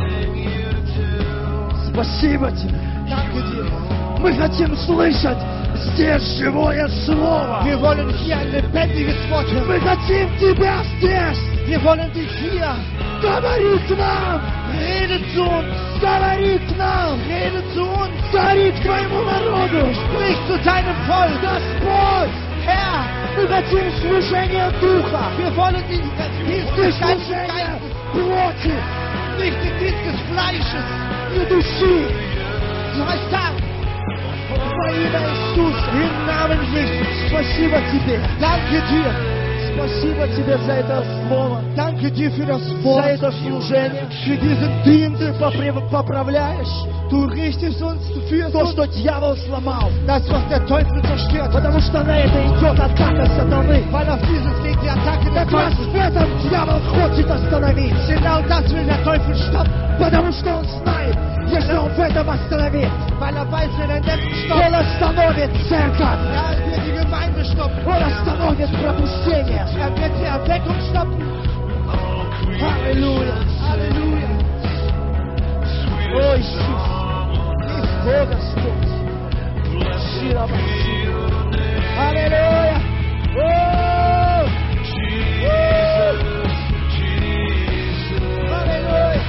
Спасибо Тебе! danke dir. Мы хотим слышать здесь живое Слово! Wir wollen hier ein lebendiges Wort hören. Мы хотим Тебя здесь! Wir wollen dich hier. Говори к нам! Rede zu uns. Говори к нам! Rede zu uns. Говори к Твоему народу! Sprich zu deinem Volk. Господь! Herr, Мы хотим служения Духа! wir wollen die, Не Dienst des Heiligen служения Geistes, плоти! nicht den Dienst des Fleisches. Не души! Du hast Dank. Во имя Иисуса! Im Namen Jesus. Спасибо Тебе! Danke dir. Спасибо Тебе за это Слово! Danke dir für das За Wort. это служение! Für diesen Dienst. Ты попри- поправляешь Du richtest uns, du führst то, uns. что дьявол сломал. Das, was der Teufel zerstört hat. Потому что на это идет атака сатаны. Weil auf dieses Weg die Attacke der Как раз Teufel. в этом дьявол хочет остановить. Genau das will der Teufel stoppen. Потому что он знает, если он в этом остановит, Weil er weiß, wenn er den stoppt, он остановит церковь. er wird die Gemeinde stoppen. Он остановит пробуждение. Er wird die Erweckung stoppen. Аллилуйя. Halleluja. О, Иисус. О, Господь. Щиро спасибо. Аллилуйя. О! Аллилуйя.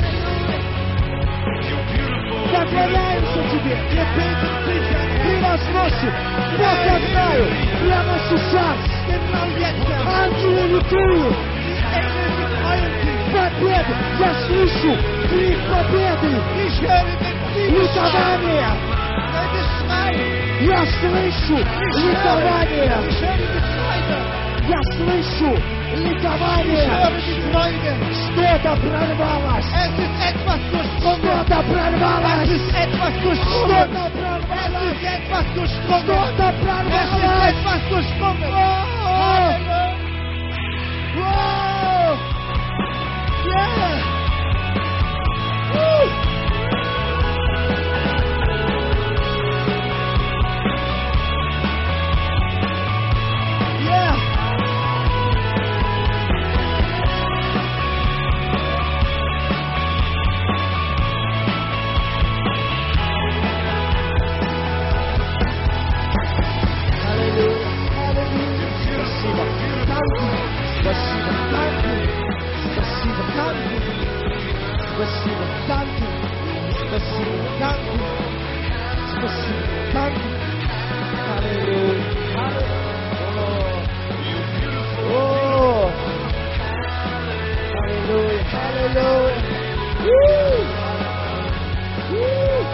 Поклоняемся Тебе. Превозносим. Бог, я знаю, прямо сейчас Genau jetzt, Herr. ангелы ликуют. Die Engel, die freuen sich. Победы. Я слышу крик победы. Ich höre den Ликование. Geschrei. Я слышу ликование. Ich höre die Freude. Я слышу Ich ликование. höre die Freude. Что-то прорвалось. Es ist etwas durchdrungen. Что-то Es прорвалось. ist etwas durchdrungen. Что-то Es прорвалось. ist etwas durchdrungen. Что-то Es ist прорвалось. etwas durchdrungen. О! Вау! Yeah! Woo! Yeah! Аллилуйя! Аллилуйя! Спасибо! Спасибо! Спасибо! Спасибо! Спасибо! Спасибо! Спасибо! Аллилуйя! О! Аллилуйя! Аллилуйя! Уу! Уу!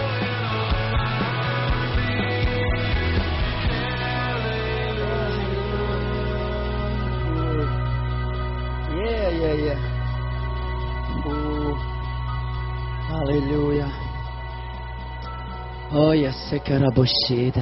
Yeah, yeah, yeah. Ooh. Hallelujah. Oh, yes, Секарабошида.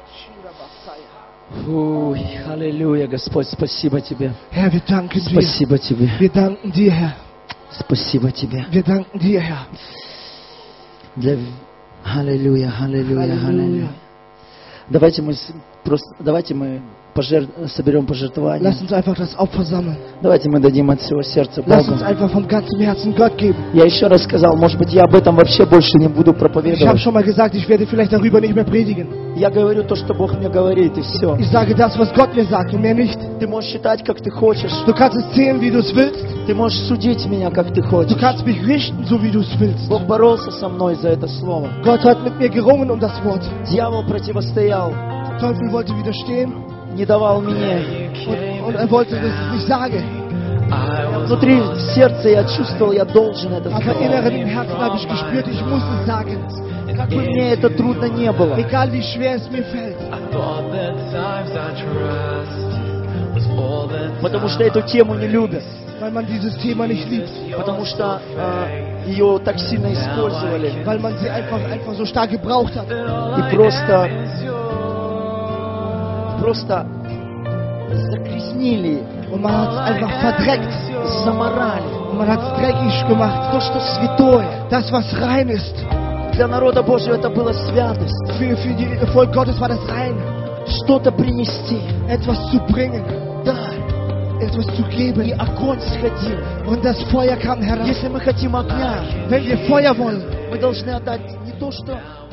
Ой, аллилуйя, Господь, спасибо Тебе. Herr, wir danken dir. Спасибо Тебе. Wir danken dir, Herr. Спасибо Тебе. Wir danken dir, Herr. Для... Аллилуйя, аллилуйя, Halleluja. аллилуйя. Давайте мы с- просто, давайте мы пожер... соберем пожертвования. Lass uns einfach das Opfer sammeln. Давайте мы дадим от всего сердца Lass Богу. uns einfach vom ganzen Herzen Gott geben. Я еще раз сказал, может быть, я об этом вообще больше не буду Ich habe проповедовать. schon mal gesagt, ich werde vielleicht darüber nicht mehr predigen. Я говорю то, что Бог мне говорит, и все. Ich sage das, was Gott mir sagt und mehr nicht. Ты можешь считать, как ты хочешь. Du kannst es zählen, wie du es willst. Ты можешь судить меня, как ты Du хочешь. kannst mich richten, so wie du es willst. Бог боролся со мной за это слово. Gott hat mit mir gerungen um das Wort. Дьявол противостоял, Der Teufel wollte widerstehen не давал мне. und, und er wollte, dass ich nicht sage. Внутри, в сердце я чувствовал, я должен это Aber сказать. inneren im Herzen habe ich gespürt, ich muss es sagen. Как бы мне это трудно не было. Egal wie schwer es mir fällt. Потому что эту тему не любят. Weil man dieses Thema nicht liebt. Потому что э, ее так сильно использовали. Weil man sie einfach, einfach so stark gebraucht hat. И просто, просто загрязнили, Und man hat es einfach verdreckt. заморали. Und man hat es dreckig gemacht. То, что святое. Das, was rein ist. Для народа Божьего это была святость. Für, für die Volk Gottes war das rein. Что-то принести. Etwas zu bringen. Да. Etwas zu geben. И огонь сходил. Und das Feuer kam herab. Если мы хотим огня, Wenn wir Feuer wollen, мы должны отдать не то, что